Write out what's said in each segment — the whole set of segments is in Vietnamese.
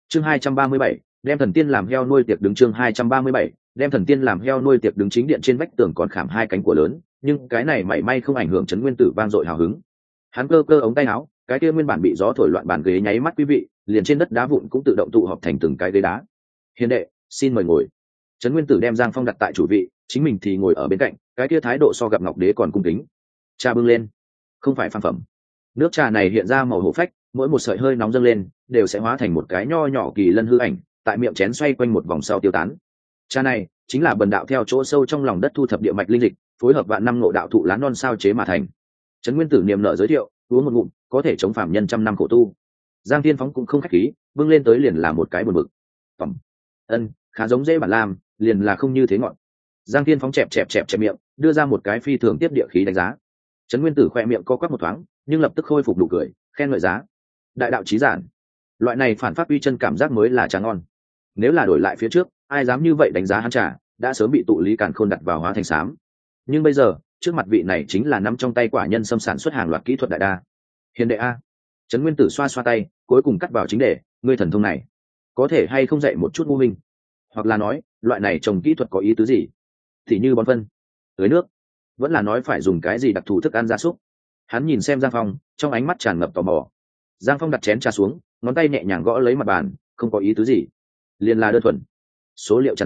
chương 237, đem thần tiên làm heo nuôi tiệc đứng. Chương 237, đem thần tiên làm heo nuôi tiệc đứng. Chính điện trên vách tường còn khảm hai cánh của lớn, nhưng cái này mảy may không ảnh hưởng Trấn Nguyên Tử vang dội hào hứng. Hắn cơ cơ ống tay áo, cái kia nguyên bản bị gió thổi loạn bàn ghế nháy mắt quý vị, liền trên đất đá vụn cũng tự động tụ họp thành từng cái ghế đá. Hiền đệ, xin mời ngồi. Trấn Nguyên Tử đem Giang Phong đặt tại chủ vị, chính mình thì ngồi ở bên cạnh, cái kia thái độ so gặp ngọc đế còn cung kính. Trà bưng lên, không phải phàm phẩm. Nước trà này hiện ra màu hổ phách, mỗi một sợi hơi nóng dâng lên đều sẽ hóa thành một cái nho nhỏ kỳ lân hư ảnh, tại miệng chén xoay quanh một vòng sau tiêu tán. Trà này chính là bần đạo theo chỗ sâu trong lòng đất thu thập địa mạch linh dịch, phối hợp vạn năm ngộ đạo thụ lá non sao chế mà thành. Trấn Nguyên Tử niềm nở giới thiệu, uống một ngụm có thể chống phàm nhân trăm năm khổ tu. Giang Tiên Phóng cũng không khách khí, bưng lên tới liền là một cái buồn bực. Phẩm. Khá giống dễ bản làm, liền là không như thế ngọn. Giang Tiên Phóng chẹp miệng, đưa ra một cái phi thường tiếp địa khí đánh giá. Trấn Nguyên Tử khoe miệng co quắp một thoáng, nhưng lập tức khôi phục nụ cười, khen ngợi giá. Đại đạo chí giản, loại này phản phát uy chân cảm giác mới là trà ngon. Nếu là đổi lại phía trước, ai dám như vậy đánh giá hắn trà, đã sớm bị tụ lý càn khôn đặt vào hóa thành xám. Nhưng bây giờ, trước mặt vị này chính là nắm trong tay quả nhân xâm sản xuất hàng loạt kỹ thuật đại đa. Hiền đệ a. Trấn Nguyên Tử xoa xoa tay, cuối cùng cắt vào chính đề, ngươi thần thông này có thể hay không dạy một chút mô hình, hoặc là nói loại này trồng kỹ thuật có ý tứ gì, thì như bón phân, tưới nước, vẫn là nói phải dùng cái gì đặc thù thức ăn gia súc. Hắn nhìn xem Giang Phong, trong ánh mắt tràn ngập tò mò. Giang Phong đặt chén trà xuống, ngón tay nhẹ nhàng gõ lấy mặt bàn, không có ý tứ gì, liền là đơn thuần số liệu tràn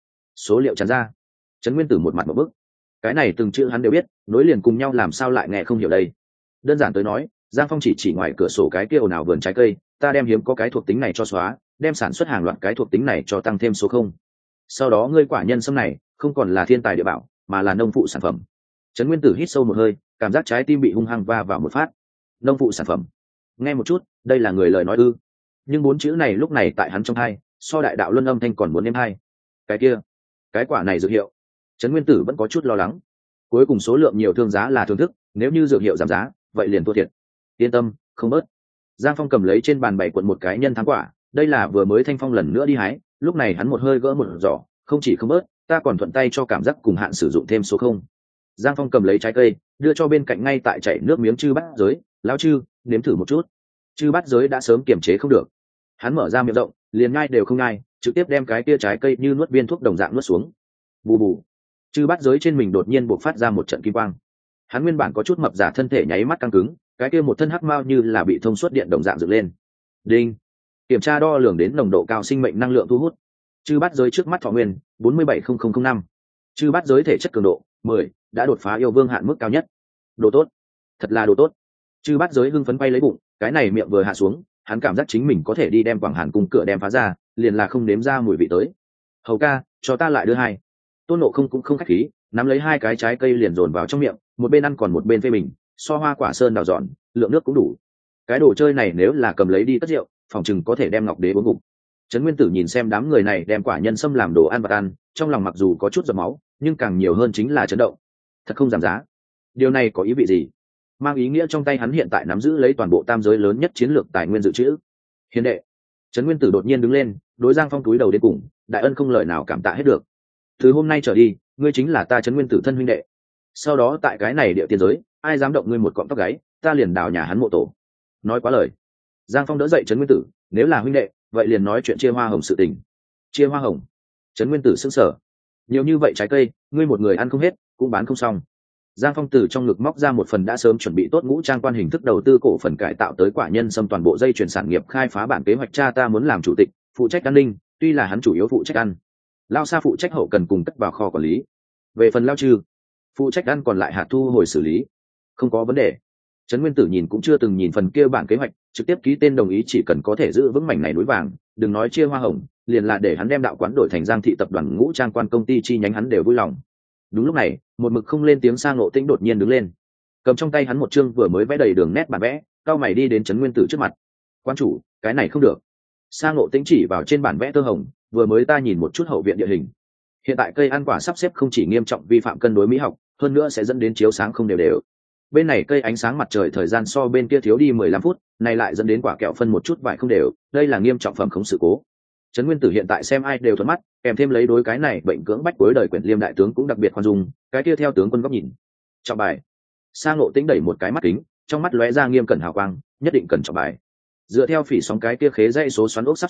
ra. Trấn Nguyên Tử một mặt một bức, cái này từng chữ hắn đều biết, nối liền cùng nhau làm sao lại nghe không hiểu đây. Đơn giản tới nói, Giang Phong chỉ ngoài cửa sổ cái kia ồn ào vườn trái cây, ta đem hiếm có cái thuộc tính này cho xóa, đem sản xuất hàng loạt cái thuộc tính này cho tăng thêm số không. Sau đó ngươi quả nhân sâm này không còn là thiên tài địa bảo, mà là nông phụ sản phẩm. Trấn Nguyên Tử hít sâu một hơi, cảm giác trái tim bị hung hăng va vào một phát. Nông phụ sản phẩm, nghe một chút, đây là người lời nói ư? Nhưng bốn chữ này lúc này tại hắn trong hai, so đại đạo luân âm thanh còn muốn êm hai. Cái kia, cái quả này dược hiệu. Trấn Nguyên Tử vẫn có chút lo lắng. Cuối cùng số lượng nhiều thương giá là thưởng thức, nếu như dược hiệu giảm giá, vậy liền thua thiệt. Yên tâm, không bớt. Giang Phong cầm lấy trên bàn bày cuộn một cái nhân thắng quả, đây là vừa mới Thanh Phong lần nữa đi hái, lúc này hắn một hơi gỡ một giỏ, không chỉ không bớt, ta còn thuận tay cho cảm giác cùng hạn sử dụng thêm số không. Giang Phong cầm lấy trái cây, đưa cho bên cạnh ngay tại chảy nước miếng Chư Bát Giới, lão Chư, nếm thử một chút. Chư Bát Giới đã sớm kiềm chế không được, hắn mở ra miệng rộng, liền nhai đều không nhai, trực tiếp đem cái kia trái cây như nuốt viên thuốc đồng dạng nuốt xuống. Bù bù. Chư Bát Giới trên mình đột nhiên bộc phát ra một trận kim quang. Hắn nguyên bản có chút mập giả thân thể nháy mắt căng cứng, cái kia một thân hắc mao như là bị thông suốt điện đồng dạng dựng lên. Đinh. Kiểm tra đo lường đến nồng độ cao sinh mệnh năng lượng thu hút. Chư Bát Giới trước mắt thọ nguyên 470005. Chư Bát Giới thể chất cường độ 10, đã đột phá yêu vương hạn mức cao nhất. Đồ tốt, thật là đồ tốt. Chư Bát Giới hưng phấn bay lấy bụng, cái này miệng vừa hạ xuống, hắn cảm giác chính mình có thể đi đem Quảng Hàn cung cửa đem phá ra, liền là không nếm ra mùi vị tới. Hầu ca, cho ta lại đưa hai. Tôn Nộ Không cũng không khách khí, nắm lấy hai cái trái cây liền dồn vào trong miệng, một bên ăn còn một bên phê bình, so hoa quả sơn đào dọn, lượng nước cũng đủ. Cái đồ chơi này nếu là cầm lấy đi cất rượu, phòng chừng có thể đem ngọc đế uống gục. Trấn Nguyên Tử nhìn xem đám người này đem quả nhân sâm làm đồ ăn vặt ăn, trong lòng mặc dù có chút giọt máu, nhưng càng nhiều hơn chính là chấn động. Thật không giảm giá. Điều này có ý vị gì? Mang ý nghĩa trong tay hắn hiện tại nắm giữ lấy toàn bộ tam giới lớn nhất chiến lược tài nguyên dự trữ. Hiền đệ. Trấn Nguyên Tử đột nhiên đứng lên, đối Giang Phong túi đầu đến cùng, đại ân không lời nào cảm tạ hết được. Từ hôm nay trở đi, ngươi chính là ta Trấn Nguyên Tử thân huynh đệ. Sau đó tại cái này địa tiên giới, ai dám động ngươi một cọng tóc gáy, ta liền đào nhà hắn mộ tổ. Nói quá lời. Giang Phong đỡ dậy Trấn Nguyên Tử, nếu là huynh đệ, vậy liền nói chuyện chia hoa hồng sự tình. Chia hoa hồng? Trấn Nguyên Tử sững sờ. Nhiều như vậy trái cây, ngươi một người ăn không hết, cũng bán không xong. Giang Phong từ trong ngực móc ra một phần đã sớm chuẩn bị tốt ngũ trang quan hình thức đầu tư cổ phần cải tạo tới quả nhân xâm toàn bộ dây chuyển sản nghiệp khai phá bản kế hoạch, cha ta muốn làm chủ tịch, phụ trách an ninh, tuy là hắn chủ yếu phụ trách ăn. Lao Sa phụ trách hậu cần cùng cất vào kho quản lý. Về phần Lao Trư, phụ trách ăn còn lại hạt thu hồi xử lý. Không có vấn đề. Trấn Nguyên Tử nhìn cũng chưa từng nhìn phần kia bản kế hoạch, trực tiếp ký tên đồng ý, chỉ cần có thể giữ vững mảnh này núi vàng, đừng nói chia hoa hồng, liền là để hắn đem đạo quán đổi thành Giang thị tập đoàn ngũ trang quan công ty chi nhánh hắn đều vui lòng. Đúng lúc này, một mực không lên tiếng Sang Ngộ Tĩnh đột nhiên đứng lên, cầm trong tay hắn một chương vừa mới vẽ đầy đường nét bản vẽ, cao mày đi đến Trấn Nguyên Tử trước mặt. Quan chủ, cái này không được. Sang Ngộ Tĩnh chỉ vào trên bản vẽ tơ hồng, vừa mới ta nhìn một chút hậu viện địa hình, hiện tại cây ăn quả sắp xếp không chỉ nghiêm trọng vi phạm cân đối mỹ học, hơn nữa sẽ dẫn đến chiếu sáng không đều đều. Bên này cây ánh sáng mặt trời thời gian so bên kia thiếu đi 15 phút, này lại dẫn đến quả kẹo phân một chút vải không đều, đây là nghiêm trọng phẩm khống sự cố. Trấn Nguyên Tử hiện tại xem ai đều thuận mắt, kèm thêm lấy đối cái này bệnh cưỡng bách cuối đời Quyển Liêm đại tướng cũng đặc biệt khoan dung, cái kia theo tướng quân góc nhìn. Trọng bài. Sang Ngộ Tĩnh đẩy một cái mắt kính, trong mắt lóe ra nghiêm cẩn hào quang, nhất định cần trọng bài. Dựa theo phỉ sóng cái kia khế dãy số xoắn ốc sắp xếp,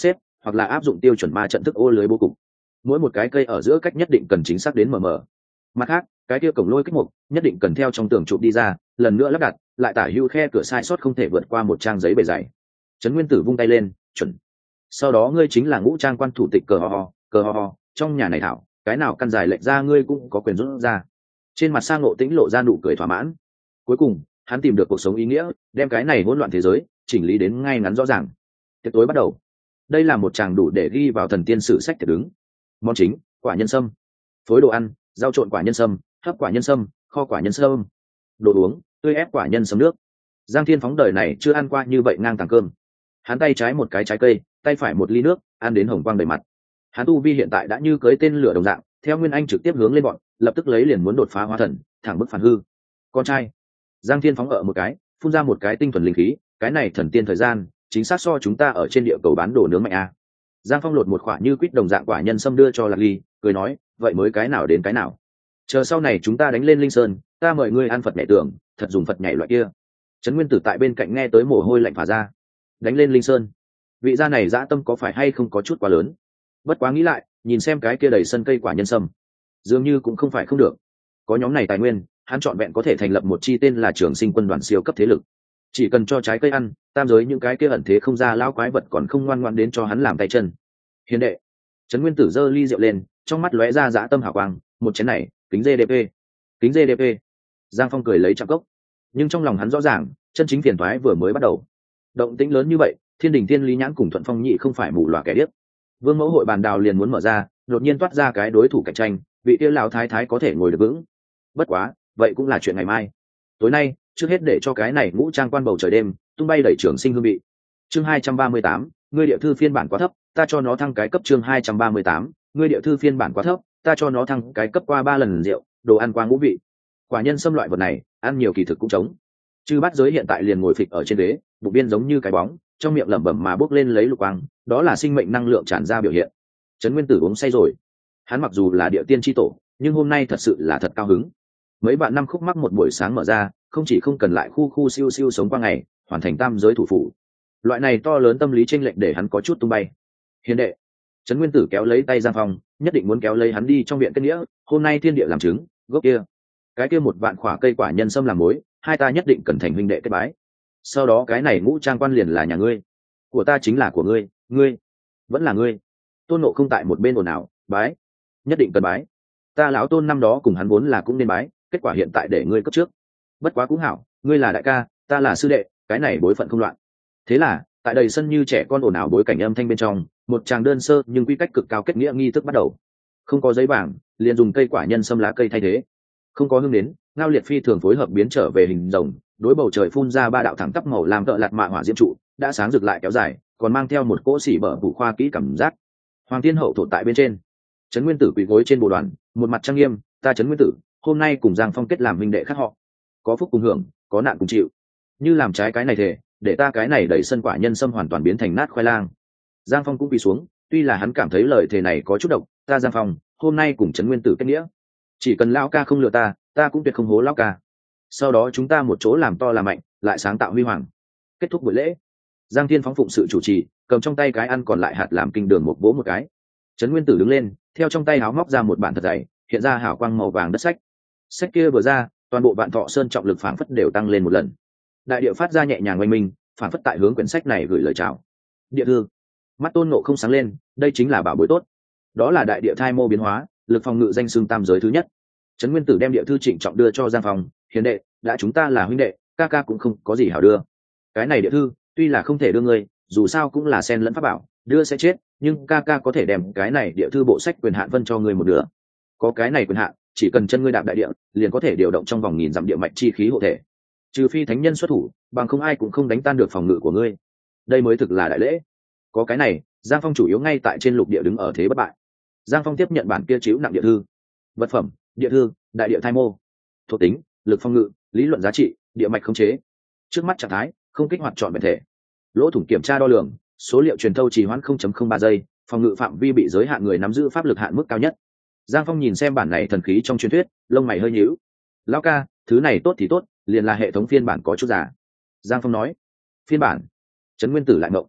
hoặc là áp dụng tiêu chuẩn ma trận thức ô lưới bố cục. Mỗi một cái cây ở giữa cách nhất định cần chính xác đến mờ. Mặt khác, cái kia cổng lôi kích mục nhất định cần theo trong tường chụp đi ra, lần nữa lắp đặt, lại tả hữu khe cửa sai sót không thể vượt qua một trang giấy bề dày. Trấn Nguyên Tử vung tay lên, chuẩn. Sau đó ngươi chính là ngũ trang quan thủ tịch cờ ho, trong nhà này thảo, cái nào căn dài lệnh ra ngươi cũng có quyền rút ra. Trên mặt Sang Ngộ Tĩnh lộ ra nụ cười thỏa mãn. Cuối cùng, hắn tìm được cuộc sống ý nghĩa, đem cái này hỗn loạn thế giới chỉnh lý đến ngay ngắn rõ ràng. Tiệc tối bắt đầu. Đây là một tràng đủ để ghi vào thần tiên sử sách tiệc đứng. Món chính, quả nhân sâm. Phối đồ ăn, rau trộn quả nhân sâm, hấp quả nhân sâm, kho quả nhân sâm. Đồ uống, tươi ép quả nhân sâm nước. Giang Thiên Phóng đời này chưa ăn qua như vậy ngang tàng cơm. Hắn tay trái một cái trái cây, tay phải một ly nước, ăn đến hồng quang đầy mặt. Hắn tu vi hiện tại đã như cưới tên lửa đồng dạng, theo Nguyên Anh trực tiếp hướng lên bọn, lập tức lấy liền muốn đột phá hóa thần, thẳng bức phản hư. Con trai. Giang Thiên Phóng ở một cái, phun ra một cái tinh thuần linh khí, cái này thần tiên thời gian, chính xác so chúng ta ở trên địa cầu bán đồ nướng mạnh a. Giang Phong lột một quả như quýt đồng dạng quả nhân sâm đưa cho Lạc Ly, cười nói, vậy mới cái nào đến cái nào. Chờ sau này chúng ta đánh lên Linh Sơn, ta mời ngươi ăn Phật nhảy tưởng, thật dùng Phật nhảy loại kia. Trấn Nguyên Tử tại bên cạnh nghe tới mồ hôi lạnh phả ra. Đánh lên Linh Sơn, vị gia này dã tâm có phải hay không có chút quá lớn. Bất quá nghĩ lại, nhìn xem cái kia đầy sân cây quả nhân sâm, dường như cũng không phải không được. Có nhóm này tài nguyên, hắn chọn vẹn có thể thành lập một chi tên là Trường Sinh Quân đoàn siêu cấp thế lực. Chỉ cần cho trái cây ăn, tam giới những cái kia ẩn thế không ra lão quái vật còn không ngoan ngoãn đến cho hắn làm tay chân. Hiền đệ. Trấn Nguyên Tử giơ ly rượu lên, trong mắt lóe ra dã tâm hào quang, một chén này, kính GDP. Kính GDP. Giang Phong cười lấy chạm cốc, nhưng trong lòng hắn rõ ràng, chân chính phiền toái vừa mới bắt đầu. Động tĩnh lớn như vậy, Thiên Đình Thiên Lý Nhãn cùng Thuận Phong Nhị không phải mù lòa kẻ điếc. Vương Mẫu hội bàn đào liền muốn mở ra, đột nhiên toát ra cái đối thủ cạnh tranh, vị kia lão thái thái có thể ngồi được vững. Bất quá, vậy cũng là chuyện ngày mai. Tối nay, trước hết để cho cái này ngũ trang quan bầu trời đêm, tung bay đẩy Trường Sinh hương vị. Chương 238, ngươi địa thư phiên bản quá thấp, ta cho nó thăng cái cấp. Chương 238, ngươi địa thư phiên bản quá thấp, ta cho nó thăng cái cấp qua 3 lần rượu, đồ ăn qua ngũ vị. Quả nhân xâm loại vật này, ăn nhiều kỳ thực cũng trống. Chư Bát Giới hiện tại liền ngồi phịch ở trên ghế, bụng biên giống như cái bóng, trong miệng lẩm bẩm mà bốc lên lấy lục quang, đó là sinh mệnh năng lượng tràn ra biểu hiện. Trấn Nguyên Tử uống say rồi. Hắn mặc dù là địa tiên chi tổ, nhưng hôm nay thật sự là thật cao hứng. Mấy bạn năm khúc mắc một buổi sáng mở ra, không chỉ không cần lại khu siêu siêu sống qua ngày, hoàn thành tam giới thủ phủ. Loại này to lớn tâm lý chênh lệch để hắn có chút tung bay. Hiền đệ. Trấn Nguyên Tử kéo lấy tay Giang Phong, nhất định muốn kéo lấy hắn đi trong viện kết nghĩa, hôm nay thiên địa làm chứng, gốc kia. Cái kia một vạn quả cây quả nhân sâm làm mối, hai ta nhất định cần thành huynh đệ kết bái. Sau đó cái này ngũ trang quan liền là nhà ngươi, của ta chính là của ngươi, ngươi vẫn là ngươi. Tôn Ngộ không tại một bên ồn ào, bái, nhất định cần bái. Ta lão Tôn năm đó cùng hắn vốn là cũng nên bái, kết quả hiện tại để ngươi cấp trước. Bất quá cũng hảo, ngươi là đại ca, ta là sư đệ, cái này bối phận không loạn. Thế là, tại đầy sân như trẻ con ồn ào bối cảnh âm thanh bên trong, một tràng đơn sơ nhưng quy cách cực cao kết nghĩa nghi thức bắt đầu. Không có giấy bảng, liền dùng cây quả nhân sâm lá cây thay thế. Không có hương đến, Ngao Liệt Phi thường phối hợp biến trở về hình rồng, đối bầu trời phun ra ba đạo thẳng tắp màu làm tợ lạt mạ hỏa diễm trụ, đã sáng rực lại kéo dài, còn mang theo một cỗ xỉ bở phủ khoa kỹ cảm giác. Hoàng Thiên Hậu thổ tại bên trên, Trấn Nguyên Tử quỳ gối trên bồ đoàn, một mặt trang nghiêm, ta Trấn Nguyên Tử, hôm nay cùng Giang Phong kết làm huynh đệ khác họ, có phúc cùng hưởng, có nạn cùng chịu. Như làm trái cái này thể, để ta cái này đẩy sân quả nhân sâm hoàn toàn biến thành nát khoai lang. Giang Phong cũng quỳ xuống, tuy là hắn cảm thấy lời thề này có chút độc, ta Giang Phong, hôm nay cùng Trấn Nguyên Tử kết nghĩa, chỉ cần lão ca không lừa ta, ta cũng tuyệt không hố lão ca. Sau đó chúng ta một chỗ làm to làm mạnh, lại sáng tạo huy hoàng. Kết thúc buổi lễ, Giang Thiên Phóng phụng sự chủ trì, cầm trong tay cái ăn còn lại hạt làm kinh đường một vỗ một cái. Trấn Nguyên Tử đứng lên, theo trong tay áo móc ra một bản thật dày, hiện ra hào quang màu vàng đất sách. Sách kia vừa ra, toàn bộ Vạn Thọ Sơn trọng lực phảng phất đều tăng lên một lần. Đại địa phát ra nhẹ nhàng oanh minh, phảng phất tại hướng quyển sách này gửi lời chào. Địa thư. Mắt Tôn Ngộ không sáng lên, đây chính là bảo bối tốt. Đó là đại địa thai mô biến hóa, lực phòng ngự danh xưng tam giới thứ nhất. Trấn Nguyên Tử đem địa thư trịnh trọng đưa cho Giang Phong, hiền đệ, đã chúng ta là huynh đệ, ca ca cũng không có gì hảo đưa. Cái này địa thư, tuy là không thể đưa ngươi, dù sao cũng là sen lẫn pháp bảo, đưa sẽ chết, nhưng ca ca có thể đem cái này địa thư bộ sách quyền hạn phân cho ngươi một nửa. Có cái này quyền hạn, chỉ cần chân ngươi đạp đại địa, liền có thể điều động trong vòng nghìn dặm địa mạch chi khí hộ thể. Trừ phi thánh nhân xuất thủ, bằng không ai cũng không đánh tan được phòng ngự của ngươi. Đây mới thực là đại lễ. Có cái này, Giang Phong chủ yếu ngay tại trên lục địa đứng ở thế bất bại. Giang Phong tiếp nhận bản kia chiếu nặng địa thư. Vật phẩm, địa thư, đại địa thai mô. Thuộc tính, lực phòng ngự, lý luận giá trị, địa mạch khống chế. Trước mắt trạng thái, không kích hoạt trọn vẹn thể. Lỗ thủng kiểm tra đo lường, số liệu truyền thâu trì hoãn 0.03 giây, phòng ngự phạm vi bị giới hạn người nắm giữ pháp lực hạn mức cao nhất. Giang Phong nhìn xem bản này thần khí trong truyền thuyết, lông mày hơi nhíu. Lão ca, thứ này tốt thì tốt, liền là hệ thống phiên bản có chút giả. Giang Phong nói. Phiên bản? Trấn Nguyên Tử lại ngộng.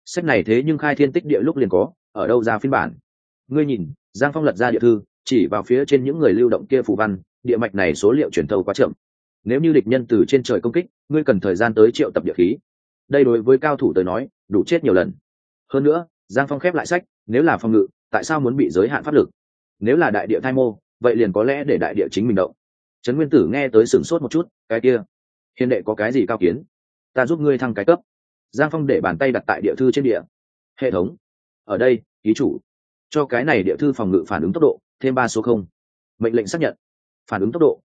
Sách này thế nhưng khai thiên tích địa lúc liền có, ở đâu ra phiên bản? Ngươi nhìn, Giang Phong lật ra địa thư, chỉ vào phía trên những người lưu động kia phù văn, địa mạch này số liệu truyền thâu quá chậm. Nếu như địch nhân từ trên trời công kích, ngươi cần thời gian tới triệu tập địa khí. Đây đối với cao thủ tới nói, đủ chết nhiều lần. Hơn nữa, Giang Phong khép lại sách, nếu là phòng ngự, tại sao muốn bị giới hạn pháp lực? Nếu là đại địa thai mô, vậy liền có lẽ để đại địa chính mình động. Trấn Nguyên Tử nghe tới sửng sốt một chút, cái kia, hiền đệ có cái gì cao kiến? Ta giúp ngươi thăng cái cấp. Giang Phong để bàn tay đặt tại địa thư trên địa. Hệ thống, ở đây, ký chủ, cho cái này địa thư phòng ngự phản ứng tốc độ thêm 3 số 0. Mệnh lệnh xác nhận. Phản ứng tốc độ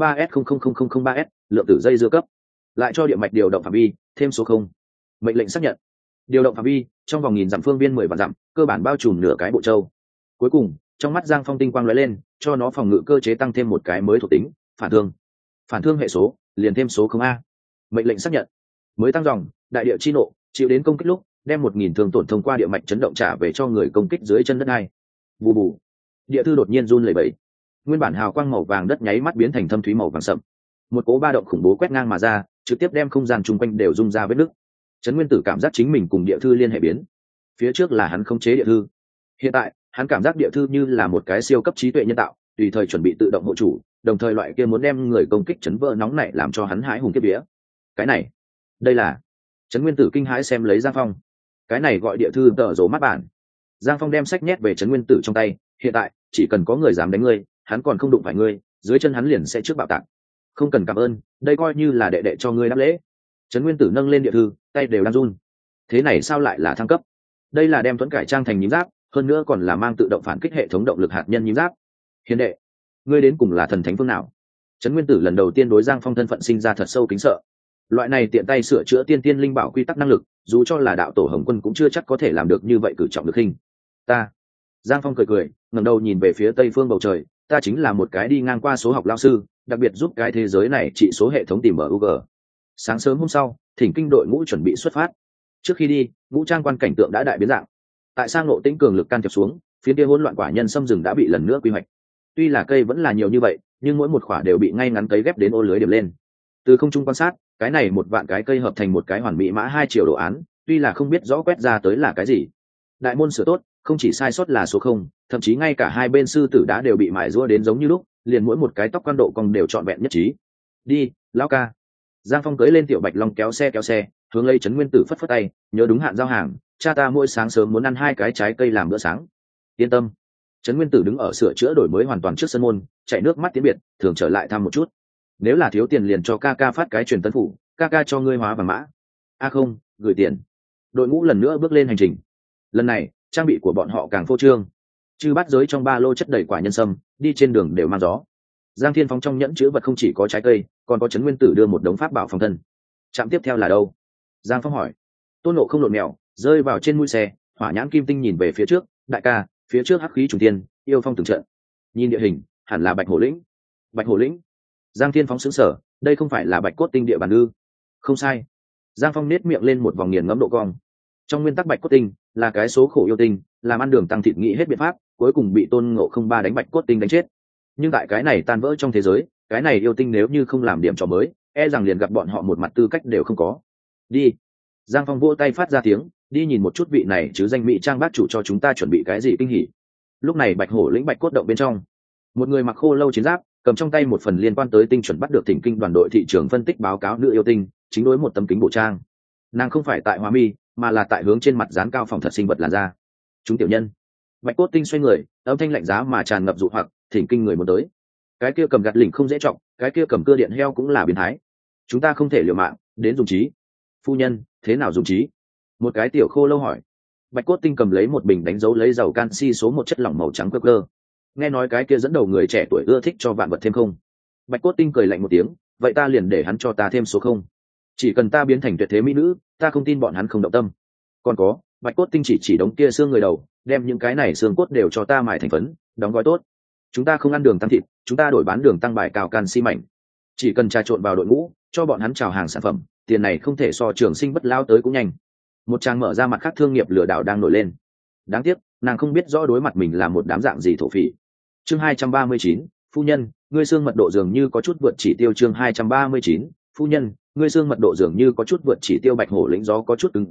003S00003S, lượng tử dây dưa cấp. Lại cho địa mạch điều động phạm vi thêm số 0. Mệnh lệnh xác nhận. Điều động phạm vi trong vòng 1000 dặm phương viên 10 vạn dặm, cơ bản bao trùm nửa cái bộ châu. Cuối cùng, trong mắt Giang Phong tinh quang lóe lên, cho nó phòng ngự cơ chế tăng thêm một cái mới thuộc tính, phản thương. Phản thương hệ số liền thêm số 0A. Mệnh lệnh xác nhận. Mới tăng dòng, đại địa chi nộ, chịu đến công kích lúc, đem 1000 thương tổn thông qua địa mạch chấn động trả về cho người công kích dưới chân đất này. Bù bù. Địa thư đột nhiên run lẩy bẩy. Nguyên bản hào quang màu vàng đất nháy mắt biến thành thâm thúy màu vàng sậm. Một cỗ ba động khủng bố quét ngang mà ra, trực tiếp đem không gian chung quanh đều rung ra vết nứt. Trấn Nguyên Tử cảm giác chính mình cùng địa thư liên hệ biến. Phía trước là hắn khống chế địa thư, hiện tại hắn cảm giác địa thư như là một cái siêu cấp trí tuệ nhân tạo, tùy thời chuẩn bị tự động hộ chủ, đồng thời loại kia muốn đem người công kích chấn vỡ nóng này làm cho hắn hãi hùng kiếp vía. Cái này, đây là Trấn Nguyên Tử kinh hãi xem lấy Giang Phong. Cái này gọi địa thư tờ rồ mắt bản. Giang Phong đem sách nhét về Trấn Nguyên Tử trong tay, hiện tại chỉ cần có người dám đánh ngươi, hắn còn không đụng phải ngươi, dưới chân hắn liền sẽ trước bạo tạc. Không cần cảm ơn, đây coi như là đệ đệ cho ngươi đáp lễ. Trấn Nguyên Tử nâng lên địa thư, tay đều đang run. Thế này sao lại là thăng cấp? Đây là đem thuẫn cải trang thành nhím giáp, hơn nữa còn là mang tự động phản kích hệ thống động lực hạt nhân nhím giáp. Hiền đệ, ngươi đến cùng là thần thánh phương nào? Trấn Nguyên Tử lần đầu tiên đối Giang Phong thân phận sinh ra thật sâu kính sợ. Loại này tiện tay sửa chữa tiên tiên linh bảo quy tắc năng lực, dù cho là đạo tổ Hồng Quân cũng chưa chắc có thể làm được như vậy cử trọng được hình. Ta. Giang Phong cười, ngẩng đầu nhìn về phía tây phương bầu trời, ta chính là một cái đi ngang qua số học lao sư, đặc biệt giúp cái thế giới này trị số hệ thống tìm MUG. Sáng sớm hôm sau, Thỉnh Kinh đội ngũ chuẩn bị xuất phát. Trước khi đi, ngũ trang quan cảnh tượng đã đại biến dạng. Tại sang Ngộ Tĩnh cường lực can thiệp xuống, phiến kia hỗn loạn quả nhân xâm rừng đã bị lần nữa quy hoạch. Tuy là cây vẫn là nhiều như vậy, nhưng mỗi một quả đều bị ngay ngắn cấy ghép đến ô lưới điểm lên. Từ không trung quan sát, cái này 1 vạn cái cây hợp thành một cái hoàn mỹ mã 2 chiều đồ án, tuy là không biết rõ quét ra tới là cái gì. Đại môn sửa tốt, không chỉ sai sót là số 0, thậm chí ngay cả hai bên sư tử đá đều bị mài rũa đến giống như lúc, liền mỗi một cái tóc quan độ cong đều trọn vẹn nhất trí. Đi, lão ca. Giang Phong cưỡi lên tiểu bạch long kéo xe, hướng lấy Trấn Nguyên Tử phất phất tay, nhớ đúng hạn giao hàng, cha ta mỗi sáng sớm muốn ăn 2 cái trái cây làm bữa sáng. Yên tâm. Trấn Nguyên Tử đứng ở sửa chữa đổi mới hoàn toàn trước sân môn, chạy nước mắt tiến biệt, thường trở lại thăm một chút. Nếu là thiếu tiền liền cho ca ca phát cái truyền tấn phủ, ca ca cho ngươi hóa vàng mã. Không, gửi tiền. Đội ngũ lần nữa bước lên hành trình. Lần này, trang bị của bọn họ càng phô trương. Chư bát giới trong ba lô chất đầy quả nhân sâm, đi trên đường đều mang gió. Giang Thiên Phóng trong nhẫn chứa vật không chỉ có trái cây, còn có Trấn Nguyên Tử đưa một đống pháp bảo phòng thân. Trạm tiếp theo là đâu? Giang Phong hỏi. Tôn Ngộ không lộn mèo, rơi vào trên mũi xe, hỏa nhãn kim tinh nhìn về phía trước, đại ca, phía trước hắc khí trùng tiên, yêu phong từng trận. Nhìn địa hình, hẳn là Bạch Hổ lĩnh. Bạch Hổ lĩnh? Giang Thiên Phóng sững sờ, đây không phải là Bạch Cốt Tinh địa bàn ư? Không sai. Giang Phong nết miệng lên một vòng nghiền ngẫm độ cong. Trong nguyên tắc Bạch Cốt Tinh là cái số khổ yêu tinh, làm ăn đường tăng thịt nghĩ hết biện pháp, cuối cùng bị Tôn Ngộ không ba đánh Bạch Cốt Tinh đánh chết. Nhưng tại cái này tan vỡ trong thế giới, cái này yêu tinh nếu như không làm điểm trò mới, e rằng liền gặp bọn họ một mặt tư cách đều không có. Đi. Giang Phong vỗ tay phát ra tiếng, đi nhìn một chút vị này chứ danh mỹ trang bác chủ cho chúng ta chuẩn bị cái gì kinh hỉ. Lúc này Bạch Hổ lĩnh Bạch Cốt động bên trong, một người mặc khô lâu chiến giáp, cầm trong tay một phần liên quan tới tinh chuẩn bắt được Thỉnh Kinh đoàn đội thị trường phân tích báo cáo nữ yêu tinh, chính đối một tấm kính bộ trang. Nàng không phải tại Hoa Mi, mà là tại hướng trên mặt dán cao phòng thật sinh vật là ra. Chúng tiểu nhân. Bạch Cốt Tinh xoay người, âm thanh lạnh giá mà tràn ngập dụ hoặc, Thỉnh Kinh người muốn tới. Cái kia cầm gạt lỉnh không dễ trọng, cái kia cầm cưa điện heo cũng là biến thái. Chúng ta không thể liều mạng, đến dùng trí. Phu nhân, thế nào dùng trí? Một cái tiểu khô lâu hỏi. Bạch Cốt Tinh cầm lấy một bình đánh dấu lấy dầu canxi số 1 chất lỏng màu trắng cơ. Nghe nói cái kia dẫn đầu người trẻ tuổi ưa thích cho vạn vật thêm không. Bạch Cốt Tinh cười lạnh một tiếng, vậy ta liền để hắn cho ta thêm số 0. Chỉ cần ta biến thành tuyệt thế mỹ nữ, ta không tin bọn hắn không động tâm. Còn có, Bạch Cốt Tinh chỉ đống kia xương người đầu, đem những cái này xương cốt đều cho ta mài thành phấn, đóng gói tốt. Chúng ta không ăn đường tăng thịt, chúng ta đổi bán đường tăng bài cao canxi mảnh. Chỉ cần trà trộn vào đội ngũ, cho bọn hắn chào hàng sản phẩm, tiền này không thể so trường sinh bất lao tới cũng nhanh. Một trang mở ra mặt khác thương nghiệp lừa đảo đang nổi lên. Đáng tiếc, nàng không biết rõ đối mặt mình là một đám dạng gì thổ phỉ. Chương 239, phu nhân, ngươi xương mật độ dường như có chút vượt chỉ tiêu. Chương 239, phu nhân, ngươi xương mật độ dường như có chút vượt chỉ tiêu. Bạch Hổ lĩnh gió có chút cứng rắn,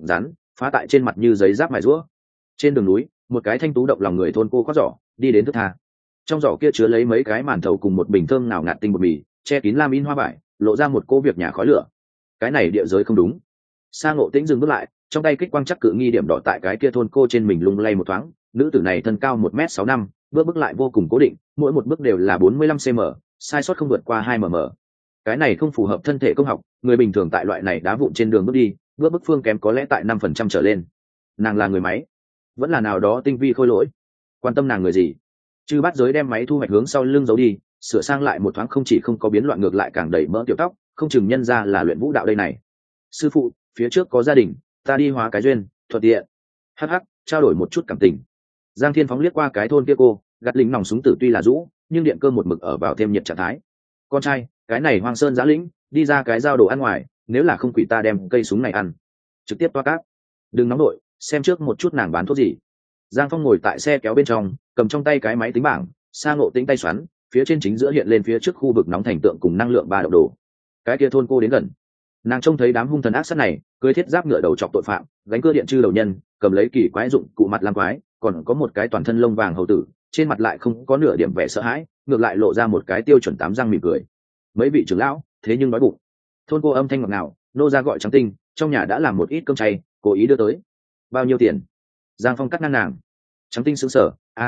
phá tại trên mặt như giấy giáp mài rũa. Trên đường núi, một cái thanh tú động lòng người thôn cô khoác giỏ đi đến thức tha. Trong giỏ kia chứa lấy mấy cái màn thầu cùng một bình thơm nào ngạt tinh bột mì, che kín lam in hoa vải, lộ ra một cô việc nhà khói lửa. Cái này địa giới không đúng. Sa Ngộ Tĩnh dừng bước lại, trong tay kích quang chắc cự nghi điểm đỏ tại cái kia thôn cô trên mình lung lay một thoáng. Nữ tử này thân cao 1m65, bước lại vô cùng cố định, mỗi một bước đều là 45 cm, sai sót không vượt qua 2 mm. Cái này không phù hợp thân thể công học, người bình thường tại loại này đá vụn trên đường bước đi, bước phương kém có lẽ tại 5% trở lên. Nàng là người máy, vẫn là nào đó tinh vi khôi lỗi? Quan tâm nàng người gì? Chư Bát Giới đem máy thu hoạch hướng sau lưng giấu đi, sửa sang lại một thoáng, không chỉ không có biến loạn, ngược lại càng đầy mỡ tiểu tóc, không chừng nhân ra là luyện vũ đạo đây này. Sư phụ, phía trước có gia đình, ta đi hóa cái duyên, thuận tiện. Hắc, trao đổi một chút cảm tình. Giang Thiên phóng liếc qua cái thôn kia cô, gạt lính nòng súng tử tuy là rũ, nhưng điện cơ một mực ở vào thêm nhiệt trạng thái. Con trai, cái này hoang sơn giã lĩnh, đi ra cái giao đồ ăn ngoài, nếu là không quỷ ta đem cây súng này ăn. Trực tiếp toa cát. Đừng nóng nội, xem trước một chút nàng bán thuốc gì. Giang Phong ngồi tại xe kéo bên trong, cầm trong tay cái máy tính bảng, Sa Ngộ Tĩnh tay xoắn, phía trên chính giữa hiện lên phía trước khu vực nóng thành tượng cùng năng lượng ba động đồ. Cái kia thôn cô đến gần, nàng trông thấy đám hung thần ác sát này, cưỡi thiết giáp ngựa đầu chọc tội phạm, gánh cưa điện chư đầu nhân, cầm lấy kỳ quái dụng cụ mặt lam quái, còn có một cái toàn thân lông vàng hầu tử, trên mặt lại không có nửa điểm vẻ sợ hãi, ngược lại lộ ra một cái tiêu chuẩn tám răng mỉm cười. Mấy vị trưởng lão, thế nhưng nói bụng. Thôn cô âm thanh ngọt ngào, nô ra gọi Trắng Tinh, trong nhà đã làm một ít cơm chay, cố ý đưa tới. Bao nhiêu tiền? Giang Phong cắt ngang nàng. Trắng Tinh sững sờ,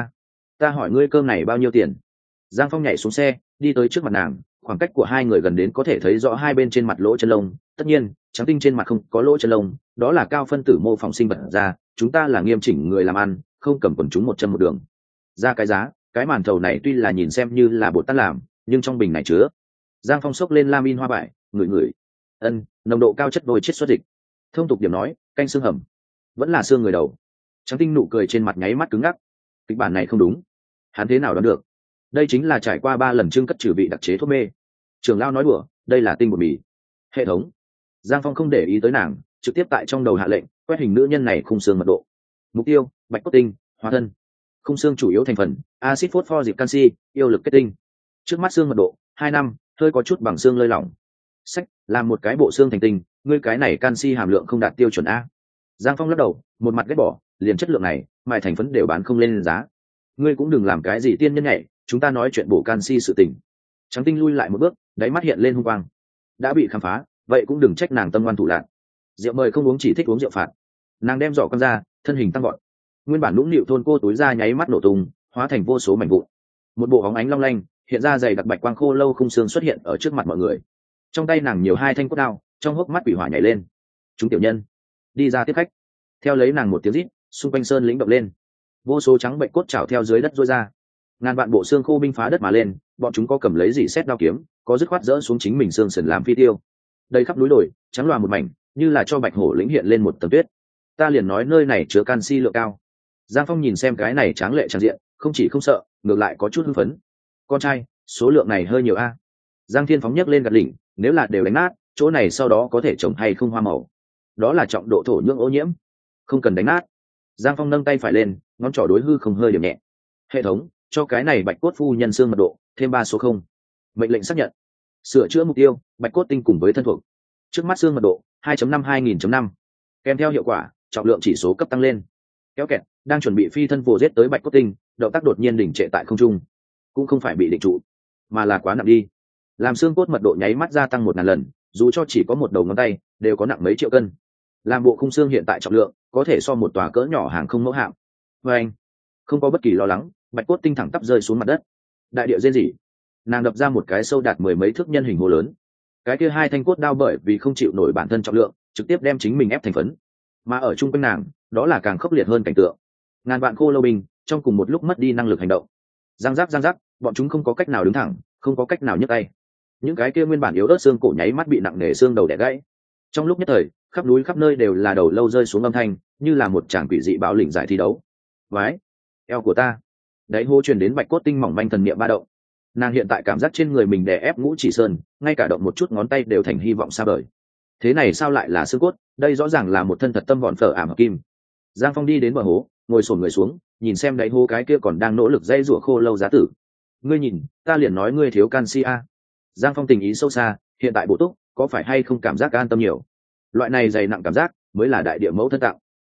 ta hỏi ngươi cơm này bao nhiêu tiền? Giang Phong nhảy xuống xe, đi tới trước mặt nàng, khoảng cách của hai người gần đến có thể thấy rõ hai bên trên mặt lỗ chân lông. Tất nhiên, Trắng Tinh trên mặt không có lỗ chân lông, đó là cao phân tử mô phỏng sinh vật ra, chúng ta là nghiêm chỉnh người làm ăn, không cầm quần chúng một chân một đường. Ra cái giá, cái màn thầu này tuy là nhìn xem như là bột tát làm, nhưng trong bình này chứa. Giang Phong xốc lên lamin hoa vải, ngửi. Nồng độ cao chất đôi chết xuất dịch. Thông tục điểm nói, canh xương hầm, vẫn là xương người đầu. Trắng Tinh nụ cười trên mặt nháy mắt cứng ngắc. Kịch bản này không đúng, hắn thế nào đoán được? Đây chính là trải qua 3 lần trưng cất trừ vị đặc chế thuốc mê. Trưởng lão nói đùa, đây là tinh bột mì. Hệ thống. Giang Phong không để ý tới nàng, trực tiếp tại trong đầu hạ lệnh, quét hình nữ nhân này khung xương mật độ. Mục tiêu, bạch cốt tinh, hóa thân. Khung xương chủ yếu thành phần, axit phosphor dịp canxi, yêu lực kết tinh. Trước mắt xương mật độ, 2 năm, hơi có chút bằng xương lơi lỏng. Sách, làm một cái bộ xương thành tinh, ngươi cái này canxi hàm lượng không đạt tiêu chuẩn a. Giang Phong lắc đầu, một mặt ghét bỏ, liền chất lượng này, mài thành phấn đều bán không lên giá. Ngươi cũng đừng làm cái gì tiên nhân nhảy, chúng ta nói chuyện bổ canxi sự tình. Trắng Tinh lui lại một bước, đáy mắt hiện lên hung quang. Đã bị khám phá, vậy cũng đừng trách nàng tâm ngoan thủ lạn. Rượu mời không uống, chỉ thích uống rượu phạt. Nàng đem giỏ con ra, thân hình tăng gọn. Nguyên bản nũng nịu thôn cô túi ra nháy mắt nổ tung, hóa thành vô số mảnh vụn. Một bộ óng ánh long lanh, hiện ra dày đặc bạch quang khô lâu khung xương xuất hiện ở trước mặt mọi người. Trong tay nàng nhiều 2 thanh cốt đao, trong hốc mắt quỷ hỏa nhảy lên. Chúng tiểu nhân, đi ra tiếp khách. Theo lấy nàng một tiếng rít, xung quanh sơn lĩnh động lên. Vô số trắng bệnh cốt trào theo dưới đất rối ra. Ngàn vạn bộ xương khô binh phá đất mà lên, bọn chúng có cầm lấy dỉ xét đao kiếm, có dứt khoát dỡ xuống chính mình xương sườn làm phi tiêu. Đây khắp núi đồi, trắng loà một mảnh, như là cho bạch hổ lĩnh hiện lên một tầng tuyết. Ta liền nói nơi này chứa canxi lượng cao. Giang Phong nhìn xem cái này tráng lệ tràn diện, không chỉ không sợ, ngược lại có chút hưng phấn. Con trai, số lượng này hơi nhiều a. Giang Thiên phóng nhấc lên gạt lỉnh, nếu là đều đánh nát, chỗ này sau đó có thể trồng hay không hoa màu. Đó là trọng độ thổ nhưỡng ô nhiễm, không cần đánh nát. Giang Phong nâng tay phải lên, ngón trỏ đối hư không hơi điểm nhẹ. Hệ thống, cho cái này bạch cốt phu nhân xương mật độ thêm 3 số 0. Mệnh lệnh xác nhận. Sửa chữa mục tiêu, bạch cốt tinh cùng với thân thuộc. Trước mắt xương mật độ 2.5 2000.5. Kèm theo hiệu quả, trọng lượng chỉ số cấp tăng lên. Kéo kẹt, đang chuẩn bị phi thân vồ giết tới bạch cốt tinh, động tác đột nhiên đình trệ tại không trung. Cũng không phải bị định trụ, mà là quá nặng đi. Làm xương cốt mật độ nháy mắt gia tăng 1000 lần, dù cho chỉ có một đầu ngón tay, đều có nặng mấy triệu cân. Làm bộ khung xương hiện tại trọng lượng có thể so một tòa cỡ nhỏ hàng không mẫu hạm. Và anh không có bất kỳ lo lắng, bạch cốt tinh thẳng tắp rơi xuống mặt đất. Đại địa rên rỉ, nàng đập ra một cái sâu đạt 10 mấy thước nhân hình hố lớn. Cái kia 2 thanh cốt đao bởi vì không chịu nổi bản thân trọng lượng, trực tiếp đem chính mình ép thành phấn. Mà ở chung quanh nàng, đó là càng khốc liệt hơn cảnh tượng. Ngàn vạn khô lâu binh trong cùng một lúc mất đi năng lực hành động. Giang giác, bọn chúng không có cách nào đứng thẳng, không có cách nào nhấc tay. Những cái kia nguyên bản yếu ớt xương cổ nháy mắt bị nặng nề xương đầu đè gãy. Trong lúc nhất thời, khắp núi khắp nơi đều là đầu lâu rơi xuống âm thanh, như là một tràng quỷ dị bạo lĩnh giải thi đấu. Vái, eo của ta. Đấy hô truyền đến bạch cốt tinh mỏng manh thần niệm ba động. Nàng hiện tại cảm giác trên người mình đè ép ngũ chỉ sơn, ngay cả động một chút ngón tay đều thành hy vọng xa vời. Thế này sao lại là xương cốt? Đây rõ ràng là một thân thật tâm vọn phở ảm hợp kim. Giang Phong đi đến bờ hố, ngồi xổm người xuống, nhìn xem đáy hố cái kia còn đang nỗ lực dây rủa khô lâu giá tử. Ngươi nhìn, ta liền nói ngươi thiếu canxi a. Giang Phong tình ý sâu xa, hiện tại bổ túc, có phải hay không cảm giác an tâm nhiều? Loại này dày nặng cảm giác mới là đại địa mẫu thân tặng.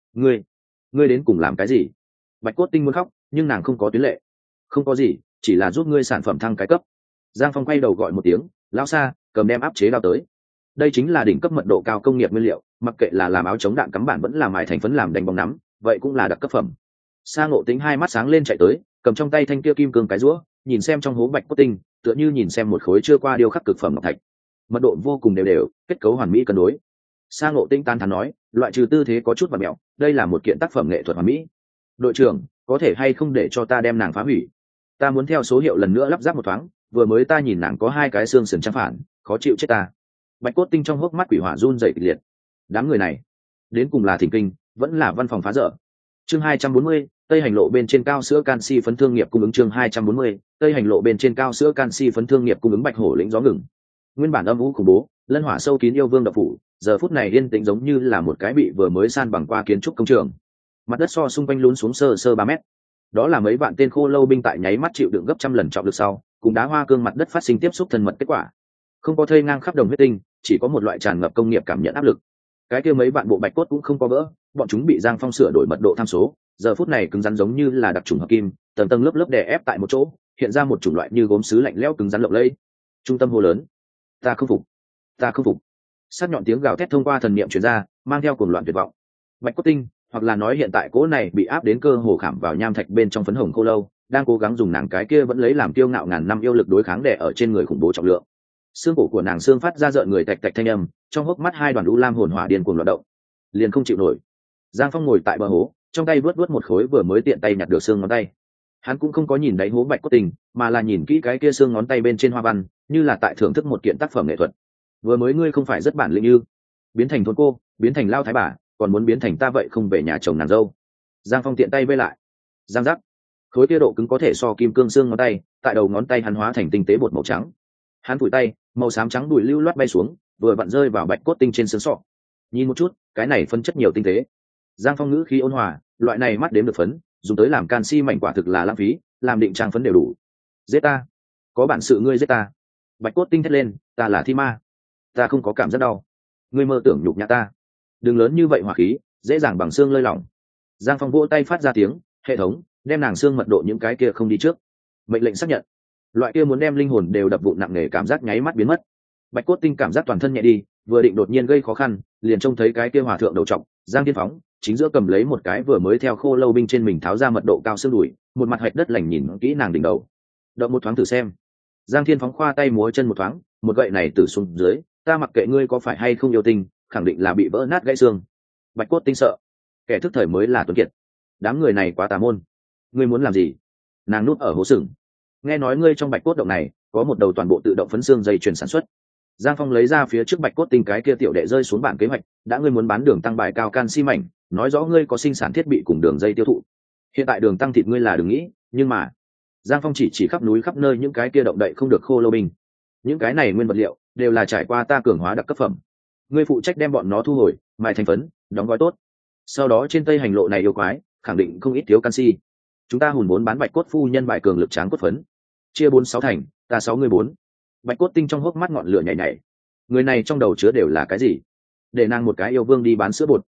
Ngươi đến cùng làm cái gì? Bạch Cốt Tinh muốn khóc nhưng nàng không có tuyến lệ. Không có gì, chỉ là giúp ngươi sản phẩm thăng cái cấp. Giang Phong quay đầu gọi một tiếng, lão xa, cầm đem áp chế đao tới. Đây chính là đỉnh cấp mật độ cao công nghiệp nguyên liệu, mặc kệ là làm áo chống đạn cắm bản vẫn là mài thành phấn làm đánh bóng nắm, vậy cũng là đặc cấp phẩm. Sa Ngộ Tính hai mắt sáng lên chạy tới, cầm trong tay thanh kia kim cương cái rũa, nhìn xem trong hố Bạch Cốt Tinh, tựa như nhìn xem một khối chưa qua điêu khắc cực phẩm ngọc thạch. Mật độ vô cùng đều đều, kết cấu hoàn mỹ cân đối. Sa Ngộ Tinh tán thán nói, loại trừ tư thế có chút vặn mẹo, đây là một kiện tác phẩm nghệ thuật hoàn mỹ. Đội trưởng, có thể hay không để cho ta đem nàng phá hủy? Ta muốn theo số hiệu lần nữa lắp ráp một thoáng, vừa mới ta nhìn nàng có hai cái xương sườn trang phản, khó chịu chết ta. Bạch Cốt Tinh trong hốc mắt quỷ hỏa run rẩy kịch liệt. Đám người này, đến cùng là thỉnh kinh, vẫn là văn phòng phá dở. Chương 240, Tây Hành Lộ bên trên cao sữa canxi phấn thương nghiệp cung ứng. Chương 240, Tây Hành Lộ bên trên cao sữa canxi phấn thương nghiệp cung ứng. Bạch Hổ lĩnh gió ngừng. Nguyên bản âm u khủng bố, lân hỏa sâu kín yêu vương độc phủ, giờ phút này yên tĩnh giống như là một cái bị vừa mới san bằng qua kiến trúc công trường. Mặt đất so xung quanh lún xuống sơ sơ 3 mét. Đó là mấy vạn tên khô lâu binh tại nháy mắt chịu đựng gấp trăm lần trọng lực sau, cùng đá hoa cương mặt đất phát sinh tiếp xúc thân mật kết quả. Không có thây ngang khắp đồng huyết tinh, chỉ có một loại tràn ngập công nghiệp cảm nhận áp lực. Cái kia mấy vạn bộ bạch cốt cũng không có vỡ, bọn chúng bị Giang Phong sửa đổi mật độ tham số, giờ phút này cứng rắn giống như là đặc trùng hợp kim, tầng tầng lớp lớp đè ép tại một chỗ, hiện ra một chủng loại như gốm sứ lạnh lẽo cứng rắn lộng lẫy. Trung tâm hô lớn: "Ta không phục, ta không phục!" Sắc nhọn tiếng gào thét thông qua thần niệm truyền ra, mang theo cuồng loạn tuyệt vọng. Bạch cốt tinh, hoặc là nói hiện tại cỗ này bị áp đến cơ hồ khảm vào nham thạch bên trong phấn hồng khô lâu, đang cố gắng dùng nàng cái kia vẫn lấy làm kiêu ngạo ngàn năm yêu lực đối kháng đè ở trên người khủng bố trọng lượng. Xương cổ của nàng xương phát ra rợn người tạch tạch thanh âm, trong hốc mắt hai đoàn u lam hồn hỏa điên cuồng loạn động, liền không chịu nổi. Giang Phong ngồi tại bờ hố, trong tay vớt vớt một khối vừa mới tiện tay nhặt được xương ngón tay. Hắn cũng không có nhìn đáy hố bạch cốt tình, mà là nhìn kỹ cái kia xương ngón tay bên trên hoa văn, như là tại thưởng thức một kiện tác phẩm nghệ thuật. Vừa mới ngươi không phải rất bản lĩnh như biến thành thôn cô, biến thành lao thái bà, còn muốn biến thành ta vậy không về nhà chồng nàng dâu. Giang Phong tiện tay vây lại, giang giác, khối kia độ cứng có thể so kim cương xương ngón tay, tại đầu ngón tay hắn hóa thành tinh tế bột màu trắng. Hắn phủi tay, màu xám trắng bụi lưu loát bay xuống, vừa vặn rơi vào bạch cốt tinh trên xương sọ. Nhìn một chút, cái này phân chất nhiều tinh tế. Giang Phong ngữ khí ôn hòa, loại này mắt đếm được phấn, dùng tới làm canxi mảnh quả thực là lãng phí, làm định trang phấn đều đủ. Giết ta, có bản sự ngươi giết ta. Bạch cốt tinh thét lên, ta là thi ma, ta không có cảm giác đau, ngươi mơ tưởng nhục nhã ta. Đừng lớn như vậy hỏa khí, dễ dàng bằng xương lơi lỏng. Giang Phong vỗ tay phát ra tiếng, hệ thống đem nàng xương mật độ những cái kia không đi trước. Mệnh lệnh xác nhận. Loại kia muốn đem linh hồn đều đập vụn nặng nề cảm giác nháy mắt biến mất. Bạch cốt tinh cảm giác toàn thân nhẹ đi, vừa định đột nhiên gây khó khăn, liền trông thấy cái kia hòa thượng đầu trọc Giang Thiên Phóng chính giữa cầm lấy một cái vừa mới theo khô lâu binh trên mình tháo ra mật độ cao xương đùi, một mặt hạch đất lành nhìn kỹ nàng đỉnh đầu. Động một thoáng thử xem. Giang Thiên Phóng khoa tay múa chân một thoáng, một gậy này từ xuống dưới, ta mặc kệ ngươi có phải hay không yêu tinh, khẳng định là bị vỡ nát gãy xương. Bạch cốt tinh sợ, kẻ thức thời mới là tuấn kiệt. Đám người này quá tà môn. Ngươi muốn làm gì? Nàng núp ở hố sừng. Nghe nói ngươi trong bạch cốt động này có một đầu toàn bộ tự động phấn xương dây chuyển sản xuất. Giang Phong lấy ra phía trước bạch cốt tinh cái kia tiểu đệ rơi xuống bản kế hoạch, đã ngươi muốn bán đường tăng bài cao canxi mảnh, nói rõ ngươi có sinh sản thiết bị cùng đường dây tiêu thụ. Hiện tại đường tăng thịt ngươi là đừng nghĩ, nhưng mà Giang Phong chỉ khắp núi khắp nơi những cái kia động đậy không được khô lâu binh. Những cái này nguyên vật liệu đều là trải qua ta cường hóa đặc cấp phẩm. Ngươi phụ trách đem bọn nó thu hồi, mài thành phấn, đóng gói tốt. Sau đó trên Tây Hành Lộ này yêu quái, khẳng định không ít thiếu canxi. Chúng ta hùn vốn bán bạch cốt phu nhân bài cường lực tráng cốt phấn, chia 4-6 thành, ta 6 người 4. Bạch cốt tinh trong hốc mắt ngọn lửa nhảy nhảy. Người này trong đầu chứa đều là cái gì? Để nàng một cái yêu vương đi bán sữa bột.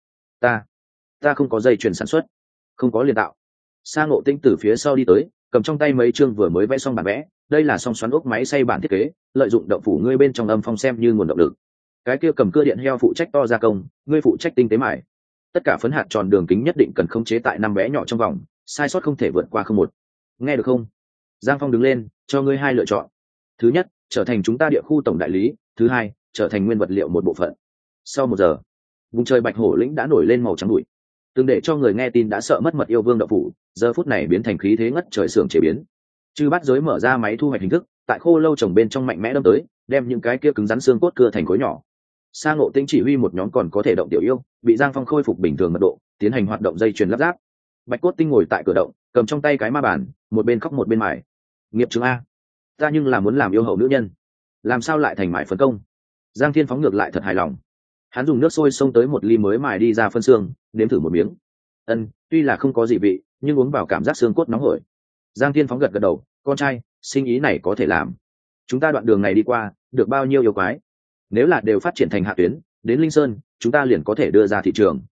Ta không có dây chuyền sản xuất, không có liền tạo. Sa Ngộ Tinh từ phía sau đi tới, cầm trong tay mấy chương vừa mới vẽ xong bản vẽ, đây là song xoắn ốc máy xay bản thiết kế, lợi dụng động phủ ngươi bên trong âm phong xem như nguồn động lực. Cái kia cầm cưa điện heo phụ trách to gia công, ngươi phụ trách tinh tế mài. Tất cả phấn hạt tròn đường kính nhất định cần khống chế tại 5 bé nhỏ trong vòng, sai sót không thể vượt qua 0.1. Nghe được không? Giang Phong đứng lên, cho ngươi 2 lựa chọn. Thứ nhất, trở thành chúng ta địa khu tổng đại lý, thứ hai, trở thành nguyên vật liệu một bộ phận. Sau 1 giờ, vùng trời Bạch Hổ lĩnh đã nổi lên màu trắng bụi. Từng để cho người nghe tin đã sợ mất mật yêu vương động phủ, giờ phút này biến thành khí thế ngất trời xưởng chế biến. Chư Bát Giới mở ra máy thu hoạch hình thức, tại khô lâu trồng bên trong mạnh mẽ đâm tới, đem những cái kia cứng rắn xương cốt cưa thành khối nhỏ. Sa Ngộ Tinh chỉ huy một nhóm còn có thể động tiểu yêu, bị Giang Phong khôi phục bình thường mật độ, tiến hành hoạt động dây chuyền lắp ráp. Bạch cốt tinh ngồi tại cửa động, cầm trong tay cái ma bàn, một bên khóc một bên mài. Nghiệp chứng a, ta nhưng là muốn làm yêu hậu nữ nhân, làm sao lại thành mài phấn công? Giang Thiên Phóng ngược lại thật hài lòng. Hắn dùng nước sôi xông tới một ly mới mài đi ra phân xương, nếm thử một miếng. Tuy là không có gì vị, nhưng uống vào cảm giác xương cốt nóng hổi. Giang Thiên Phóng gật gật đầu, con trai, sinh ý này có thể làm. Chúng ta đoạn đường này đi qua, được bao nhiêu yêu quái? Nếu là đều phát triển thành hạ tuyến, đến Linh Sơn, chúng ta liền có thể đưa ra thị trường.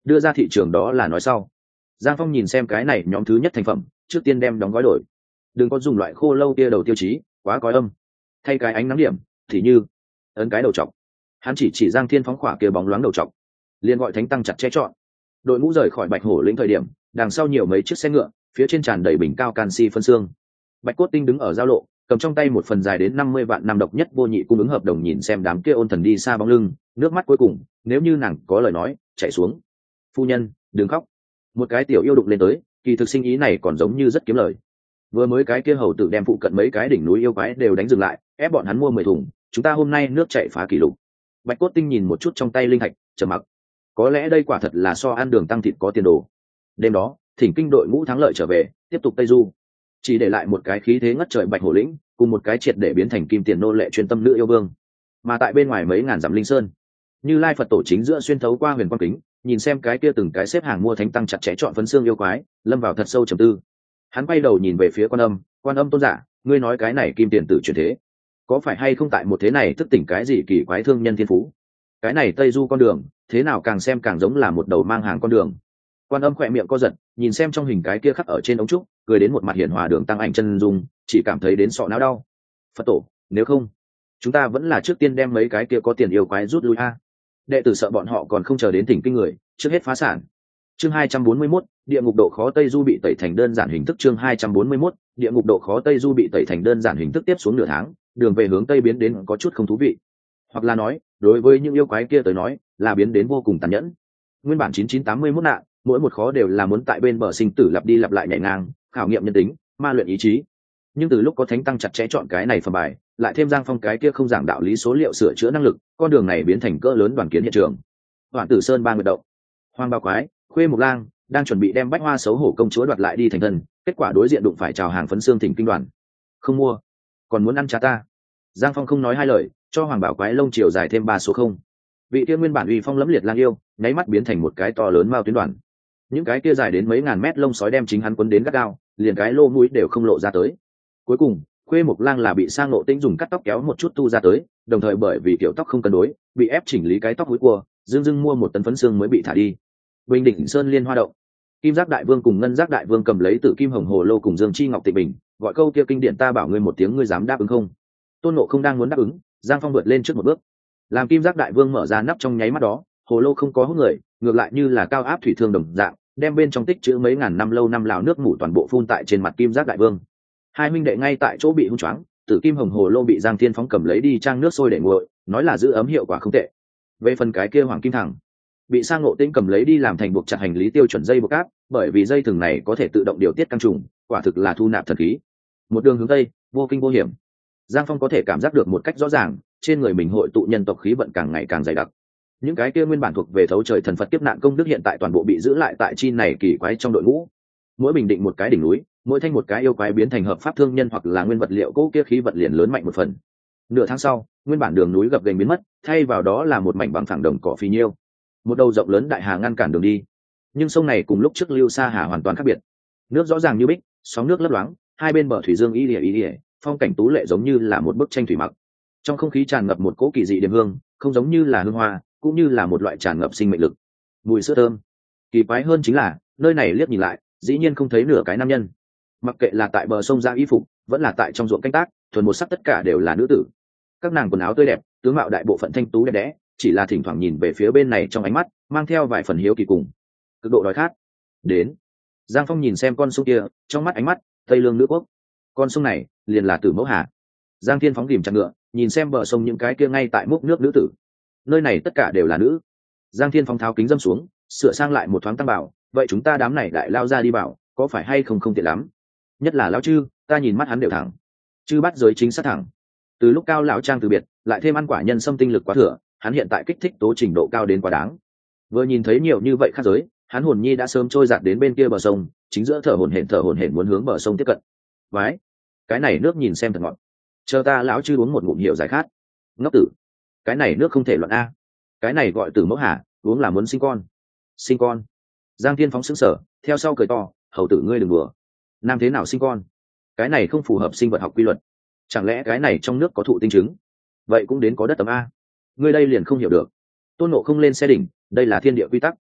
đưa ra thị trường đó là nói sau. Giang Phong nhìn xem cái này nhóm thứ nhất thành phẩm, trước tiên đem đóng gói đổi. Đừng có dùng loại khô lâu tia đầu tiêu chí quá cói âm, thay cái ánh nắng điểm thì như ấn cái đầu trọc. Hắn chỉ Giang Thiên phóng khỏa kia bóng loáng đầu trọc, liền gọi thánh tăng chặt che chọn. Đội ngũ rời khỏi Bạch Hổ lĩnh thời điểm, đằng sau nhiều mấy chiếc xe ngựa, phía trên tràn đầy bình cao canxi phân xương. Bạch Cốt Tinh đứng ở giao lộ, cầm trong tay một phần dài đến 50 vạn năm độc nhất vô nhị cung ứng hợp đồng, nhìn xem đám kia ôn thần đi xa bóng lưng, nước mắt cuối cùng, nếu như nàng có lời nói, chạy xuống. Phu nhân, đừng khóc. Một cái tiểu yêu đụng lên tới, kỳ thực sinh ý này còn giống như rất kiếm lời. Vừa mới cái kia hầu tử đem phụ cận mấy cái đỉnh núi yêu quái đều đánh dừng lại, ép bọn hắn mua 10 thùng, chúng ta hôm nay nước chạy phá kỷ lục. Bạch Cốt Tinh nhìn một chút trong tay linh thạch, trầm mặc. Có lẽ đây quả thật là so ăn đường tăng thịt có tiền đồ. Đêm đó, Thỉnh Kinh đội ngũ thắng lợi trở về, tiếp tục tây du, chỉ để lại một cái khí thế ngất trời Bạch Hổ lĩnh, cùng một cái triệt để biến thành kim tiền nô lệ chuyên tâm nữ yêu vương. Mà tại bên ngoài mấy ngàn dặm linh sơn, Như Lai Phật tổ chính giữa xuyên thấu qua huyền quang kính, nhìn xem cái kia từng cái xếp hàng mua thánh tăng chặt chẽ chọn phấn xương yêu quái, lâm vào thật sâu trầm tư. Hắn quay đầu nhìn về phía Quan Âm tôn giả, ngươi nói cái này kim tiền tử chuyển thế, có phải hay không tại một thế này thức tỉnh cái gì kỳ quái thương nhân thiên phú? Cái này tây du con đường, thế nào càng xem càng giống là một đầu mang hàng con đường. Quan Âm khỏe miệng co giật, nhìn xem trong hình cái kia khắc ở trên ống trúc, cười đến một mặt hiển hòa đường tăng ảnh chân dung, chỉ cảm thấy đến sọ não đau. Phật tổ, nếu không, chúng ta vẫn là trước tiên đem mấy cái kia có tiền yêu quái rút lui a. Đệ tử sợ bọn họ còn không chờ đến Thỉnh Kinh người, trước hết phá sản. Chương 241, địa ngục độ khó Tây Du bị tẩy thành đơn giản hình thức. Chương 241, địa ngục độ khó Tây Du bị tẩy thành đơn giản hình thức. Tiếp xuống nửa tháng, đường về hướng tây biến đến có chút không thú vị, hoặc là nói, đối với những yêu quái kia tới nói, là biến đến vô cùng tàn nhẫn. Nguyên bản 9981 nạn, mỗi một khó đều là muốn tại bên bờ sinh tử lặp đi lặp lại nhảy ngang, khảo nghiệm nhân tính, ma luyện ý chí. Nhưng từ lúc có thánh tăng chặt chẽ chọn cái này phẩm bài, lại thêm Giang Phong cái kia không giảng đạo lý số liệu sửa chữa năng lực, con đường này biến thành cỡ lớn đoàn kiến hiện trường. Hoản Tử Sơn 30 động, Hoang Bao Quái, Khuê Mục Lang đang chuẩn bị đem Bách Hoa xấu hổ công chúa đoạt lại đi thành thân, kết quả đối diện đụng phải chào hàng phấn xương Thỉnh Kinh đoàn. Không mua, còn muốn ăn cha ta. Giang Phong không nói hai lời, cho Hoàng Bảo Quái lông chiều dài thêm 3 số 0. Vị kia nguyên bản uy phong lẫm liệt lang yêu, nháy mắt biến thành một cái to lớn mao tuyến đoàn. Những cái kia dài đến mấy ngàn mét lông sói đem chính hắn quấn đến gắt gao, liền cái lô mũi đều không lộ ra tới. Cuối cùng, Khuê Mục Lang là bị Sang Ngộ Tĩnh dùng cắt tóc kéo một chút tu ra tới, đồng thời bởi vì kiểu tóc không cân đối, bị ép chỉnh lý cái tóc húi cua, dưng mua một tấn phấn xương mới bị thả đi. Bình Định Sơn Liên Hoa Động, Kim Giác Đại Vương cùng Ngân Giác Đại Vương cầm lấy Tử Kim Hồng Hồ Lô cùng Dương Chi Ngọc Tịnh Bình, gọi câu kia kinh điển ta bảo ngươi một tiếng, ngươi dám đáp ứng không? Tôn Ngộ không đang muốn đáp ứng, Giang Phong vượt lên trước một bước, làm Kim Giác Đại Vương mở ra nắp, trong nháy mắt đó, hồ lô không có hút người, ngược lại như là cao áp thủy thương đồng dạng, đem bên trong tích trữ mấy ngàn năm lâu năm lào nước mủ toàn bộ phun tại trên mặt Kim Giác Đại Vương. Hai huynh đệ ngay tại chỗ bị hung choáng, Tử Kim Hồng Hồ Lô bị Giang Thiên Phóng cầm lấy đi trang nước sôi để nguội, nói là giữ ấm hiệu quả không tệ. Về phần cái kia Hoàng Kim Thẳng, bị Sang Ngộ Tĩnh cầm lấy đi làm thành buộc chặt hành lý tiêu chuẩn dây buộc áp, bởi vì dây thừng này có thể tự động điều tiết căng trùng, quả thực là thu nạp thần khí. Một đường hướng tây, vô kinh vô hiểm. Giang Phong có thể cảm giác được một cách rõ ràng, trên người mình hội tụ nhân tộc khí vận càng ngày càng dày đặc. Những cái kia nguyên bản thuộc về thấu trời thần Phật kiếp nạn công đức hiện tại toàn bộ bị giữ lại tại chi này kỳ quái trong đội ngũ. Mỗi bình định một cái đỉnh núi, mỗi thanh một cái yêu quái biến thành hợp pháp thương nhân hoặc là nguyên vật liệu cố kia khí vận liền lớn mạnh một phần. Nửa tháng sau, nguyên bản đường núi gập ghềnh biến mất, thay vào đó là một mảnh bằng phẳng đồng cỏ phì nhiêu. Một đầu rộng lớn đại hà ngăn cản đường đi. Nhưng sông này cùng lúc trước Lưu Sa Hà hoàn toàn khác biệt. Nước rõ ràng như bích, sóng nước lấp loáng, hai bên bờ thủy dương y lìa, phong cảnh tú lệ giống như là một bức tranh thủy mặc. Trong không khí tràn ngập một cỗ kỳ dị đềm hương, không giống như là hương hoa, cũng như là một loại tràn ngập sinh mệnh lực. Mùi sữa thơm. Kỳ quái hơn chính là, nơi này liếc nhìn lại, dĩ nhiên không thấy nửa cái nam nhân. Mặc kệ là tại bờ sông ra y phục, vẫn là tại trong ruộng canh tác, thuần một sắc tất cả đều là nữ tử. Các nàng quần áo tươi đẹp, tướng mạo đại bộ phận thanh tú đẹp đẽ, chỉ là thỉnh thoảng nhìn về phía bên này trong ánh mắt mang theo vài phần hiếu kỳ cùng cực độ đói khát. Đến. Giang Phong nhìn xem con sông kia, trong mắt ánh mắt Tây Lương nữ quốc. Con sông này liền là Tử Mẫu Hà. Giang Thiên phóng rìm chặt ngựa, nhìn xem bờ sông những cái kia ngay tại múc nước nữ tử. Nơi này tất cả đều là nữ. Giang Thiên phóng tháo kính dâm xuống, sửa sang lại một thoáng tăng bảo, vậy chúng ta đám này đại lao ra đi bảo, có phải hay không tiện lắm? Nhất là lão Chư, ta nhìn mắt hắn đều thẳng. Chư bắt giới chính xác thẳng. Từ lúc Cao lão trang từ biệt, lại thêm ăn quả nhân sâm tinh lực quá thừa, hắn hiện tại kích thích tố trình độ cao đến quá đáng. Vừa nhìn thấy nhiều như vậy khác giới, hắn hồn nhi đã sớm trôi giạt đến bên kia bờ sông, chính giữa thở hổn hển muốn hướng bờ sông tiếp cận. Vái, cái này nước nhìn xem thật ngọt. Chờ ta lão Chư uống một ngụm hiệu giải khát. Ngốc tử, cái này nước không thể loạn a. Cái này gọi Tử Mẫu Hà, uống là muốn sinh con. Sinh con? Giang Thiên phóng sững sờ, theo sau cười to, hầu tử ngươi đừng đùa. Nam thế nào sinh con? Cái này không phù hợp sinh vật học quy luật. Chẳng lẽ cái này trong nước có thụ tinh trứng? Vậy cũng đến có đất tấm a. Ngươi đây liền không hiểu được. Tôn Ngộ không lên xe đỉnh, đây là thiên địa quy tắc.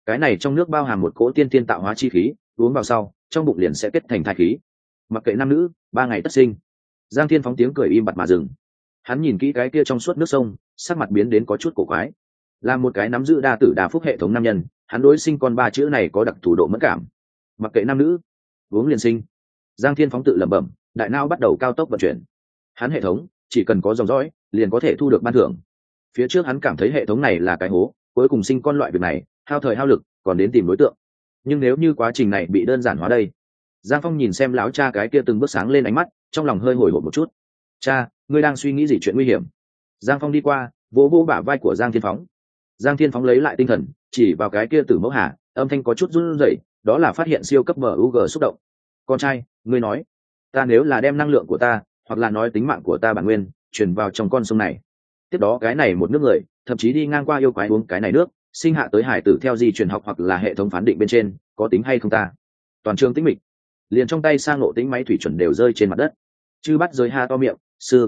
cái này trong nước bao hàm một cỗ tiên tiên tạo hóa chi khí, uống vào sau trong bụng liền sẽ kết thành thai khí, mặc kệ nam nữ 3 ngày tất sinh. Giang Thiên Phóng tiếng cười im bặt mà dừng. Hắn nhìn kỹ cái kia trong suốt nước sông, sắc mặt biến đến có chút cổ quái. Là một cái nắm giữ đa tử đa phúc hệ thống nam nhân, hắn đối sinh con 3 chữ này có đặc thù độ mẫn cảm. Mặc kệ nam nữ, uống liền sinh. Giang Thiên Phóng tự lẩm bẩm, đại não bắt đầu cao tốc vận chuyển. Hắn hệ thống chỉ cần có dòng dõi liền có thể thu được ban thưởng. Phía trước hắn cảm thấy hệ thống này là cái hố, cuối cùng sinh con loại việc này hao thời hao lực, còn đến tìm đối tượng. Nhưng nếu như quá trình này bị đơn giản hóa đây. Giang Phong nhìn xem lão cha cái kia từng bước sáng lên ánh mắt, trong lòng hơi hồi hộp một chút. Cha, ngươi đang suy nghĩ gì chuyện nguy hiểm? Giang Phong đi qua, vỗ vỗ bả vai của Giang Thiên Phóng. Giang Thiên Phóng lấy lại tinh thần, chỉ vào cái kia Tử Mẫu Hà, âm thanh có chút run rẩy, đó là phát hiện siêu cấp MUG xúc động. Con trai, ngươi nói, ta nếu là đem năng lượng của ta, hoặc là nói tính mạng của ta bản nguyên, truyền vào trong con sông này, tiếp đó cái này một nước người, thậm chí đi ngang qua yêu quái uống cái này nước, sinh hạ tới hải tử theo di truyền học hoặc là hệ thống phán định bên trên, có tính hay không ta? Toàn trường tĩnh mịch, liền trong tay Sang Ngộ Tĩnh máy thủy chuẩn đều rơi trên mặt đất. Chư Bắt Giới ha to miệng,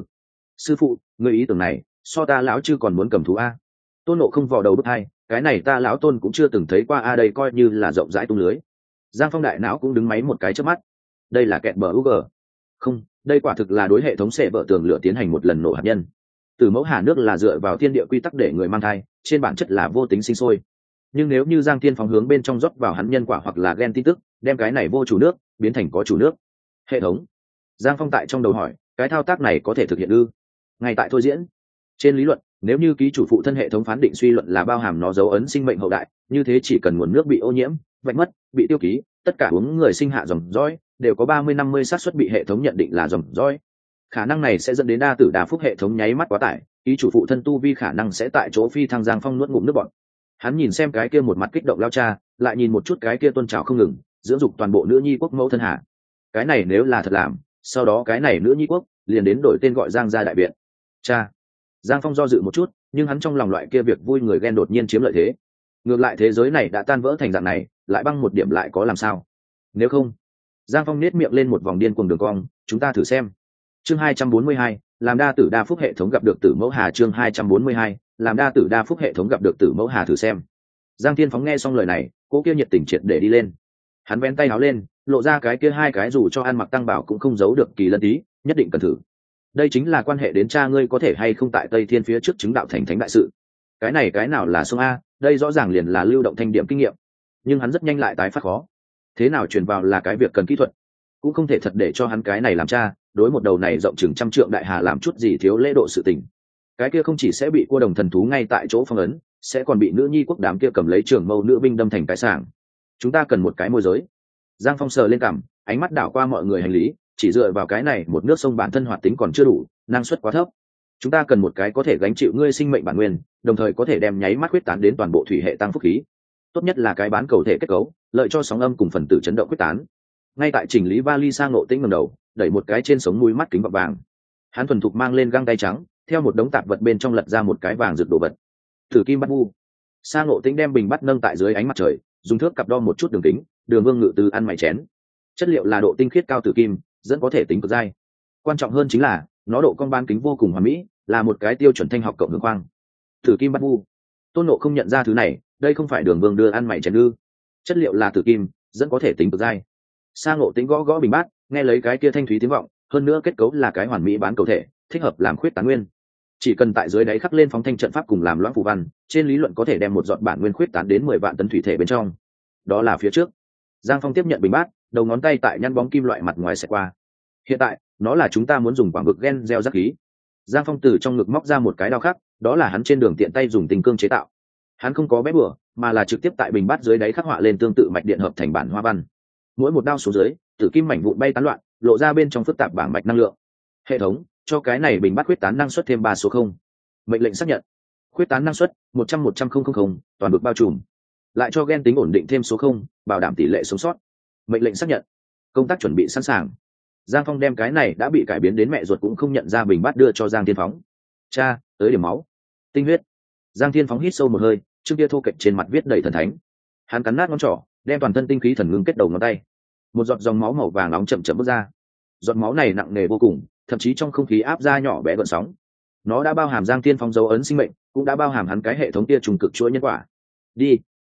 sư phụ, người ý tưởng này so ta lão chư còn muốn cầm thú a. Tôn Nộ không vò đầu bứt tai, cái này ta lão Tôn cũng chưa từng thấy qua a, đây coi như là rộng rãi tung lưới. Giang Phong đại não cũng đứng máy một cái chớp mắt. Đây là kẹt bờ UG. Không, đây quả thực là đối hệ thống xệ vợ tường lửa tiến hành một lần nổ hạt nhân. Từ Mẫu Hà nước là dựa vào thiên địa quy tắc để người mang thai, trên bản chất là vô tính sinh sôi. Nhưng nếu như Giang Thiên Phóng hướng bên trong rót vào hắn nhân quả hoặc là gen tin tức, đem cái này vô chủ nước biến thành có chủ nước. Hệ thống. Giang Phong tại trong đầu hỏi, cái thao tác này có thể thực hiện ư? Ngay tại thôi diễn. Trên lý luận, nếu như ký chủ phụ thân hệ thống phán định suy luận là bao hàm nó dấu ấn sinh mệnh hậu đại, như thế chỉ cần nguồn nước bị ô nhiễm, vạch mất, bị tiêu ký, tất cả uống người sinh hạ dòng dõi đều có 30-50 xác suất bị hệ thống nhận định là dòng dõi. Khả năng này sẽ dẫn đến đa tử đa phúc hệ thống nháy mắt quá tải, ký chủ phụ thân tu vi khả năng sẽ tại chỗ phi thăng. Giang Phong nuốt ngụm nước bọt. Hắn nhìn xem cái kia một mặt kích động lao cha, lại nhìn một chút cái kia tôn trào không ngừng, dưỡng dục toàn bộ nữ nhi quốc mẫu thân hạ. Cái này nếu là thật làm, sau đó cái này nữ nhi quốc liền đến đổi tên gọi Giang gia đại viện. Cha. Giang Phong do dự một chút, nhưng hắn trong lòng loại kia việc vui người ghen đột nhiên chiếm lợi thế. Ngược lại thế giới này đã tan vỡ thành dạng này, lại băng một điểm lại có làm sao? Nếu không, Giang Phong nết miệng lên một vòng điên cuồng đường cong, chúng ta thử xem. Chương 242, làm đa tử đa phúc hệ thống gặp được Tử Mẫu Hà. Chương 242, làm đa tử đa phúc hệ thống gặp được Tử Mẫu Hà, thử xem. Giang Thiên Phóng nghe xong lời này, cô kia nhiệt tình triệt để đi lên. Hắn vén tay áo lên, lộ ra cái kia hai cái dù cho ăn mặc tăng bảo cũng không giấu được kỳ lân tí, nhất định cần thử. Đây chính là quan hệ đến cha ngươi có thể hay không tại Tây Thiên phía trước chứng đạo thành thánh đại sự. Cái này cái nào là sông a, đây rõ ràng liền là lưu động thanh điểm kinh nghiệm. Nhưng hắn rất nhanh lại tái phát khó. Thế nào truyền vào là cái việc cần kỹ thuật, cũng không thể thật để cho hắn cái này làm cha, đối một đầu này rộng chừng 100 trượng đại hà làm chút gì thiếu lễ độ sự tình. Cái kia không chỉ sẽ bị cua đồng thần thú ngay tại chỗ phong ấn, sẽ còn bị nữ nhi quốc đám kia cầm lấy trường mâu nữ binh đâm thành cái sàng. Chúng ta cần một cái môi giới. Giang Phong sờ lên cằm, ánh mắt đảo qua mọi người hành lý, chỉ dựa vào cái này một nước sông bản thân hoạt tính còn chưa đủ, năng suất quá thấp. Chúng ta cần một cái có thể gánh chịu ngươi sinh mệnh bản nguyên, đồng thời có thể đem nháy mắt quyết tán đến toàn bộ thủy hệ tăng phúc khí. Tốt nhất là cái bán cầu thể kết cấu, lợi cho sóng âm cùng phần tử chấn động quyết tán. Ngay tại chỉnh lý vali, Sang Ngộ Tĩnh ngẩng đầu, đẩy một cái trên sống mũi mắt kính gọng vàng. Hắn thuần thục mang lên găng tay trắng, theo một đống tạp vật bên trong lật ra một cái vàng rực đồ vật. Thử kim bắt vu. Sang Ngộ Tĩnh đem bình bắt nâng tại dưới ánh mặt trời, dùng thước cặp đo một chút đường kính, đường vương ngự từ ăn mày chén. Chất liệu là độ tinh khiết cao tử kim, dẫn có thể tính cực dai. Quan trọng hơn chính là nó độ cong ban kính vô cùng hoàn mỹ, là một cái tiêu chuẩn thanh học cộng hưởng khoang. Tử kim bắt vu. Tôn Nộ không nhận ra thứ này, đây không phải đường vương đưa ăn mày chén ư? Chất liệu là tử kim, dẫn có thể tính cực dai. Sang Ngộ Tĩnh gõ gõ bình bát, nghe lấy cái kia thanh thúy tiếng vọng, hơn nữa kết cấu là cái hoàn mỹ bán cầu thể, thích hợp làm khuyết tán nguyên. Chỉ cần tại dưới đáy khắc lên phóng thanh trận pháp cùng làm loãng phù văn, trên lý luận có thể đem một giọt bản nguyên khuyết tán đến 10 vạn tấn thủy thể bên trong. Đó là phía trước. Giang Phong tiếp nhận bình bát, đầu ngón tay tại nhăn bóng kim loại mặt ngoài xẹt qua. Hiện tại, nó là chúng ta muốn dùng quảng vực gen gieo rắc khí. Giang Phong từ trong ngực móc ra một cái đao khắc, đó là hắn trên đường tiện tay dùng tình cương chế tạo. Hắn không có bét bừa, mà là trực tiếp tại bình bát dưới đáy khắc họa lên tương tự mạch điện hợp thành bản hoa văn. Mỗi một đao xuống dưới, tử kim mảnh vụn bay tán loạn, lộ ra bên trong phức tạp bảng mạch năng lượng. Hệ thống, cho cái này bình bát khuyết tán năng suất thêm 3 số 0. Mệnh lệnh xác nhận. Khuyết tán năng suất 100-100-000, toàn vực bao trùm. Lại cho gen tính ổn định thêm số 0, bảo đảm tỷ lệ sống sót. Mệnh lệnh xác nhận. Công tác chuẩn bị sẵn sàng. Giang Phong đem cái này đã bị cải biến đến mẹ ruột cũng không nhận ra bình bát đưa cho Giang Thiên Phóng. Cha, tới điểm máu. Tinh huyết. Giang Thiên Phóng hít sâu một hơi, chương kia thô kệch trên mặt viết đầy thần thánh. Hắn cắn nát ngón trỏ, đem toàn thân tinh khí thần ngưng kết đầu ngón tay. Một giọt dòng máu màu vàng nóng chậm chậm bước ra. Giọt máu này nặng nề vô cùng, thậm chí trong không khí áp ra nhỏ bé gợn sóng. Nó đã bao hàm Giang Thiên Phóng dấu ấn sinh mệnh, cũng đã bao hàm hắn cái hệ thống kia trùng cực chuỗi nhân quả. Đi.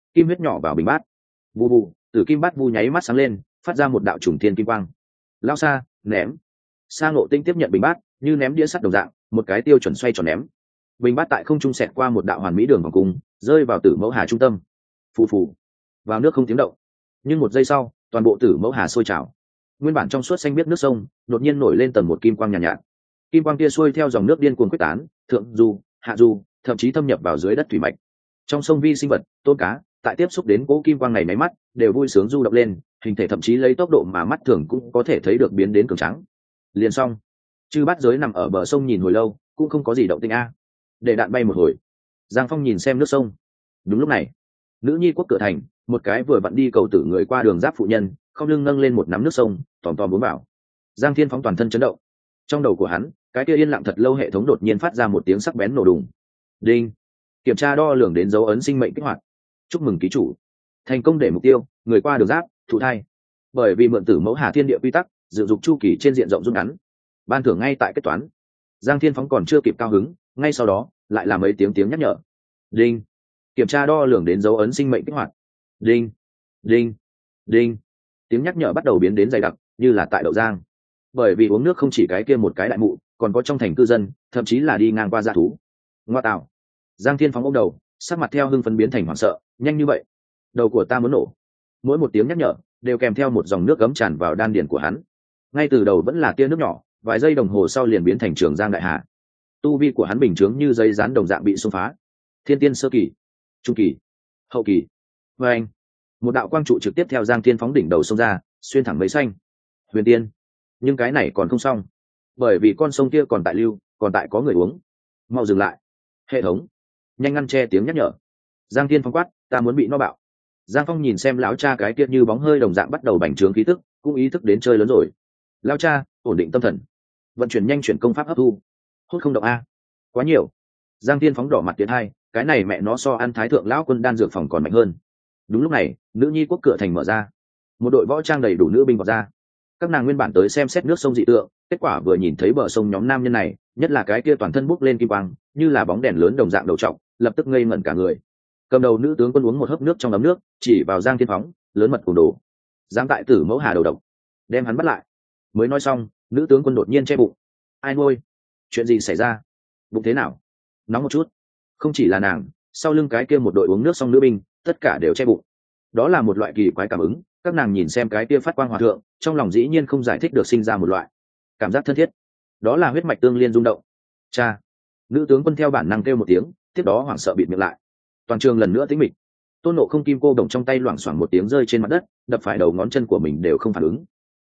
kim huyết nhỏ vào bình bát. Vù vù, tử kim bát vu nháy mắt sáng lên, phát ra một đạo trùng thiên kim quang. Lao xa, ném. Sa Ngộ Tinh tiếp nhận bình bát, như ném đĩa sắt đồng dạng, một cái tiêu chuẩn xoay tròn ném. Bình bát tại không trung xẹt qua một đạo hoàn mỹ đường vòng cung, rơi vào Tử Mẫu Hà trung tâm. Phù phù, vào nước không tiếng động. Nhưng một giây sau, toàn bộ Tử Mẫu Hà sôi trào. Nguyên bản trong suốt xanh biếc nước sông, đột nhiên nổi lên tầng một kim quang nhàn nhạt. Kim quang kia xuôi theo dòng nước điên cuồng quyết tán, thượng du, hạ du, thậm chí thâm nhập vào dưới đất thủy mạch. Trong sông vi sinh vật, tôm cá, tại tiếp xúc đến cỗ kim quang này máy mắt, đều vui sướng du động lên, hình thể thậm chí lấy tốc độ mà mắt thường cũng có thể thấy được biến đến cường trắng. Liền xong. Chư Bát Giới nằm ở bờ sông nhìn hồi lâu, cũng không có gì động tĩnh a. Để đạn bay một hồi. Giang Phong nhìn xem nước sông. Đúng lúc này, Nữ Nhi Quốc cửa thành, một cái vừa vặn đi cầu tử người qua đường giáp phụ nhân, không lưng nâng lên một nắm nước sông, tòm tòm bốn vào. Giang Thiên Phóng toàn thân chấn động. Trong đầu của hắn, cái kia yên lặng thật lâu hệ thống đột nhiên phát ra một tiếng sắc bén nổ đùng. Đinh. Kiểm tra đo lường đến dấu ấn sinh mệnh kích hoạt. Chúc mừng ký chủ. Thành công để mục tiêu, người qua đường giáp, thụ thai. Bởi vì mượn Tử Mẫu Hà thiên địa quy tắc, dự dục chu kỳ trên diện rộng rút ngắn. Ban thưởng ngay tại kết toán. Giang Thiên Phóng còn chưa kịp cao hứng, ngay sau đó lại là mấy tiếng nhắc nhở. Đinh. Kiểm tra đo lường đến dấu ấn sinh mệnh kích hoạt. Đinh. Đinh. Đinh. Tiếng nhắc nhở bắt đầu biến đến dày đặc, như là tại Đậu Giang. Bởi vì uống nước không chỉ cái kia một cái đại mụ, còn có trong thành cư dân, thậm chí là đi ngang qua dã thú. Ngoa tạo. Giang Thiên Phóng ôm đầu, sắc mặt theo hưng phấn biến thành hoảng sợ. Nhanh như vậy, đầu của ta muốn nổ. Mỗi một tiếng nhắc nhở đều kèm theo một dòng nước gấm tràn vào đan điền của hắn. Ngay từ đầu vẫn là tia nước nhỏ, vài giây đồng hồ sau liền biến thành Trường Giang đại hà. Tu vi của hắn bình chướng như dây rán đồng dạng bị xung phá. Thiên tiên sơ kỳ, trung kỳ, hậu kỳ. Và anh, một đạo quang trụ trực tiếp theo Giang Thiên Phóng đỉnh đầu xông ra, xuyên thẳng mấy xanh. Huyền tiên. Nhưng cái này còn không xong, bởi vì con sông kia còn tại lưu, còn tại có người uống. Mau dừng lại. Hệ thống, nhanh ngăn che tiếng nhắc nhở. Giang Thiên Phóng quát, ta muốn bị no bạo. Giang Phong nhìn xem lão cha cái kia như bóng hơi đồng dạng bắt đầu bành trướng khí tức, cũng ý thức đến chơi lớn rồi. Lão cha, ổn định tâm thần, vận chuyển nhanh chuyển công pháp hấp thu. Hốt không động a, quá nhiều. Giang Thiên Phóng đỏ mặt tiến hai, cái này mẹ nó so ăn Thái Thượng lão quân đan dược phòng còn mạnh hơn. Đúng lúc này, Nữ Nhi Quốc cửa thành mở ra, một đội võ trang đầy đủ nữ binh vào ra. Các nàng nguyên bản tới xem xét nước sông dị tượng, kết quả vừa nhìn thấy bờ sông nhóm nam nhân này, nhất là cái kia toàn thân bốc lên kim quang, như là bóng đèn lớn đồng dạng đầu trọc, lập tức ngây ngẩn cả người. Cầm đầu nữ tướng quân uống một hớp nước trong ấm nước, chỉ vào Giang Thiên Phóng, lớn mật cùng đồ, dám tại Tử Mẫu Hà đầu độc, đem hắn bắt lại. Mới nói xong, nữ tướng quân đột nhiên che bụng. Ai nuôi? Chuyện gì xảy ra? Bụng thế nào? Nóng một chút. Không chỉ là nàng, sau lưng cái kia một đội uống nước xong nữ binh, tất cả đều che bụng. Đó là một loại kỳ quái cảm ứng, các nàng nhìn xem cái kia phát quang hòa thượng, trong lòng dĩ nhiên không giải thích được sinh ra một loại cảm giác thân thiết. Đó là huyết mạch tương liên rung động. Cha. Nữ tướng quân theo bản năng kêu một tiếng, tiếp đó hoảng sợ bịt miệng lại. Toàn trường lần nữa tĩnh mịch. Tôn Nộ Không kim cô đồng trong tay loảng xoảng một tiếng rơi trên mặt đất, đập phải đầu ngón chân của mình đều không phản ứng.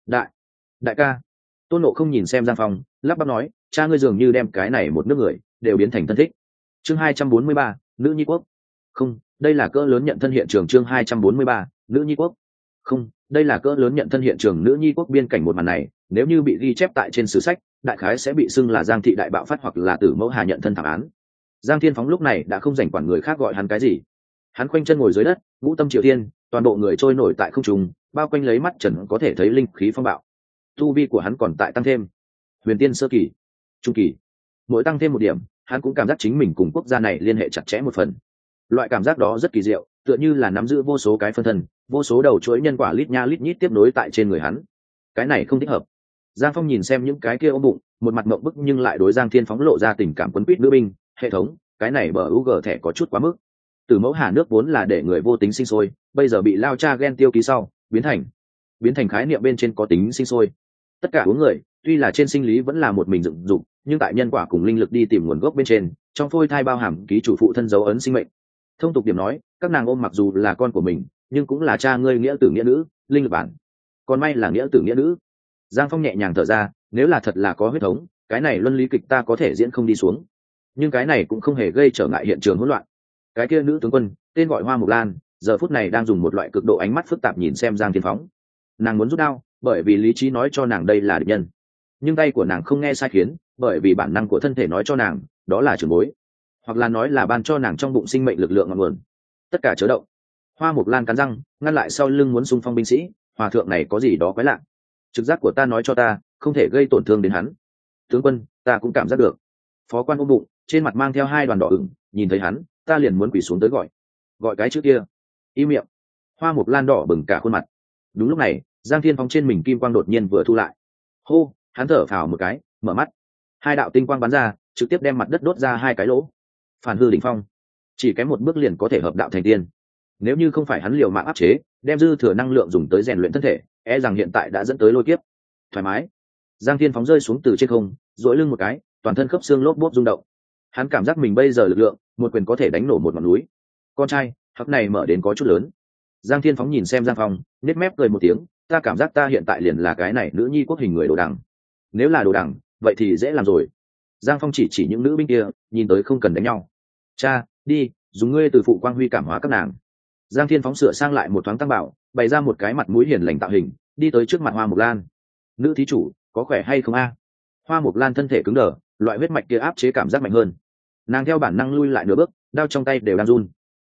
Đại ca. Tôn Nộ Không nhìn xem Giang Phong, lắp bắp nói, cha ngươi dường như đem cái này một nước người đều biến thành thân thích. Chương 243, Nữ Nhi Quốc. Không, đây là cỡ lớn nhận thân hiện trường. Chương 243, Nữ Nhi Quốc. Không, đây là cỡ lớn nhận thân hiện trường. Nữ Nhi Quốc biên cảnh một màn này, nếu như bị ghi chép tại trên sử sách, đại khái sẽ bị xưng là Giang thị đại bạo phát hoặc là Tử Mẫu Hà nhận thân thảm án. Giang Thiên Phóng lúc này đã không rảnh quản người khác gọi hắn cái gì. Hắn khoanh chân ngồi dưới đất, ngũ tâm triều thiên, toàn bộ người trôi nổi tại không trung, bao quanh lấy mắt trần có thể thấy linh khí phong bạo. Tu vi của hắn còn tại tăng thêm. Huyền tiên sơ kỳ, trung kỳ. Mỗi tăng thêm một điểm, hắn cũng cảm giác chính mình cùng quốc gia này liên hệ chặt chẽ một phần. Loại cảm giác đó rất kỳ diệu, tựa như là nắm giữ vô số cái phân thân, vô số đầu chuỗi nhân quả lít nha lít nhít tiếp nối tại trên người hắn. Cái này không thích hợp. Giang Phong nhìn xem những cái kia ôm bụng, một mặt mộng bức nhưng lại đối Giang Thiên Phóng lộ ra tình cảm quấn quýt nữ binh. Hệ thống, cái này bờ UG thẻ có chút quá mức. Tử Mẫu Hà nước vốn là để người vô tính sinh sôi, bây giờ bị lao cha ghen tiêu ký sau, biến thành khái niệm bên trên có tính sinh sôi. Tất cả uống người, tuy là trên sinh lý vẫn là một mình dựng dục, nhưng tại nhân quả cùng linh lực đi tìm nguồn gốc bên trên, trong phôi thai bao hàm ký chủ phụ thân dấu ấn sinh mệnh. Thông tục điểm nói, các nàng ôm mặc dù là con của mình, nhưng cũng là cha ngươi nghĩa tử nghĩa nữ, linh lực bản. Còn may là nghĩa tử nghĩa nữ. Giang Phong nhẹ nhàng thở ra, nếu là thật là có huyết thống, cái này luân lý kịch ta có thể diễn không đi xuống. Nhưng cái này cũng không hề gây trở ngại hiện trường hỗn loạn. Cái kia nữ tướng quân, tên gọi Hoa Mục Lan, giờ phút này đang dùng một loại cực độ ánh mắt phức tạp nhìn xem Giang Thiên Phóng. Nàng muốn rút đao, bởi vì lý trí nói cho nàng đây là địch nhân. Nhưng tay của nàng không nghe sai khiến, bởi vì bản năng của thân thể nói cho nàng, đó là trưởng bối, hoặc là nói là ban cho nàng trong bụng sinh mệnh lực lượng ngọn nguồn. Tất cả chớ động. Hoa Mục Lan cắn răng, ngăn lại sau lưng muốn xung phong binh sĩ. Hòa thượng này có gì đó quái lạ. Trực giác của ta nói cho ta, không thể gây tổn thương đến hắn. Tướng quân, ta cũng cảm giác được. Phó quan ôm bụng, trên mặt mang theo hai đoàn đỏ ửng, nhìn thấy hắn, ta liền muốn quỳ xuống tới gọi cái chữ kia. im miệng. Hoa Mộc Lan đỏ bừng cả khuôn mặt. Đúng lúc này, Giang Thiên Phóng trên mình kim quang đột nhiên vừa thu lại. Hô, hắn thở phào một cái, mở mắt. Hai đạo tinh quang bắn ra, trực tiếp đem mặt đất đốt ra hai cái lỗ. Phản hư đỉnh phong, chỉ kém một bước liền có thể hợp đạo thành tiên. Nếu như không phải hắn liều mạng áp chế, đem dư thừa năng lượng dùng tới rèn luyện thân thể, e rằng hiện tại đã dẫn tới lôi kiếp. Thoải mái. Giang Thiên Phóng rơi xuống từ trên không, duỗi lưng một cái, toàn thân khớp xương lốp bốp rung động. Hắn cảm giác mình bây giờ lực lượng, một quyền có thể đánh nổ một ngọn núi. Con trai, hắc này mở đến có chút lớn. Giang Thiên Phóng nhìn xem Giang Phong, nết mép cười một tiếng, ta cảm giác ta hiện tại liền là cái này nữ nhi quốc hình người đồ đằng. Nếu là đồ đằng, vậy thì dễ làm rồi. Giang Phong chỉ những nữ binh kia, nhìn tới không cần đánh nhau. Cha, đi, dùng ngươi từ phụ quang huy cảm hóa các nàng. Giang Thiên Phóng sửa sang lại một thoáng tăng bảo, bày ra một cái mặt mũi hiền lành tạo hình, đi tới trước mặt Hoa Mộc Lan. Nữ thí chủ, có khỏe hay không a? Hoa Mộc Lan thân thể cứng đờ, loại huyết mạch kia áp chế cảm giác mạnh hơn. Nàng theo bản năng lui lại nửa bước, đao trong tay đều đang run.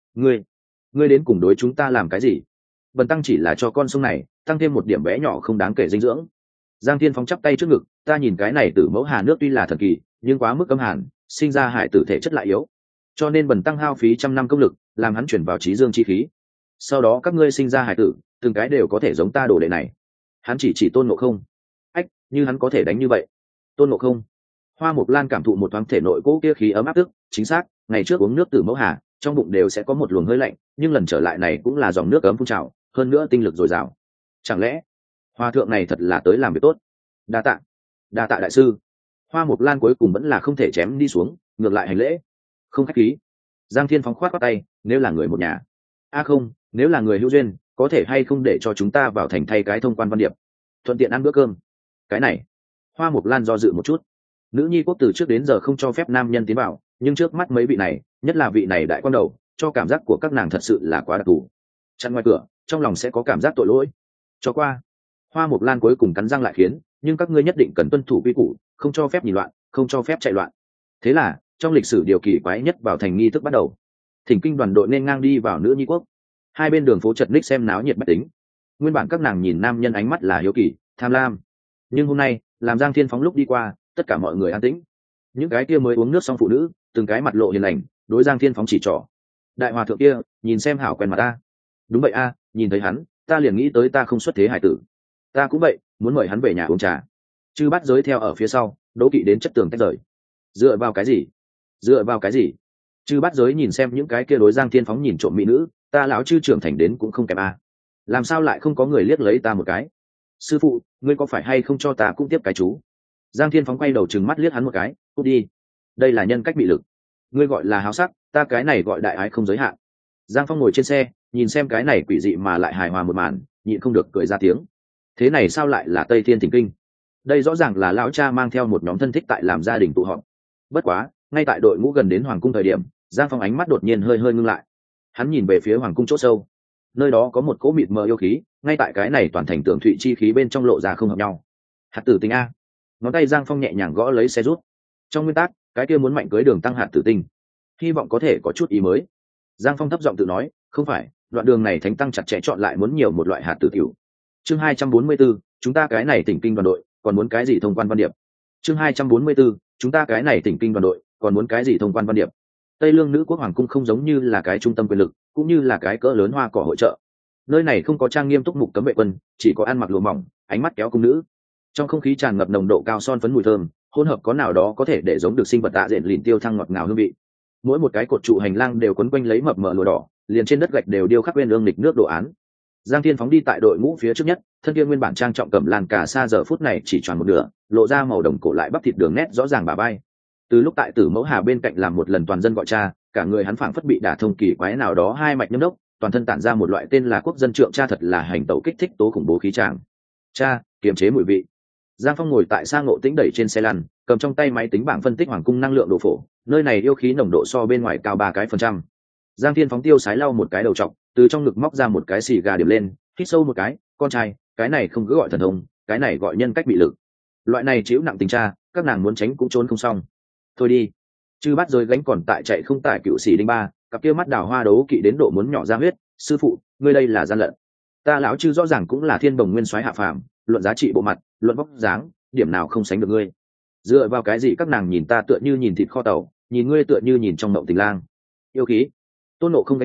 Ngươi đến cùng đối chúng ta làm cái gì? Bần tăng chỉ là cho con sông này tăng thêm một điểm bé nhỏ không đáng kể dinh dưỡng. Giang Thiên Phóng chắp tay trước ngực, ta nhìn cái này Tử Mẫu Hà nước tuy là thần kỳ, nhưng quá mức âm hàn, sinh ra hải tử thể chất lại yếu, cho nên bần tăng hao phí trăm năm công lực, làm hắn chuyển vào trí dương chi khí. Sau đó các ngươi sinh ra hải tử, từng cái đều có thể giống ta đồ đệ này. Hắn chỉ Tôn Ngộ Không. Ách, như hắn có thể đánh như vậy. Tôn Ngộ Không. Hoa Mộc Lan cảm thụ một thoáng thể nội cỗ kia khí ấm áp tức, chính xác, ngày trước uống nước Tử Mẫu Hà, trong bụng đều sẽ có một luồng hơi lạnh, nhưng lần trở lại này cũng là dòng nước ấm phun trào, hơn nữa tinh lực dồi dào. Chẳng lẽ hòa thượng này thật là tới làm việc tốt? Đa tạ đại sư. Hoa Mộc Lan cuối cùng vẫn là không thể chém đi xuống, ngược lại hành lễ. Không khách khí. Giang Thiên Phóng khoát khoát tay, nếu là người một nhà. Không, nếu là người hữu duyên, có thể hay không để cho chúng ta vào thành thay cái thông quan văn điệp, thuận tiện ăn bữa cơm. Cái này, Hoa Mộc Lan do dự một chút. Nữ nhi quốc từ trước đến giờ không cho phép nam nhân tiến vào, nhưng trước mắt mấy vị này, nhất là vị này đại quan đầu, cho cảm giác của các nàng thật sự là quá đặc thù. Chặn ngoài cửa, trong lòng sẽ có cảm giác tội lỗi. Cho qua. Hoa Mộc Lan cuối cùng cắn răng lại khiến, nhưng các ngươi nhất định cần tuân thủ quy củ, không cho phép nhìn loạn, không cho phép chạy loạn. Thế là, trong lịch sử điều kỳ quái nhất vào thành nghi thức bắt đầu. Thỉnh kinh đoàn đội nên ngang đi vào nữ nhi quốc. Hai bên đường phố chật ních xem náo nhiệt bách tính. Nguyên bản các nàng nhìn nam nhân ánh mắt là hiếu kỳ, tham lam. Nhưng hôm nay, làm Giang Thiên Phóng lúc đi qua, tất cả mọi người an tĩnh. Những cái kia mới uống nước xong phụ nữ, từng cái mặt lộ hiền lành, đối Giang Thiên Phóng chỉ trỏ. Đại hòa thượng kia, nhìn xem hảo quen mặt ta. Đúng vậy a, nhìn thấy hắn, ta liền nghĩ tới ta không xuất thế hải tử. Ta cũng vậy, muốn mời hắn về nhà uống trà. Chư Bát Giới theo ở phía sau, đố kỵ đến chất tường tách rời. Dựa vào cái gì? Chư Bát Giới nhìn xem những cái kia đối Giang Thiên Phóng nhìn trộm mỹ nữ, ta lão chư trưởng thành đến cũng không kém a. Làm sao lại không có người liếc lấy ta một cái? Sư phụ, ngươi có phải hay không cho ta cũng tiếp cái chú? Giang Thiên Phóng quay đầu trừng mắt liếc hắn một cái, cút đi. Đây là nhân cách bị lực. Ngươi gọi là háo sắc, ta cái này gọi đại ái không giới hạn. Giang Phong ngồi trên xe, nhìn xem cái này quỷ dị mà lại hài hòa một màn, nhịn không được cười ra tiếng. Thế này sao lại là Tây Thiên Thỉnh Kinh? Đây rõ ràng là lão cha mang theo một nhóm thân thích tại làm gia đình tụ họp. Bất quá, ngay tại đội ngũ gần đến hoàng cung thời điểm, Giang Phong ánh mắt đột nhiên hơi ngưng lại. Hắn nhìn về phía hoàng cung chỗ sâu, nơi đó có một cỗ mịt mờ yêu khí, ngay tại cái này toàn thành tường thụy chi khí bên trong lộ ra không hợp nhau. Hạt tử tinh a. Ngón tay Giang Phong nhẹ nhàng gõ lấy xe rút. Trong nguyên tắc, cái kia muốn mạnh cưới Đường Tăng hạt tử tinh, hy vọng có thể có chút ý mới. Giang Phong thấp giọng tự nói, không phải, đoạn đường này Thánh Tăng chặt chẽ chọn lại muốn nhiều một loại hạt tử tiểu. Chương 244, chúng ta cái này Thỉnh Kinh đoàn đội, còn muốn cái gì thông quan văn điệp? Chương 244, chúng ta cái này Thỉnh Kinh đoàn đội, còn muốn cái gì thông quan văn điệp? Tây Lương Nữ Quốc Hoàng cung không giống như là cái trung tâm quyền lực, cũng như là cái cỡ lớn hoa cỏ hội trợ. Nơi này không có trang nghiêm túc mục cấm vệ quân, chỉ có ăn mặc lụa mỏng, ánh mắt kéo cung nữ. Trong không khí tràn ngập nồng độ cao son phấn mùi thơm, hỗn hợp có nào đó có thể để giống được sinh vật tạ diện lìn tiêu thăng ngọt ngào hương vị. Mỗi một cái cột trụ hành lang đều quấn quanh lấy mập mờ lụa đỏ, liền trên đất gạch đều điêu khắc bên ương lịch nước đồ án. Giang Thiên Phóng đi tại đội ngũ phía trước nhất, thân kia nguyên bản trang trọng cẩm làn cả xa giờ phút này chỉ tròn một nửa, lộ ra màu đồng cổ lại bắp thịt đường nét rõ ràng bà bay. Từ lúc tại Tử Mẫu Hà bên cạnh làm một lần toàn dân gọi cha, cả người hắn phảng phất bị đả thông kỳ quái nào đó hai mạch nhâm đốc, toàn thân tản ra một loại tên là quốc dân trượng cha thật là hành tẩu kích thích tố khủng bố khí tràng. Cha, kiềm chế mùi vị. Giang Phong ngồi tại sang ngộ tĩnh đẩy trên xe lăn, cầm trong tay máy tính bảng phân tích hoàng cung năng lượng độ phổ, nơi này yêu khí nồng độ so bên ngoài cao 3%. Giang Thiên Phóng tiêu sái lau một cái đầu trọc, từ trong ngực móc ra một cái xì gà điểm lên, hít sâu một cái, con trai, cái này không cứ gọi thần thông, cái này gọi nhân cách bị lực. Loại này chịu nặng tình cha, các nàng muốn tránh cũng trốn không xong. Thôi đi. Chư Bát Giới gánh còn tại chạy không tải cựu sĩ đinh ba, cặp kia mắt đào hoa đấu kỵ đến độ muốn nhỏ ra huyết, sư phụ, ngươi đây là gian lận. Ta lão chư rõ ràng cũng là thiên bồng nguyên soái hạ phàm, luận giá trị bộ mặt, luận vóc dáng, điểm nào không sánh được ngươi. Dựa vào cái gì các nàng nhìn ta tựa như nhìn thịt kho tàu, nhìn ngươi tựa như nhìn trong mộng tình lang. Yêu khí. Tôn Nộ không đánh vậy,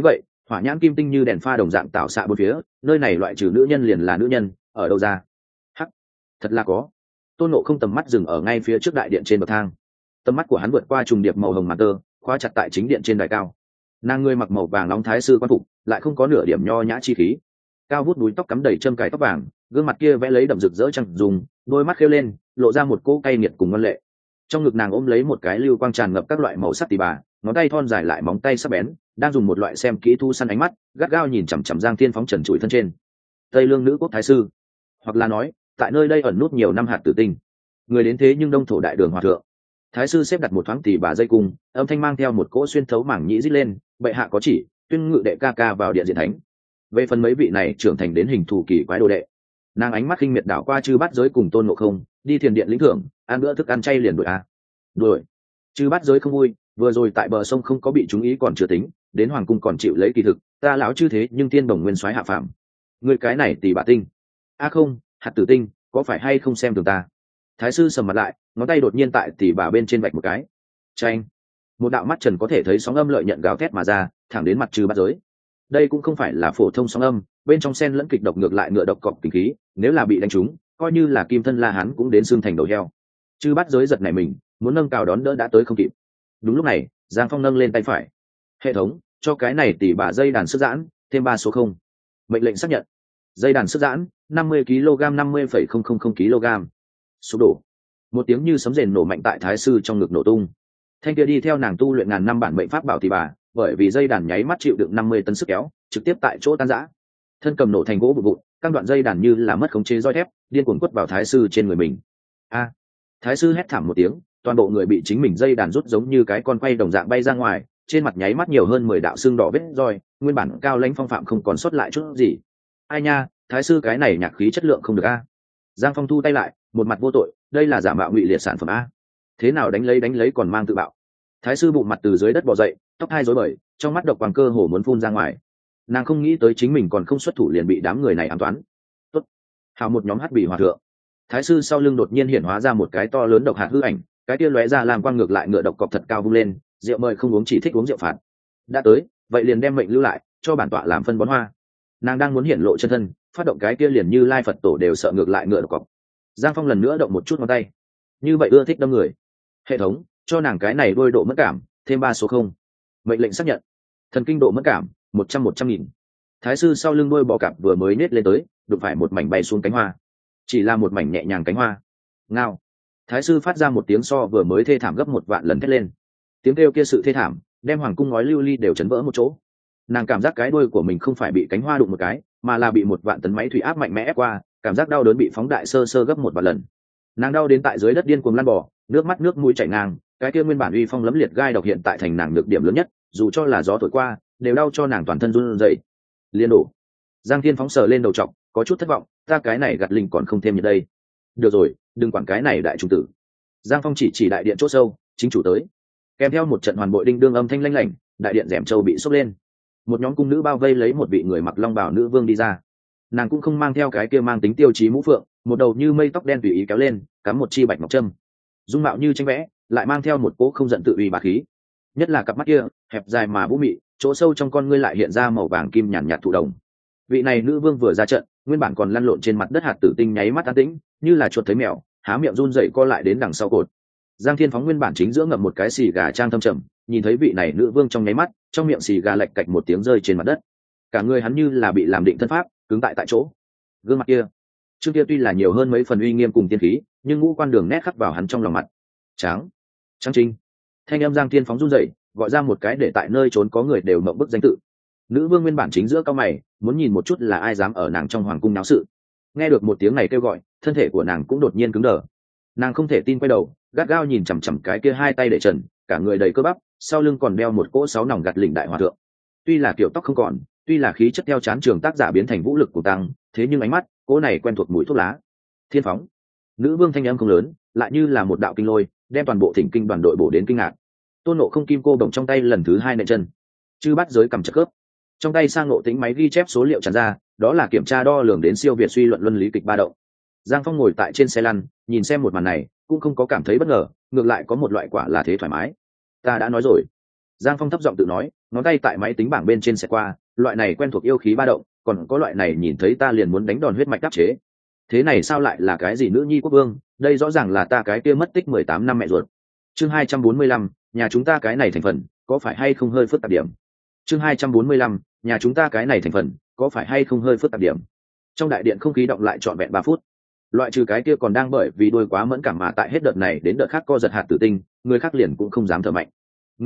hỏa nhãn kim tinh như đèn pha đồng dạng tạo xạ bốn phía, nơi này loại trừ nữ nhân liền là nữ nhân, ở đâu ra? Hắc, thật là có. Tôn Ngộ Không tầm mắt dừng ở ngay phía trước đại điện trên bậc thang. Tầm mắt của hắn vượt qua trùng điệp màu hồng màn tơ, khóa chặt tại chính điện trên đài cao. Nàng người mặc màu vàng nóng thái sư quan phục, lại không có nửa điểm nho nhã chi khí. Cao vút đuôi tóc cắm đầy châm cài tóc vàng, gương mặt kia vẽ lấy đậm rực rỡ trăng dùng, đôi mắt khêu lên, lộ ra một cỗ cay nghiệt cùng ngân lệ. Trong ngực nàng ôm lấy một cái lưu quang tràn ngập các loại màu sắc tỉ bà, ngón tay thon dài lại móng tay sắc bén, đang dùng một loại xem kỹ thu săn ánh mắt, gắt gao nhìn chằm chằm Giang Thiên Phóng trần trụi thân trên. Tây Lương nữ quốc thái sư, hoặc là nói, tại nơi đây ẩn nút nhiều năm hạt tử tinh. Người đến thế nhưng đông thổ đại đường hòa thượng. Thái sư xếp đặt một thoáng tỉ bà dây cung, âm thanh mang theo một cỗ xuyên thấu mảng nhĩ rít lên, bệ hạ có chỉ, tuyên ngự đệ ca ca vào điện diện thánh. Về phần mấy vị này trưởng thành đến hình thù kỳ quái đồ đệ, nàng ánh mắt khinh miệt đảo qua chư bát giới cùng Tôn Ngộ Không, đi thiền điện lĩnh thưởng, ăn bữa thức ăn chay liền đuổi a. Đuổi. Chư bát giới không vui, vừa rồi tại bờ sông không có bị chúng ý còn chưa tính, đến hoàng cung còn chịu lấy kỳ thực, ta lão chư thế nhưng tiên đồng nguyên soái hạ phàm. Người cái này tỷ bà tinh. A không, hạt tử tinh, có phải hay không xem thường ta? Thái sư sầm mặt lại, ngón tay đột nhiên tại tỷ bà bên trên vạch một cái. Chanh. Một đạo mắt trần có thể thấy sóng âm lợi nhận gào thét mà ra, thẳng đến mặt chư bát giới. Đây cũng không phải là phổ thông sóng âm, bên trong sen lẫn kịch độc ngược lại ngựa độc cọp kinh khí, nếu là bị đánh trúng, coi như là kim thân La Hán cũng đến xương thành đầu heo. Chư bát giới giật nảy mình, muốn nâng cào đón đỡ đã tới không kịp. Đúng lúc này, Giang Phong nâng lên tay phải. Hệ thống, cho cái này tỷ bà dây đàn sức giãn, thêm 3 số 0. Mệnh lệnh xác nhận. Dây đàn sức giãn, 50 kg 50,000 kg. Sụp đổ. Một tiếng như sấm rền nổ mạnh tại thái sư trong ngực nổ tung. Thanh kia đi theo nàng tu luyện ngàn năm bản mệnh pháp bảo tỷ bà, bởi vì dây đàn nháy mắt chịu đựng 50 tấn sức kéo, trực tiếp tại chỗ tan rã. Thân cầm nổ thành gỗ vụn vụn, các đoạn dây đàn như là mất khống chế roi thép, điên cuồng quất vào thái sư trên người mình. A! Thái sư hét thảm một tiếng, toàn bộ người bị chính mình dây đàn rút giống như cái con quay đồng dạng bay ra ngoài, trên mặt nháy mắt nhiều hơn 10 đạo xương đỏ vết roi, nguyên bản cao lãnh phong phạm không còn sót lại chút gì. Ai nha, thái sư cái này nhạc khí chất lượng không được a. Giang Phong thu tay lại, một mặt vô tội, đây là giả mạo ngụy liệt sản phẩm a. Thế nào đánh lấy còn mang tự bạo. Thái sư bụng mặt từ dưới đất bò dậy, tóc hai rối bời, trong mắt độc quang cơ hồ muốn phun ra ngoài. Nàng không nghĩ tới chính mình còn không xuất thủ liền bị đám người này ám toán. Tốt, hào một nhóm hắc bỉ hòa thượng. Thái sư sau lưng đột nhiên hiện hóa ra một cái to lớn độc hạt hư ảnh, cái kia lóe ra làm quang ngược lại ngựa độc cọp thật cao vung lên, rượu mời không uống chỉ thích uống rượu phạt. Đã tới, vậy liền đem mệnh lưu lại, cho bản tọa làm phân bón hoa. Nàng đang muốn hiển lộ chân thân, phát động cái kia liền như lai Phật tổ đều sợ ngược lại ngựa độc cọp. Giang Phong lần nữa động một chút ngón tay, như vậy ưa thích đâm người. Hệ thống, cho nàng cái này đôi độ mất cảm, thêm 3 số 0. Mệnh lệnh xác nhận. Thần kinh độ mất cảm, 100-100.000. Thái sư sau lưng đôi bò cạp vừa mới nết lên tới, đụng phải một mảnh bay xuống cánh hoa. Chỉ là một mảnh nhẹ nhàng cánh hoa. Ngao. Thái sư phát ra một tiếng so vừa mới thê thảm gấp 1 vạn lần thét lên. Tiếng kêu kia sự thê thảm, đem hoàng cung ngói lưu ly đều chấn vỡ một chỗ. Nàng cảm giác cái đuôi của mình không phải bị cánh hoa đụng một cái, mà là bị 1 vạn tấn máy thủy áp mạnh mẽ ép qua, cảm giác đau đớn bị phóng đại sơ gấp 1 vạn lần. Nàng đau đến tại dưới đất điên cuồng lăn bò, nước mắt nước mũi chảy ngang, cái kia nguyên bản uy phong lấm liệt gai độc hiện tại thành nàng được điểm lớn nhất, dù cho là gió thổi qua, đều đau cho nàng toàn thân run rẩy. Liên đổ. Giang Thiên Phóng sờ lên đầu trọc, có chút thất vọng, ta cái này gạt linh còn không thêm như đây. Được rồi, đừng quản cái này đại trung tử. Giang Phong chỉ đại điện chỗ sâu, chính chủ tới. Kèm theo một trận hoàn bội đinh đương âm thanh lanh lảnh, đại điện rèm châu bị xốc lên. Một nhóm cung nữ bao vây lấy một vị người mặc long bào nữ vương đi ra. Nàng cũng không mang theo cái kia mang tính tiêu chí mũ phượng, một đầu như mây tóc đen tùy ý kéo lên, cắm một chi bạch ngọc trâm. Dung mạo như tranh vẽ, lại mang theo một cỗ không giận tự uy bá khí. Nhất là cặp mắt kia, hẹp dài mà vũ mị, chỗ sâu trong con ngươi lại hiện ra màu vàng kim nhàn nhạt thụ đồng. Vị này nữ vương vừa ra trận, nguyên bản còn lăn lộn trên mặt đất hạt tử tinh nháy mắt an tĩnh, như là chuột thấy mèo, há miệng run rẩy co lại đến đằng sau cột. Giang Thiên Phóng nguyên bản chính giữa ngậm một cái xì gà trang thâm trầm, nhìn thấy vị này nữ vương trong nháy mắt, trong miệng xì gà lệch cạch một tiếng rơi trên mặt đất. Cả người hắn như là bị làm định thân pháp, cứng tại chỗ. Gương mặt kia, trước kia tuy là nhiều hơn mấy phần uy nghiêm cùng tiên khí, nhưng ngũ quan đường nét khắc vào hắn trong lòng mặt. Tráng Trinh. Thanh âm Giang Thiên Phóng run rẩy, gọi ra một cái để tại nơi trốn có người đều mộng bức danh tự. Nữ vương nguyên bản chính giữa cao mày, muốn nhìn một chút là ai dám ở nàng trong hoàng cung náo sự. Nghe được một tiếng này kêu gọi, thân thể của nàng cũng đột nhiên cứng đờ. Nàng không thể tin quay đầu, gắt gao nhìn chằm chằm cái kia hai tay để trần, cả người đầy cơ bắp, sau lưng còn đeo một cỗ 6 nòng gạt lỉnh đại hòa thượng. Tuy là kiểu tóc không còn, tuy là khí chất theo chán trường tác giả biến thành vũ lực của tăng, thế nhưng ánh mắt, cỗ này quen thuộc mùi thuốc lá. Thiên Phóng. Nữ vương thanh âm không lớn, lại như là một đạo kinh lôi, đem toàn bộ thỉnh kinh đoàn đội bổ đến kinh ngạc. Tôn Ngộ Không kim cô đồng trong tay lần thứ 2 nện chân, chư bắt giới cầm chặt khớp. Trong tay sang Ngộ Tính máy ghi chép số liệu tràn ra, đó là kiểm tra đo lường đến siêu việt suy luận luân lý kịch ba động. Giang Phong ngồi tại trên xe lăn, nhìn xem một màn này, cũng không có cảm thấy bất ngờ, ngược lại có một loại quả là thế thoải mái. Ta đã nói rồi. Giang Phong thấp giọng tự nói, ngón tay tại máy tính bảng bên trên xe qua, loại này quen thuộc yêu khí ba động, còn có loại này nhìn thấy ta liền muốn đánh đòn huyết mạch đáp chế. Thế này sao lại là cái gì nữ nhi quốc vương, đây rõ ràng là ta cái kia mất tích 18 năm mẹ ruột. Chương 245, nhà chúng ta cái này thành phần có phải hay không hơi phức tạp điểm. Chương 245, nhà chúng ta cái này thành phần có phải hay không hơi phức tạp điểm. Trong đại điện không khí động lại trọn vẹn 3 phút. Loại trừ cái kia còn đang bởi vì đôi quá mẫn cảm mà tại hết đợt này đến đợt khác co giật hạt tử tinh, người khác liền cũng không dám thở mạnh.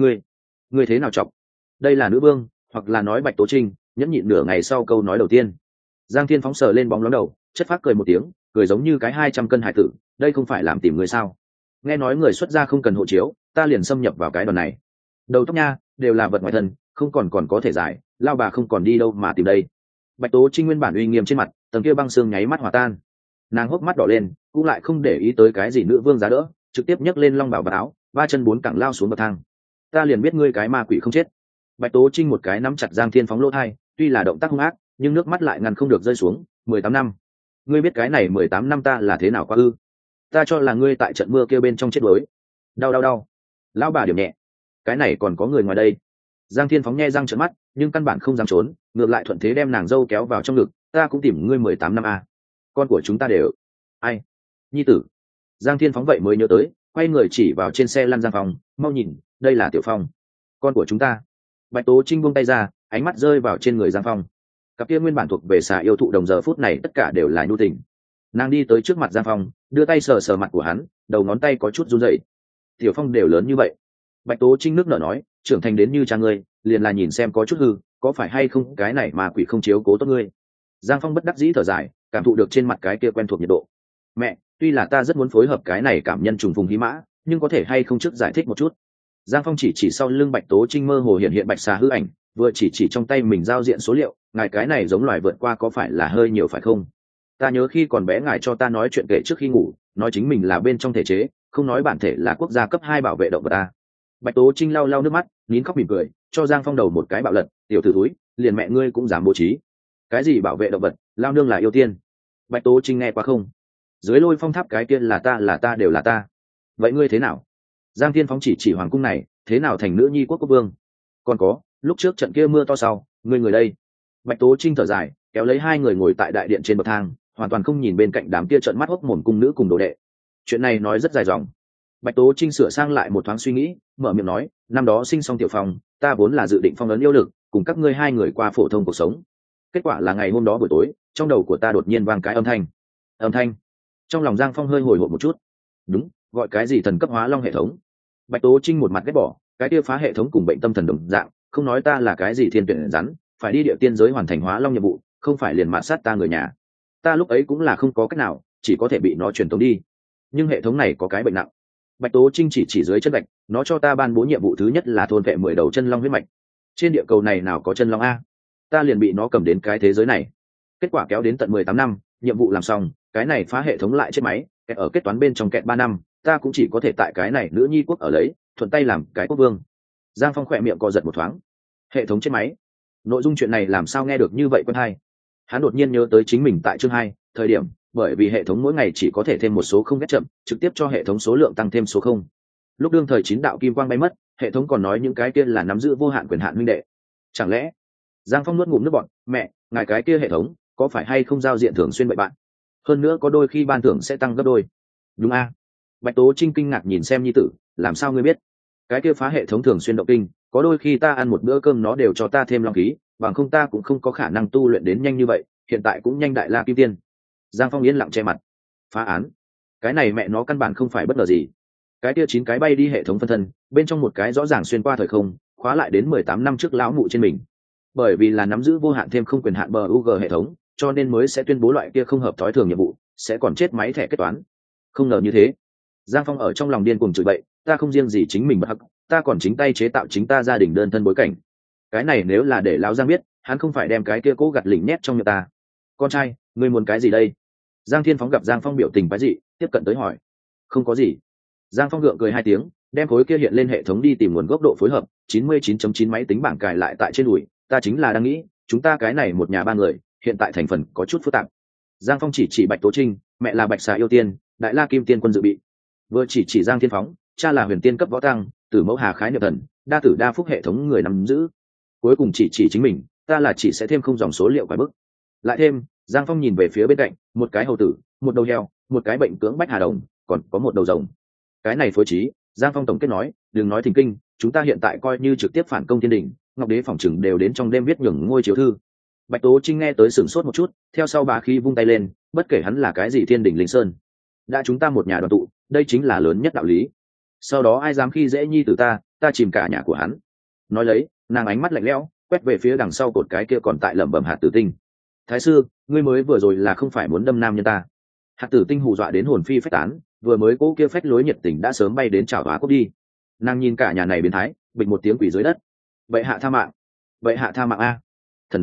Ngươi thế nào chọc? Đây là nữ vương, hoặc là nói Bạch Tố Trinh, nhẫn nhịn nửa ngày sau câu nói đầu tiên. Giang Thiên phóng sờ lên bóng lóng đầu, chất phác cười một tiếng, cười giống như cái 200 cân hải tử, đây không phải làm tìm người sao? Nghe nói người xuất gia không cần hộ chiếu, ta liền xâm nhập vào cái đoàn này. Đầu tóc nha, đều là vật ngoài thân, không còn có thể giải, lao bà không còn đi đâu mà tìm đây. Bạch Tố Trinh nguyên bản uy nghiêm trên mặt, tầng kia băng xương nháy mắt hòa tan. Nàng hốc mắt đỏ lên, cũng lại không để ý tới cái gì nữ vương giá đỡ, trực tiếp nhấc lên long bảo và áo, ba chân bốn cẳng lao xuống bậc thang. Ta liền biết ngươi cái ma quỷ không chết. Bạch Tố Trinh một cái nắm chặt Giang Thiên phóng lỗ thai, tuy là động tác hung ác, nhưng nước mắt lại ngăn không được rơi xuống. 18 năm, ngươi biết cái này 18 năm ta là thế nào qua ư? Ta cho là ngươi tại trận mưa kêu bên trong chết đuối. Đau. Lão bà điểm nhẹ. Cái này còn có người ngoài đây. Giang Thiên phóng nhe răng trợn mắt, nhưng căn bản không dám trốn, ngược lại thuận thế đem nàng dâu kéo vào trong ngực. Ta cũng tìm ngươi 18 năm à? Con của chúng ta đều. Ai? Nhi tử. Giang Thiên phóng vậy mới nhớ tới, quay người chỉ vào trên xe lăn Giang Phong, mau nhìn, đây là Tiểu Phong, con của chúng ta. Bạch Tố Trinh buông tay ra, ánh mắt rơi vào trên người Giang Phong. Cặp kia nguyên bản thuộc về xà yêu thụ đồng giờ phút này tất cả đều là nhu tình. Nàng đi tới trước mặt Giang Phong, đưa tay sờ sờ mặt của hắn, đầu ngón tay có chút run rẩy. Tiểu Phong đều lớn như vậy. Bạch Tố Trinh nước nở nói, trưởng thành đến như cha ngươi, liền là nhìn xem có chút hư, có phải hay không cái này mà quỷ không chiếu cố tốt ngươi. Giang Phong bất đắc dĩ thở dài, cảm thụ được trên mặt cái kia quen thuộc nhiệt độ. Mẹ, tuy là ta rất muốn phối hợp cái này cảm nhân trùng phùng hí mã, nhưng có thể hay không trước giải thích một chút. Giang Phong chỉ sau lưng Bạch Tố Trinh mơ hồ hiện bạch xà hư ảnh, vừa chỉ trong tay mình giao diện số liệu, ngài cái này giống loài vượt qua có phải là hơi nhiều phải không? Ta nhớ khi còn bé ngài cho ta nói chuyện kể trước khi ngủ, nói chính mình là bên trong thể chế, không nói bản thể là quốc gia cấp 2 bảo vệ động vật ta. Bạch Tố Trinh lau nước mắt, nín khóc mỉm cười, cho Giang Phong đầu một cái bạo lật, tiểu tử túi, liền mẹ ngươi cũng dám bố trí. Cái gì bảo vệ động vật, lao nương là yêu tiên. Bạch Tố Trinh nghe qua không? Dưới Lôi Phong tháp cái kia là ta đều là ta. Vậy ngươi thế nào? Giang Thiên phóng chỉ hoàng cung này, thế nào thành nữ nhi quốc quốc vương? Còn có, lúc trước trận kia mưa to sau, ngươi người đây. Bạch Tố Trinh thở dài, kéo lấy hai người ngồi tại đại điện trên bậc thang, hoàn toàn không nhìn bên cạnh đám kia trợn mắt hốc mồm cung nữ cùng đồ đệ. Chuyện này nói rất dài dòng. Bạch Tố Trinh sửa sang lại một thoáng suy nghĩ, mở miệng nói, năm đó sinh xong Tiểu Phong, ta vốn là dự định phong ấn yêu lực, cùng các ngươi hai người qua phổ thông cuộc sống. Kết quả là ngày hôm đó buổi tối, trong đầu của ta đột nhiên vang cái âm thanh. Trong lòng Giang Phong hơi hồi hộp một chút. Đúng, gọi cái gì thần cấp hóa long hệ thống. Bạch Tố Trinh một mặt ghét bỏ, cái kia phá hệ thống cùng bệnh tâm thần đồng dạng, không nói ta là cái gì thiên tuyển rắn, phải đi địa tiên giới hoàn thành hóa long nhiệm vụ, không phải liền mạt sát ta người nhà. Ta lúc ấy cũng là không có cách nào, chỉ có thể bị nó truyền tống đi. Nhưng hệ thống này có cái bệnh nặng. Bạch Tố Trinh chỉ dưới chân gạch, nó cho ta ban bố nhiệm vụ thứ nhất là thôn vệ 10 đầu chân long huyết mạch. Trên địa cầu này nào có chân long a? Ta liền bị nó cầm đến cái thế giới này. Kết quả kéo đến tận 18 năm, nhiệm vụ làm xong, cái này phá hệ thống lại chết máy, kẹt ở kết toán bên trong kẹt 3 năm, ta cũng chỉ có thể tại cái này nữ nhi quốc ở lấy, thuận tay làm cái quốc vương. Giang Phong khỏe miệng co giật một thoáng. Hệ thống chết máy. Nội dung chuyện này làm sao nghe được như vậy quen hay? Hắn đột nhiên nhớ tới chính mình tại chương 2, thời điểm, bởi vì hệ thống mỗi ngày chỉ có thể thêm một số không ghét chậm, trực tiếp cho hệ thống số lượng tăng thêm số không. Lúc đương thời 9 đạo kim quang bay mất, hệ thống còn nói những cái kia là nắm giữ vô hạn quyền hạn huynh đệ. Chẳng lẽ? Giang Phong nuốt ngụm nước bọt, mẹ, ngài cái kia hệ thống có phải hay không giao diện thường xuyên bậy bạn? Hơn nữa có đôi khi ban thưởng sẽ tăng gấp đôi. Đúng a? Bạch Tố Trinh kinh ngạc nhìn xem nhi tử, làm sao ngươi biết? Cái kia phá hệ thống thường xuyên động kinh, có đôi khi ta ăn một bữa cơm nó đều cho ta thêm long khí, bằng không ta cũng không có khả năng tu luyện đến nhanh như vậy, hiện tại cũng nhanh đại la kim tiên. Giang Phong yên lặng che mặt. Phá án? Cái này mẹ nó căn bản không phải bất ngờ gì. Cái kia 9 cái bay đi hệ thống phân thân, bên trong một cái rõ ràng xuyên qua thời không, khóa lại đến 18 năm trước lão mụ trên mình. Bởi vì là nắm giữ vô hạn thêm không quyền hạn bug hệ thống, cho nên mới sẽ tuyên bố loại kia không hợp thói thường nhiệm vụ, sẽ còn chết máy thẻ kết toán. Không ngờ như thế. Giang Phong ở trong lòng điên cuồng chửi bậy, ta không riêng gì chính mình bất hắc, ta còn chính tay chế tạo chính ta gia đình đơn thân bối cảnh. Cái này nếu là để lão Giang biết, hắn không phải đem cái kia cố gặt lỉnh nhét trong miệng ta. Con trai, ngươi muốn cái gì đây? Giang Thiên phóng gặp Giang Phong biểu tình quái dị, tiếp cận tới hỏi. Không có gì. Giang Phong gượng cười 2 tiếng, đem khối kia hiện lên hệ thống đi tìm nguồn gốc độ phối hợp 99.9 máy tính bảng cài lại tại trên đùi, ta chính là đang nghĩ, chúng ta cái này một nhà 3 người, hiện tại thành phần có chút phức tạp. Giang Phong chỉ Bạch Tố Trinh, mẹ là Bạch Xà yêu tiên, đại la kim tiên quân dự bị. Vừa chỉ Giang Thiên phóng, cha là huyền tiên cấp võ tăng, tử mẫu hà khái niệm thần, đa tử đa phúc hệ thống người nắm giữ. Cuối cùng chỉ chính mình, ta là chỉ sẽ thêm không dòng số liệu quái bức. Lại thêm, Giang Phong nhìn về phía bên cạnh, một cái hầu tử, một đầu heo, một cái bệnh cưỡng bách hà đồng, còn có một đầu rồng. Cái này phối trí, Giang Phong tổng kết nói, đừng nói thình kinh, chúng ta hiện tại coi như trực tiếp phản công thiên đình, Ngọc Đế phỏng chừng đều đến trong đêm viết nhường ngôi chiếu thư. Bạch Tố Trinh nghe tới sửng sốt một chút, theo sau bá khí vung tay lên, bất kể hắn là cái gì thiên đình linh sơn, đã chúng ta một nhà đoàn tụ, đây chính là lớn nhất đạo lý. Sau đó ai dám khi dễ nhi tử ta chìm cả nhà của hắn. Nói lấy, nàng ánh mắt lạnh lẽo, quét về phía đằng sau cột cái kia còn tại lẩm bẩm hạt tử tinh. Thái sư, ngươi mới vừa rồi là không phải muốn đâm nam nhân ta? Hạt tử tinh hù dọa đến hồn phi phách tán, vừa mới cố kia phách lối nhiệt tình đã sớm bay đến chảo hóa cốc đi. Nàng nhìn cả nhà này biến thái, bịch một tiếng quỷ dưới đất. Vậy hạ tha mạng, vậy hạ tha mạng a. Thần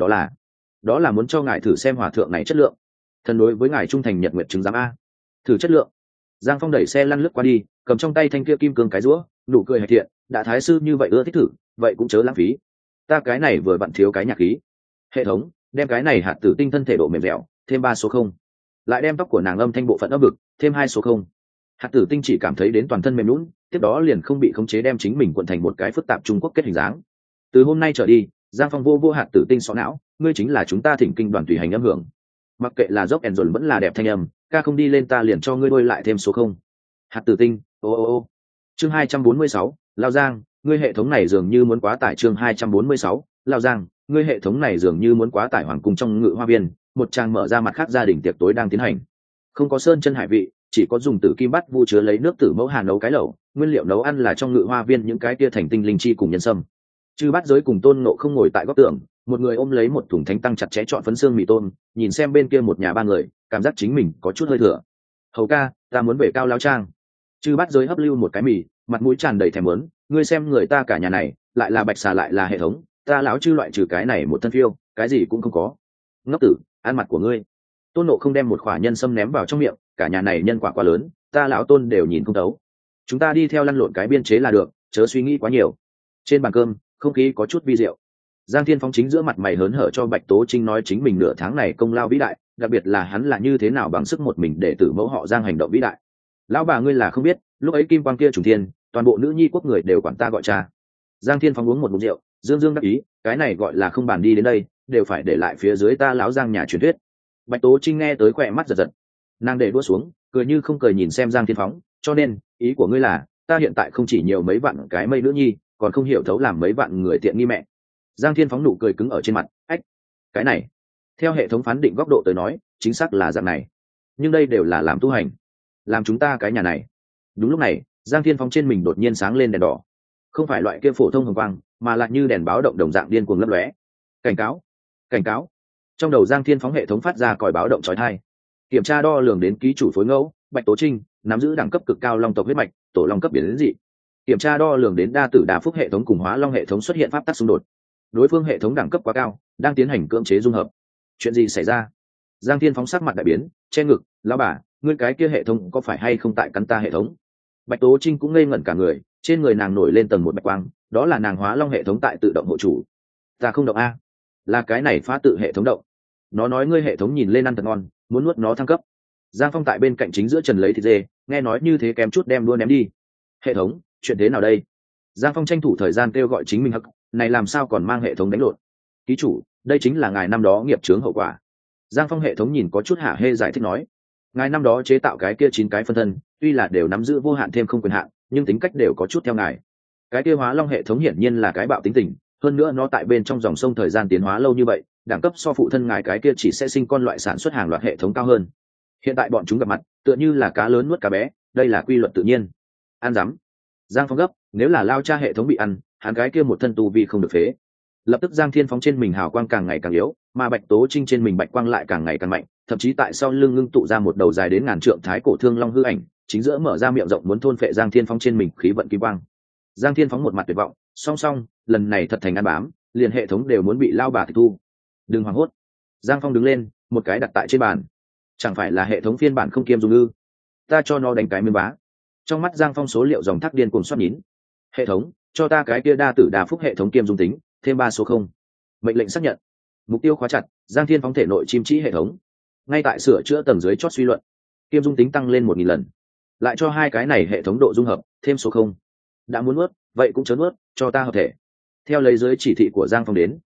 đó là muốn cho ngài thử xem hòa thượng này chất lượng. Thần đối với ngài trung thành nhật nguyện chứng giám a. Thử chất lượng. Giang Phong đẩy xe lăn lướt qua đi, cầm trong tay thanh kia kim cương cái rũa, nụ cười hạch thiện, đã thái sư như vậy ưa thích thử, vậy cũng chớ lãng phí. Ta cái này vừa vặn thiếu cái nhạc khí. Hệ thống, đem cái này hạt tử tinh thân thể độ mềm dẻo, thêm 3 số 0. Lại đem tóc của nàng âm thanh bộ phận âm vực, thêm 2 số 0. Hạt tử tinh chỉ cảm thấy đến toàn thân mềm nhũn, tiếp đó liền không bị khống chế đem chính mình cuộn thành một cái phức tạp Trung Quốc kết hình dáng. Từ hôm nay trở đi, Giang Phong vô hạt tử tinh xó não, ngươi chính là chúng ta thỉnh kinh đoàn tùy hành âm hưởng. Mặc kệ là dốc ẻn vẫn là đẹp thanh âm, ca không đi lên ta liền cho ngươi đôi lại thêm số 0. Hạt tử tinh, ô. Chương 246, Lao Giang, ngươi hệ thống này dường như muốn quá tải. Chương 246, Lao Giang, ngươi hệ thống này dường như muốn quá tải. Hoàng cung trong ngự hoa viên, một trang mở ra mặt khác gia đình tiệc tối đang tiến hành. Không có sơn chân hải vị, chỉ có dùng tử kim bắt vu chứa lấy nước tử mẫu hà nấu cái lẩu, nguyên liệu nấu ăn là trong ngự hoa viên những cái kia thành tinh linh chi cùng nhân sâm. Chư Bát Giới cùng Tôn Ngộ không ngồi tại góc tường, một người ôm lấy một thùng thánh tăng chặt chẽ chọn phấn xương mì tôm, nhìn xem bên kia một nhà ba người, cảm giác chính mình có chút hơi thừa. Hầu ca, ta muốn về Cao Lao Trang. Chư Bát Giới hấp lưu một cái mì, mặt mũi tràn đầy thèm muốn, ngươi xem người ta cả nhà này, lại là bạch xà lại là hệ thống, ta lão chư loại trừ cái này một thân phiêu, cái gì cũng không có. Ngốc tử, ăn mặt của ngươi. Tôn Ngộ không đem một quả nhân sâm ném vào trong miệng, cả nhà này nhân quả quá lớn, ta lão Tôn đều nhìn không thấu. Chúng ta đi theo lăn lộn cái biên chế là được, chớ suy nghĩ quá nhiều. Trên bàn cơm, không khí có chút vi diệu. Giang Thiên Phong chính giữa mặt mày hớn hở cho Bạch Tố Trinh nói chính mình nửa tháng này công lao vĩ đại, đặc biệt là hắn là như thế nào bằng sức một mình để tử mẫu họ Giang hành động vĩ đại. Lão bà ngươi là không biết, lúc ấy kim quang kia trùng thiên, toàn bộ nữ nhi quốc người đều quản ta gọi cha. Giang Thiên Phong uống một ngụm rượu, dương dương đắc ý, cái này gọi là không bàn đi đến đây, đều phải để lại phía dưới ta lão Giang nhà truyền thuyết. Bạch Tố Trinh nghe tới khỏe mắt giật giật, nàng để đũa xuống, cười như không cười nhìn xem Giang Thiên Phong, cho nên ý của ngươi là ta hiện tại không chỉ nhiều mấy vạn cái mây nữ nhi, còn không hiểu thấu làm mấy vạn người tiện nghi mẹ. Giang Thiên Phóng nụ cười cứng ở trên mặt, ách, cái này theo hệ thống phán định góc độ tới nói chính xác là dạng này, nhưng đây đều là làm tu hành, làm chúng ta cái nhà này. Đúng lúc này Giang Thiên Phóng trên mình đột nhiên sáng lên đèn đỏ, không phải loại kia phổ thông hồng quang, mà lại như đèn báo động đồng dạng điên cuồng lấp lóe. Cảnh cáo, cảnh cáo. Trong đầu Giang Thiên Phóng hệ thống phát ra còi báo động chói tai. Kiểm tra đo lường đến ký chủ phối ngẫu Bạch Tố Trinh, nắm giữ đẳng cấp cực cao long tộc huyết mạch, tổ long cấp biển dị. Kiểm tra đo lường đến đa tử đa phúc hệ thống cùng hóa long hệ thống xuất hiện pháp tắc xung đột, đối phương hệ thống đẳng cấp quá cao, đang tiến hành cưỡng chế dung hợp. Chuyện gì xảy ra? Giang Thiên Phóng sắc mặt đại biến, che ngực, lão bà, ngươi cái kia hệ thống có phải hay không tại căn ta hệ thống? Bạch Tố Trinh cũng ngây ngẩn cả người, trên người nàng nổi lên tầng một bạch quang, đó là nàng hóa long hệ thống tại tự động hộ chủ. Ta không động a, là cái này phá tự hệ thống động. Nó nói ngươi hệ thống nhìn lên ăn thật ngon, muốn nuốt nó thăng cấp. Giang Phong tại bên cạnh chính giữa trần lấy thịt dê, nghe nói như thế kém chút đem đua ném đi. Hệ thống, chuyện thế nào đây? Giang Phong tranh thủ thời gian kêu gọi chính mình hắc, này làm sao còn mang hệ thống đánh lộn? Ký chủ, đây chính là ngài năm đó nghiệp chướng hậu quả. Giang Phong hệ thống nhìn có chút hả hê giải thích nói, ngài năm đó chế tạo cái kia 9 cái phân thân, tuy là đều nắm giữ vô hạn thêm không quyền hạn, nhưng tính cách đều có chút theo ngài. Cái kia hóa long hệ thống hiển nhiên là cái bạo tính tình, hơn nữa nó tại bên trong dòng sông thời gian tiến hóa lâu như vậy, đẳng cấp so phụ thân ngài cái kia chỉ sẽ sinh con loại sản xuất hàng loạt hệ thống cao hơn. Hiện tại bọn chúng gặp mặt, tựa như là cá lớn nuốt cá bé, đây là quy luật tự nhiên. Ăn dám. Giang Phong gấp, nếu là lao cha hệ thống bị ăn, hắn cái kia một thân tu vi không được phế. Lập tức Giang Thiên Phóng trên mình hào quang càng ngày càng yếu, mà Bạch Tố Trinh trên mình bạch quang lại càng ngày càng mạnh, thậm chí tại sau lưng ngưng tụ ra một đầu dài đến ngàn trượng thái cổ thương long hư ảnh, chính giữa mở ra miệng rộng muốn thôn phệ Giang Thiên Phóng trên mình khí vận kim quang. Giang Thiên Phóng một mặt tuyệt vọng, song song, lần này thật thành ăn bám, liền hệ thống đều muốn bị lao bà tịch thu. Đừng hoảng hốt. Giang Phong đứng lên, một cái đặt tại trên bàn. Chẳng phải là hệ thống phiên bản không kiêm dung ư? Ta cho nó đánh cái miếng bá. Trong mắt Giang Phong số liệu dòng thác điên cuồng xoát nhín. Hệ thống, cho ta cái kia đa tử đa phúc hệ thống kiêm dung tính, thêm 3 số 0. Mệnh lệnh xác nhận. Mục tiêu khóa chặt, Giang Thiên Phóng thể nội chim chỉ hệ thống. Ngay tại sửa chữa tầng dưới chót suy luận, kiêm dung tính tăng lên 1000 lần. Lại cho hai cái này hệ thống độ dung hợp, thêm số 0. Đã muốn nuốt, vậy cũng chớ nuốt, cho ta hợp thể. Theo lấy dưới chỉ thị của Giang Phong đến,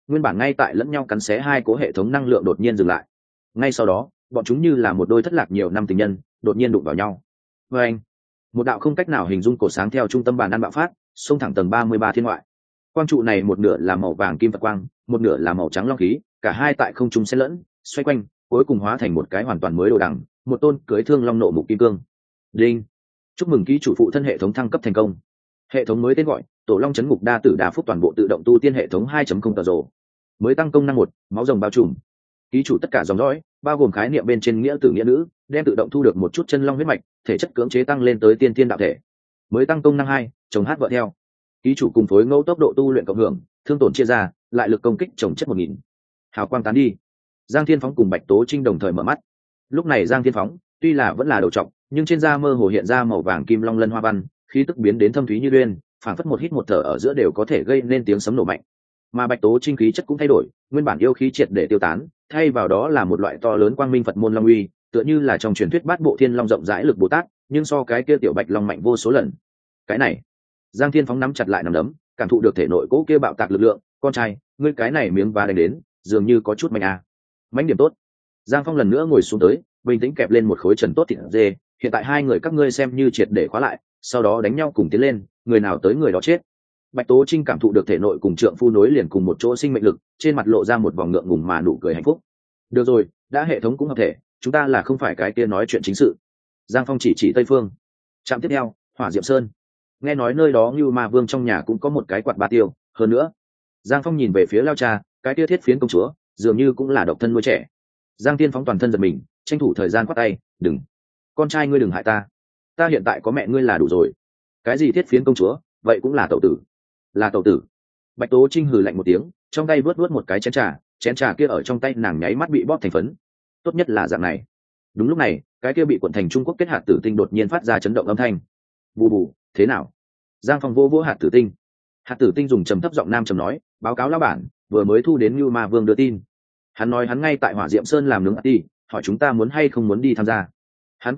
nguyên bản ngay tại lẫn nhau cắn xé hai cố hệ thống năng lượng đột nhiên dừng lại. Ngay sau đó bọn chúng như là một đôi thất lạc nhiều năm tình nhân đột nhiên đụng vào nhau. Và anh, một đạo không cách nào hình dung cổ sáng theo trung tâm bàn ăn bạo phát, xông thẳng tầng 33 thiên ngoại. Quang trụ này một nửa là màu vàng kim Phật quang, một nửa là màu trắng long khí, cả hai tại không trung xen lẫn, xoay quanh, cuối cùng hóa thành một cái hoàn toàn mới đồ đằng, một tôn cưới thương long nộ mục kim cương. Đinh, chúc mừng ký chủ phụ thân hệ thống thăng cấp thành công. Hệ thống mới tên gọi Tổ Long Chấn Ngục Đa Tử Đa Phúc toàn bộ tự động tu tiên hệ thống 2.0 tờ rồ. Mới tăng công năng 1, máu rồng bao trùm. Ký chủ tất cả dòng dõi, bao gồm khái niệm bên trên nghĩa tử nghĩa nữ, đem tự động thu được một chút chân long huyết mạch, thể chất cưỡng chế tăng lên tới tiên thiên đạo thể. Mới tăng công năng 2, chồng hát vợ theo. Ký chủ cùng phối ngẫu tốc độ tu luyện cộng hưởng, thương tổn chia ra, lại lực công kích chồng chất 1000. Hào quang tán đi. Giang Thiên Phóng cùng Bạch Tố Trinh đồng thời mở mắt. Lúc này Giang Thiên Phóng tuy là vẫn là đầu trọc, nhưng trên da mơ hồ hiện ra màu vàng kim long lân hoa văn, khí tức biến đến thâm thúy như uyên, phảng phất một hít một thở ở giữa đều có thể gây nên tiếng sấm nổ mạnh. Mà Bạch Tố Trinh khí chất cũng thay đổi, nguyên bản yêu khí triệt để tiêu tán, thay vào đó là một loại to lớn quang minh Phật môn long uy, tựa như là trong truyền thuyết Bát Bộ Thiên Long rộng rãi lực Bồ Tát, nhưng so cái kia tiểu Bạch Long mạnh vô số lần. Cái này, Giang Thiên Phóng nắm chặt lại nắm đấm, cảm thụ được thể nội cỗ kia bạo tạc lực lượng, con trai, ngươi cái này miếng vá đánh đến, dường như có chút mạnh à. Mạnh điểm tốt. Giang Phong lần nữa ngồi xuống tới, bình tĩnh kẹp lên một khối trần tốt thịt dê, hiện tại hai người các ngươi xem như triệt để khóa lại, sau đó đánh nhau cùng tiến lên, người nào tới người đó chết. Bạch Tố Trinh cảm thụ được thể nội cùng trượng phu nối liền cùng một chỗ sinh mệnh lực, trên mặt lộ ra một vòng ngượng ngùng mà nụ cười hạnh phúc. Được rồi, đã hệ thống cũng hợp thể, chúng ta là không phải cái kia nói chuyện chính sự. Giang Phong chỉ tây phương. Trạm tiếp theo, Hỏa Diệm Sơn. Nghe nói nơi đó Như Ma Vương trong nhà cũng có một cái quạt ba tiêu, hơn nữa. Giang Phong nhìn về phía Lao Cha, cái kia Thiết Phiến công chúa, dường như cũng là độc thân nuôi trẻ. Giang Tiên Phóng toàn thân giật mình, tranh thủ thời gian quát tay, đừng, con trai ngươi đừng hại ta, ta hiện tại có mẹ ngươi là đủ rồi. Cái gì Thiết Phiến công chúa, vậy cũng là tẩu tử. Là tẩu tử. Bạch Tố Trinh hừ lạnh một tiếng, trong tay vớt một cái chén trà kia ở trong tay nàng nháy mắt bị bóp thành phấn. Tốt nhất là dạng này. Đúng lúc này, cái kia bị cuộn thành Trung Quốc kết hạt tử tinh đột nhiên phát ra chấn động âm thanh. Bù bù, thế nào? Giang Phong vô hạt tử tinh. Hạt tử tinh dùng trầm thấp giọng nam trầm nói, báo cáo lão bản, vừa mới thu đến Như Ma Vương đưa tin. Hắn nói hắn ngay tại Hỏa Diệm Sơn làm nướng đi, hỏi chúng ta muốn hay không muốn đi tham gia. Hắn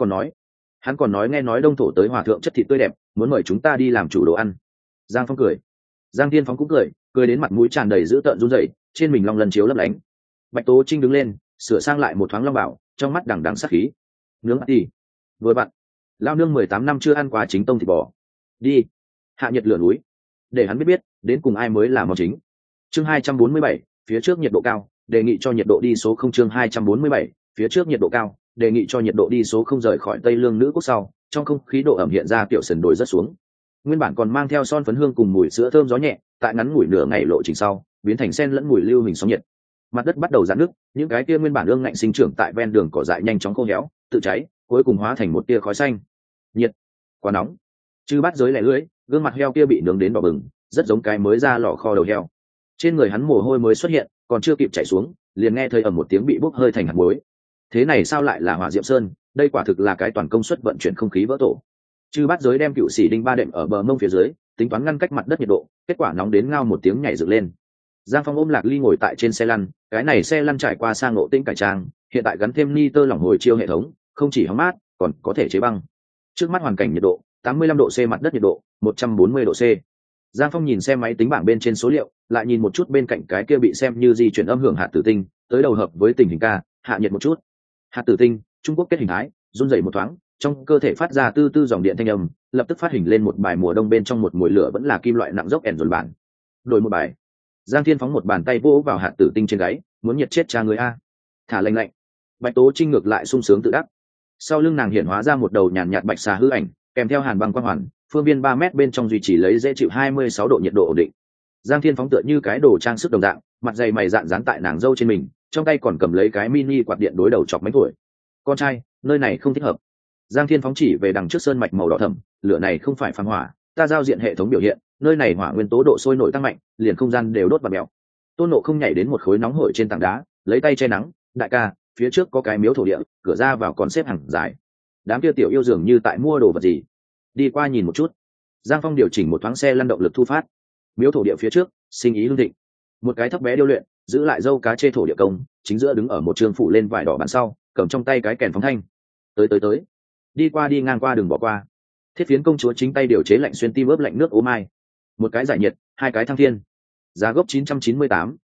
còn nói nghe nói đông thổ tới hòa thượng chất thịt tươi đẹp, muốn mời chúng ta đi làm chủ đồ ăn. Giang Phong cười. Giang Thiên Phóng cũng cười đến mặt mũi tràn đầy dữ tợn run rẩy, trên mình long lân chiếu lấp lánh. Bạch Tố Trinh đứng lên, sửa sang lại một thoáng long bảo, trong mắt đằng đằng sát khí. Nướng đi. Vừa bạn. Lao nương 18 năm chưa ăn qua chính tông thịt bò. Đi. Hạ nhiệt lửa núi. Để hắn biết đến cùng ai mới là món chính. Chương 247, phía trước nhiệt độ cao, đề nghị cho nhiệt độ đi số 0. Chương 247, phía trước nhiệt độ cao, đề nghị cho nhiệt độ đi số 0. Rời khỏi Tây Lương nữ quốc sau, trong không khí độ ẩm hiện ra tiểu sần đồi rất xuống. Nguyên bản còn mang theo son phấn hương cùng mùi sữa thơm gió nhẹ, tại ngắn ngủi nửa ngày lộ trình sau, biến thành sen lẫn mùi lưu hình sóng nhiệt. Mặt đất bắt đầu rạn nứt, những cái kia nguyên bản ương ngạnh sinh trưởng tại ven đường cỏ dại nhanh chóng khô héo, tự cháy, cuối cùng hóa thành một tia khói xanh. Nhiệt, quá nóng. Chư Bát Giới lẻ lưỡi, gương mặt heo kia bị nướng đến đỏ bừng, rất giống cái mới ra lò kho đầu heo. Trên người hắn mồ hôi mới xuất hiện, còn chưa kịp chảy xuống, liền nghe thấy ầm một tiếng bị bốc hơi thành hạt muối. Thế này sao lại là Hỏa Diệm Sơn? Đây quả thực là cái toàn công suất vận chuyển không khí vỡ tổ. Chư Bát Giới đem cựu sĩ đinh ba đệm ở bờ mông phía dưới, tính toán ngăn cách mặt đất nhiệt độ, kết quả nóng đến ngao một tiếng nhảy dựng lên. Giang Phong ôm Lạc Ly ngồi tại trên xe lăn, cái này xe lăn trải qua sang ngộ tinh cải trang, hiện tại gắn thêm nitơ lỏng hồi chiêu hệ thống, không chỉ hóng mát, còn có thể chế băng. Trước mắt hoàn cảnh nhiệt độ 85 độ C, mặt đất nhiệt độ 140 độ C. Giang Phong nhìn xem máy tính bảng bên trên số liệu, lại nhìn một chút bên cạnh cái kia bị xem như di chuyển âm hưởng hạt tử tinh, tới đầu hợp với tình hình ca, hạ nhiệt một chút. Hạt tử tinh, Trung Quốc kết hình thái, run rẩy một thoáng, trong cơ thể phát ra tư dòng điện thanh âm, lập tức phát hình lên một bài mùa đông bên trong một mùi lửa vẫn là kim loại nặng dốc ẻn dồn bản. Đổi một bài. Giang Thiên Phóng một bàn tay vỗ vào hạt tử tinh trên gáy, muốn nhiệt chết cha người a. Thả lệnh lệnh. Bạch Tố Trinh ngược lại sung sướng tự đắc. Sau lưng nàng hiện hóa ra một đầu nhàn nhạt bạch xà hư ảnh, kèm theo hàn băng quang hoàn, phương viên 3 mét bên trong duy trì lấy dễ chịu 26 độ nhiệt độ ổn định. Giang Thiên Phóng tựa như cái đồ trang sức đồng dạng, mặt dày mày dạn dán tại nàng dâu trên mình, trong tay còn cầm lấy cái mini quạt điện đối đầu chọc mấy tuổi. Con trai, nơi này không thích hợp. Giang Thiên Phóng chỉ về đằng trước sơn mạch màu đỏ thẫm, lửa này không phải phàm hỏa, ta giao diện hệ thống biểu hiện, nơi này hỏa nguyên tố độ sôi nổi tăng mạnh, liền không gian đều đốt và mèo. Tôn Nộ không nhảy đến một khối nóng hổi trên tảng đá, lấy tay che nắng, đại ca, phía trước có cái miếu thổ địa, cửa ra vào còn xếp hàng dài. Đám kia tiểu yêu dường như tại mua đồ vật gì, đi qua nhìn một chút. Giang Phong điều chỉnh một thoáng xe lăn động lực thu phát. Miếu thổ địa phía trước, sinh ý hương thịnh. Một cái thấp bé điêu luyện, giữ lại dâu cá chê thổ địa công, chính giữa đứng ở một trường phủ lên vải đỏ bàn sau, cầm trong tay cái kèn phóng thanh. Tới. Đi qua đi ngang qua đừng bỏ qua. Thiết Phiến công chúa chính tay điều chế lạnh xuyên tim ướp lạnh nước ô mai. Một cái giải nhiệt, 2 cái thăng thiên. Giá gốc 998,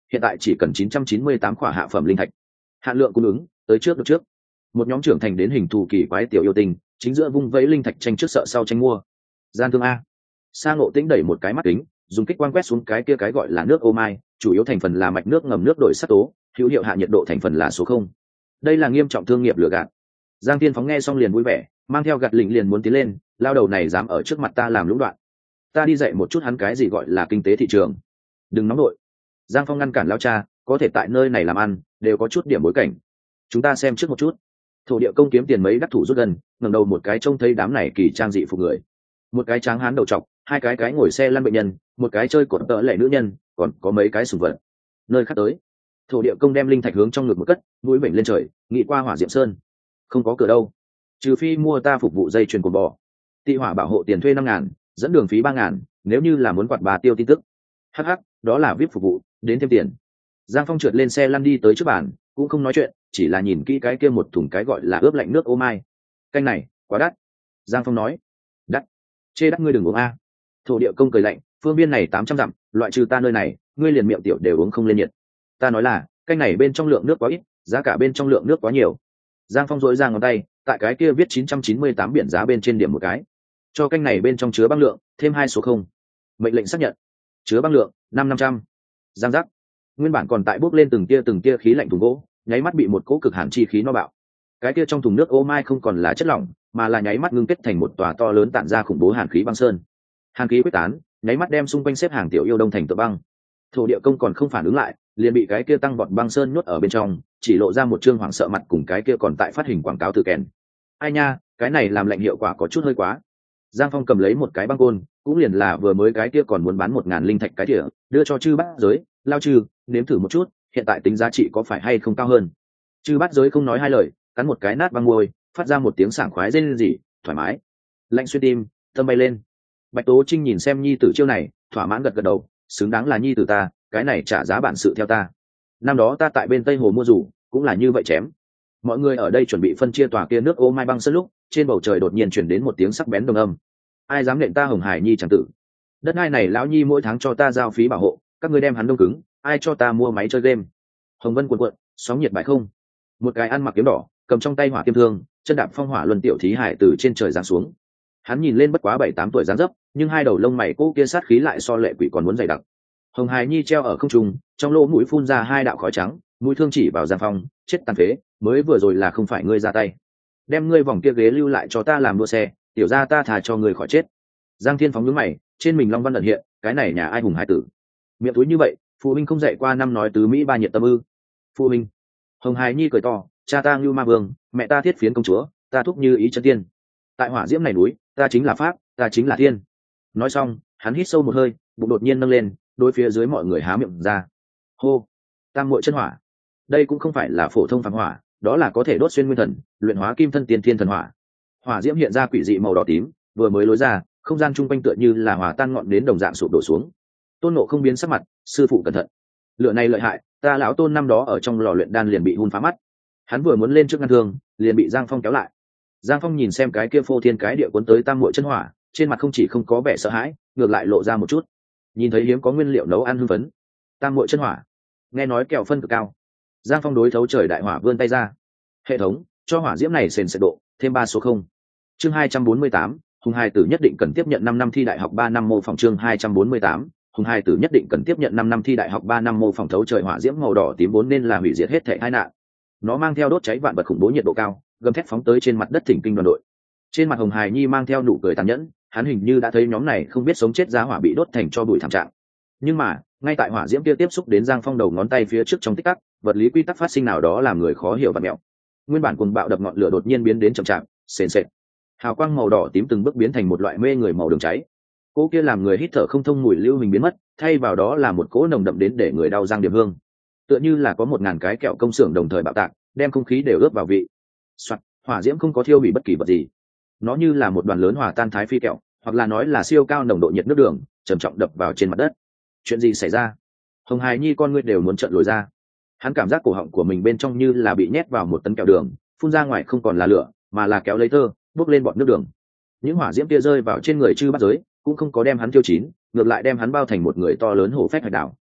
hiện tại chỉ cần 998 khỏa hạ phẩm linh thạch. Hạn lượng cung ứng, tới trước được trước. Một nhóm trưởng thành đến hình thù kỳ quái tiểu yêu tinh, chính giữa vung vẫy linh thạch tranh trước sợ sau tranh mua. Gian thương a. Sa Ngộ Tĩnh đẩy một cái mắt kính, dùng kích quang quét xuống cái kia cái gọi là nước ô mai, chủ yếu thành phần là mạch nước ngầm nước đổi sắc tố, hữu hiệu hạ nhiệt độ thành phần là số 0. Đây là nghiêm trọng thương nghiệp lừa gạt. Giang Thiên Phóng nghe xong liền vui vẻ, mang theo gạt lĩnh liền muốn tiến lên, lao đầu này dám ở trước mặt ta làm lũng đoạn. Ta đi dạy một chút hắn cái gì gọi là kinh tế thị trường. Đừng nóng nội. Giang Phong ngăn cản lao cha, có thể tại nơi này làm ăn, đều có chút điểm bối cảnh. Chúng ta xem trước một chút. Thổ địa công kiếm tiền mấy đắc thủ rút gần, ngẩng đầu một cái trông thấy đám này kỳ trang dị phục người. Một cái tráng hán đầu trọc, hai cái ngồi xe lăn bệnh nhân, một cái chơi cột tợ lệ nữ nhân, còn có mấy cái sùng vật. Nơi khác tới, thổ địa công đem linh thạch hướng trong ngực một cất, mũi bệnh lên trời, nghĩ qua Hỏa Diệm Sơn. Không có cửa đâu, trừ phi mua ta phục vụ dây chuyền cồn bò. Tị hỏa bảo hộ tiền thuê 5.000, dẫn đường phí 3.000, nếu như là muốn quạt bà tiêu tin tức. Hắc, đó là VIP phục vụ, đến thêm tiền. Giang Phong trượt lên xe lăn đi tới trước bàn, cũng không nói chuyện, chỉ là nhìn kỹ cái kia một thùng cái gọi là ướp lạnh nước ô mai. Canh này quá đắt. Giang Phong nói. Đắt? Chê đắt ngươi đừng uống a. Thổ địa công cười lạnh, phương biên này 800 dặm, loại trừ ta nơi này, ngươi liền miệng tiểu đều uống không lên nhiệt. Ta nói là, canh này bên trong lượng nước quá ít, giá cả bên trong lượng nước quá nhiều. Giang Phong dội ra ngón tay, tại cái kia viết 998 biển giá bên trên điểm một cái. Cho canh này bên trong chứa băng lượng, thêm 2 số 0. Mệnh lệnh xác nhận. Chứa băng lượng 500. Giang giác. Nguyên bản còn tại bốc lên từng tia khí lạnh thùng gỗ, nháy mắt bị một cỗ cực hàn chi khí nó bạo. Cái kia trong thùng nước ô mai không còn là chất lỏng, mà là nháy mắt ngưng kết thành một tòa to lớn tản ra khủng bố hàn khí băng sơn. Hàn khí quyết tán, nháy mắt đem xung quanh xếp hàng tiểu yêu đông thành tựa băng. Thổ địa công còn không phản ứng lại, liền bị cái kia tăng bọt băng sơn nhốt ở bên trong, chỉ lộ ra một trương hoảng sợ mặt cùng cái kia còn tại phát hình quảng cáo từ kèn. Ai nha, cái này làm lạnh hiệu quả có chút hơi quá. Giang Phong cầm lấy một cái băng côn, cũng liền là vừa mới cái kia còn muốn bán 1.000 linh thạch cái đĩa, đưa cho Chư Bát Giới, lao Chư, nếm thử một chút, hiện tại tính giá trị có phải hay không cao hơn. Chư Bát Giới không nói hai lời, cắn một cái nát băng môi, phát ra một tiếng sảng khoái rên rỉ, thoải mái. Lạnh xuyên tim, tâm bay lên. Bạch Tố Trinh nhìn xem nhi tử chiêu này, thỏa mãn gật gật đầu, xứng đáng là nhi tử ta, cái này trả giá bản sự theo ta. Năm đó ta tại bên Tây Hồ mua rủ, cũng là như vậy chém. Mọi người ở đây chuẩn bị phân chia tòa kia nước ô mai băng sơn lúc, trên bầu trời đột nhiên chuyển đến một tiếng sắc bén đồng âm. Ai dám nện ta Hồng Hải Nhi chẳng tử. Đất đai này lão nhi mỗi tháng cho ta giao phí bảo hộ, các ngươi đem hắn đông cứng, ai cho ta mua máy chơi game. Hồng Vân cuộn cuộn, sóng nhiệt bại không. Một cái ăn mặc kiếm đỏ, cầm trong tay hỏa tiêm thương, chân đạp phong hỏa luân tiểu thí hải từ trên trời giáng xuống. Hắn nhìn lên bất quá 7-8 tuổi dáng dấp, nhưng hai đầu lông mày cô kia sát khí lại so lệ quỷ còn muốn dày đặc. Hồng Hải Nhi treo ở không trung, trong lỗ mũi phun ra 2 đạo khói trắng, mũi thương chỉ vào Giang Phong, chết tàn phế, mới vừa rồi là không phải ngươi ra tay. Đem ngươi vòng kia ghế lưu lại cho ta làm đua xe, tiểu ra ta thà cho ngươi khỏi chết. Giang Thiên Phóng nhướng mày, trên mình long văn ẩn hiện, cái này nhà ai hùng hải tử. Miệng túi như vậy, phụ huynh không dạy qua năm nói tứ mỹ ba nhiệt tâm ư? Phụ huynh. Hồng Hải Nhi cười to, cha ta Ngưu Ma Vương, mẹ ta Thiết Phiến công chúa, ta thúc như ý chân tiên. Tại hỏa diễm này núi, ta chính là pháp, ta chính là thiên. Nói xong, hắn hít sâu một hơi, bụng đột nhiên nâng lên, đối phía dưới mọi người há miệng ra. Hô, tam muội chân hỏa. Đây cũng không phải là phổ thông phàm hỏa, đó là có thể đốt xuyên nguyên thần, luyện hóa kim thân tiên thiên thần hỏa. Hỏa diễm hiện ra quỷ dị màu đỏ tím, vừa mới lối ra, không gian chung quanh tựa như là hòa tan ngọn đến đồng dạng sụp đổ xuống. Tôn Ngộ không biến sắc mặt, sư phụ cẩn thận. Lửa này lợi hại, ta lão Tôn năm đó ở trong lò luyện đan liền bị hun phá mắt. Hắn vừa muốn lên trước ngăn thương, liền bị Giang Phong kéo lại. Giang Phong nhìn xem cái kia phô thiên cái địa cuốn tới tam muội chân hỏa, trên mặt không chỉ không có vẻ sợ hãi, ngược lại lộ ra một chút. Nhìn thấy hiếm có nguyên liệu nấu ăn hưng phấn. Tam muội chân hỏa, nghe nói kẹo phân cực cao. Giang Phong đối thấu trời đại hỏa vươn tay ra. Hệ thống, cho hỏa diễm này sền sệt độ, thêm 3 số 0. Chương 248, Hùng Hai Tử nhất định cần tiếp nhận 5 năm thi đại học 3 năm mô phỏng. Chương 248, Hùng Hai Tử nhất định cần tiếp nhận 5 năm thi đại học 3 năm mô phỏng. Thấu trời hỏa diễm màu đỏ tím vốn nên là hủy diệt hết thảy tai nạn. Nó mang theo đốt cháy vạn vật khủng bố nhiệt độ cao, gầm thét phóng tới trên mặt đất thỉnh kinh đoàn đội. Trên mặt Hồng Hải Nhi mang theo nụ cười tàn nhẫn, hắn hình như đã thấy nhóm này không biết sống chết giá hỏa bị đốt thành cho bụi thảm trạng. Nhưng mà, ngay tại hỏa diễm kia tiếp xúc đến Giang Phong đầu ngón tay phía trước trong tích tắc, vật lý quy tắc phát sinh nào đó làm người khó hiểu và mẹo. Nguyên bản cuồng bạo đập ngọn lửa đột nhiên biến đến chậm chạp, sền sệt. Hào quang màu đỏ tím từng bước biến thành một loại mê người màu đường cháy. Cỗ kia làm người hít thở không thông mùi lưu huỳnh biến mất, thay vào đó là một cỗ nồng đậm đến để người đau răng điểm hương. Tựa như là có 1.000 cái kẹo công xưởng đồng thời bạo tạc, đem không khí đều ướp vào vị. Soạt, hỏa diễm không có thiêu hủy bất kỳ vật gì. Nó như là một đoàn lớn hòa tan thái phi kẹo, hoặc là nói là siêu cao nồng độ nhiệt nước đường, trầm trọng đập vào trên mặt đất. Chuyện gì xảy ra? Hồng Hải Nhi con ngươi đều muốn trợn lồi ra. Hắn cảm giác cổ họng của mình bên trong như là bị nhét vào một tấn kẹo đường, phun ra ngoài không còn là lửa, mà là kéo lấy thơ, bốc lên bọt nước đường. Những hỏa diễm kia rơi vào trên người Chư Bát Giới, cũng không có đem hắn tiêu chín, ngược lại đem hắn bao thành một người to lớn hổ phách hải đảo.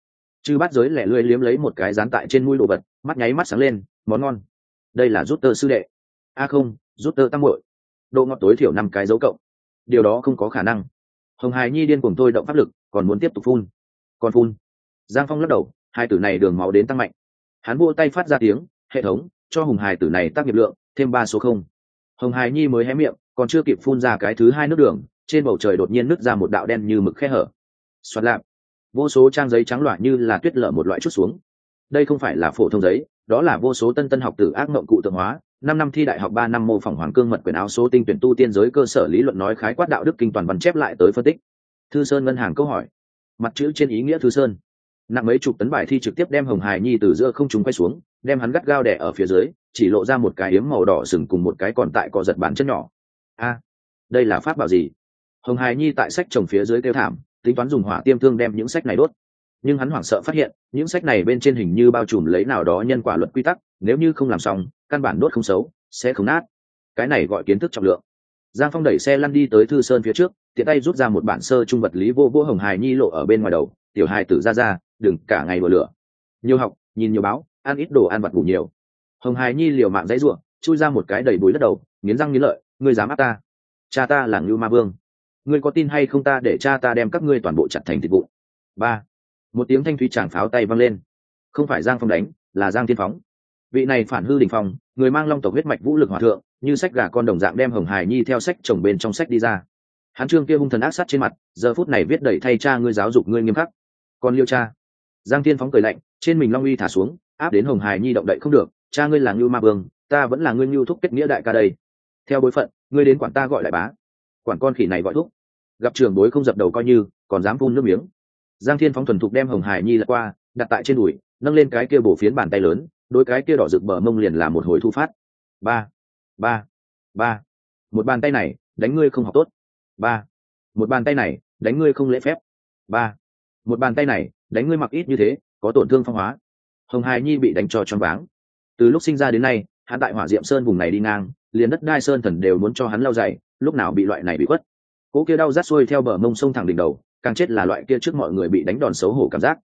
Chư Bát Giới lẻ lươi liếm lấy một cái dán tại trên mũi đồ vật, mắt nháy mắt sáng lên, món ngon. Đây là rút tơ sư đệ. Không, rút tơ tăng muội. Độ ngọt tối thiểu 5 cái dấu cộng. Điều đó không có khả năng. Hồng Hải Nhi điên cuồng thôi động pháp lực, còn muốn tiếp tục phun. Còn phun. Giang Phong lắc đầu, hai tử này đường máu đến tăng mạnh. Hắn vỗ tay phát ra tiếng, hệ thống cho Hồng Hải tử này tác nghiệp lượng thêm 3 số 0. Hồng Hải Nhi mới hé miệng, còn chưa kịp phun ra cái thứ hai nước đường, trên bầu trời đột nhiên nứt ra một đạo đen như mực khe hở. Xoạt lạp, vô số trang giấy trắng loạn như là tuyết lở một loại chút xuống. Đây không phải là phổ thông giấy, đó là vô số tân học tử ác mộng cụ tượng hóa. 5 năm thi đại học, 3 năm mô phỏng hoàng cương mật quyền áo số tinh tuyển tu tiên giới cơ sở lý luận nói khái quát đạo đức kinh toàn văn chép lại tới phân tích. Thư Sơn ngân hàng câu hỏi, mặt chữ trên ý nghĩa Thư Sơn. Nặng mấy chục tấn bài thi trực tiếp đem Hồng Hải Nhi từ giữa không trung quay xuống, đem hắn gắt gao đè ở phía dưới, chỉ lộ ra một cái yếm màu đỏ sừng cùng một cái còn tại cọ giật bàn chân nhỏ. Đây là pháp bảo gì? Hồng Hải Nhi tại sách chồng phía dưới kêu thảm, tính toán dùng hỏa tiêm thương đem những sách này đốt, nhưng hắn hoảng sợ phát hiện những sách này bên trên hình như bao trùm lấy nào đó nhân quả luật quy tắc, nếu như không làm xong căn bản đốt không xấu sẽ không nát. Cái này gọi kiến thức trọng lượng. Giang Phong đẩy xe lăn đi tới Thư Sơn phía trước, tiện tay rút ra một bản sơ trung vật lý vô Hồng Hải Nhi lộ ở bên ngoài đầu, tiểu hài tử ra đừng cả ngày đổ lửa, nhiều học nhìn nhiều báo, ăn ít đồ ăn vặt ngủ nhiều. Hồng Hải Nhi liều mạng dãy ruộng, chui ra một cái đầy bụi đất đầu, nghiến răng nghiến lợi, ngươi dám áp ta? Cha ta là Ngưu Ma Vương, ngươi có tin hay không ta để cha ta đem các ngươi toàn bộ chặt thành thịt vụn. Một tiếng thanh thúy tràng pháo tay vang lên. Không phải Giang Phong đánh, là Giang Thiên Phóng. Vị này phản hư đỉnh phong, người mang long tộc huyết mạch vũ lực hòa thượng, như sách gà con đồng dạng đem Hồng Hải Nhi theo sách chồng bên trong sách đi ra. Hắn trương kia hung thần ác sát trên mặt, giờ phút này viết đầy thay cha ngươi giáo dục ngươi nghiêm khắc. Con liêu cha. Giang Thiên Phóng cười lạnh, trên mình long uy thả xuống, áp đến Hồng Hải Nhi động đậy không được. Cha ngươi là Ngưu Ma Vương, ta vẫn là ngươi Ngưu thúc kết nghĩa đại ca đây. Theo bối phận, ngươi đến quản ta gọi đại bá, quản con khỉ này gọi thúc. Gặp trưởng bối không dập đầu coi như, còn dám phun nước miếng. Giang Thiên Phóng thuần thục đem Hồng Hải Nhi lật qua, đặt tại trên đùi, nâng lên cái kia bổ phiến bàn tay lớn, đối cái kia đỏ rực bờ mông liền là một hồi thu phát. Ba. Một bàn tay này, đánh ngươi không học tốt. Một bàn tay này, đánh ngươi không lễ phép. Một bàn tay này, đánh ngươi mặc ít như thế, có tổn thương phong hóa. Hồng Hải Nhi bị đánh cho choáng váng. Từ lúc sinh ra đến nay, hắn tại Hỏa Diệm Sơn vùng này đi ngang, liền đất đai sơn thần đều muốn cho hắn lau giày, lúc nào bị loại này bị quất. Cố kia đau rát xuôi theo bờ mông sông thẳng đỉnh đầu, càng chết là loại kia trước mọi người bị đánh đòn xấu hổ cảm giác.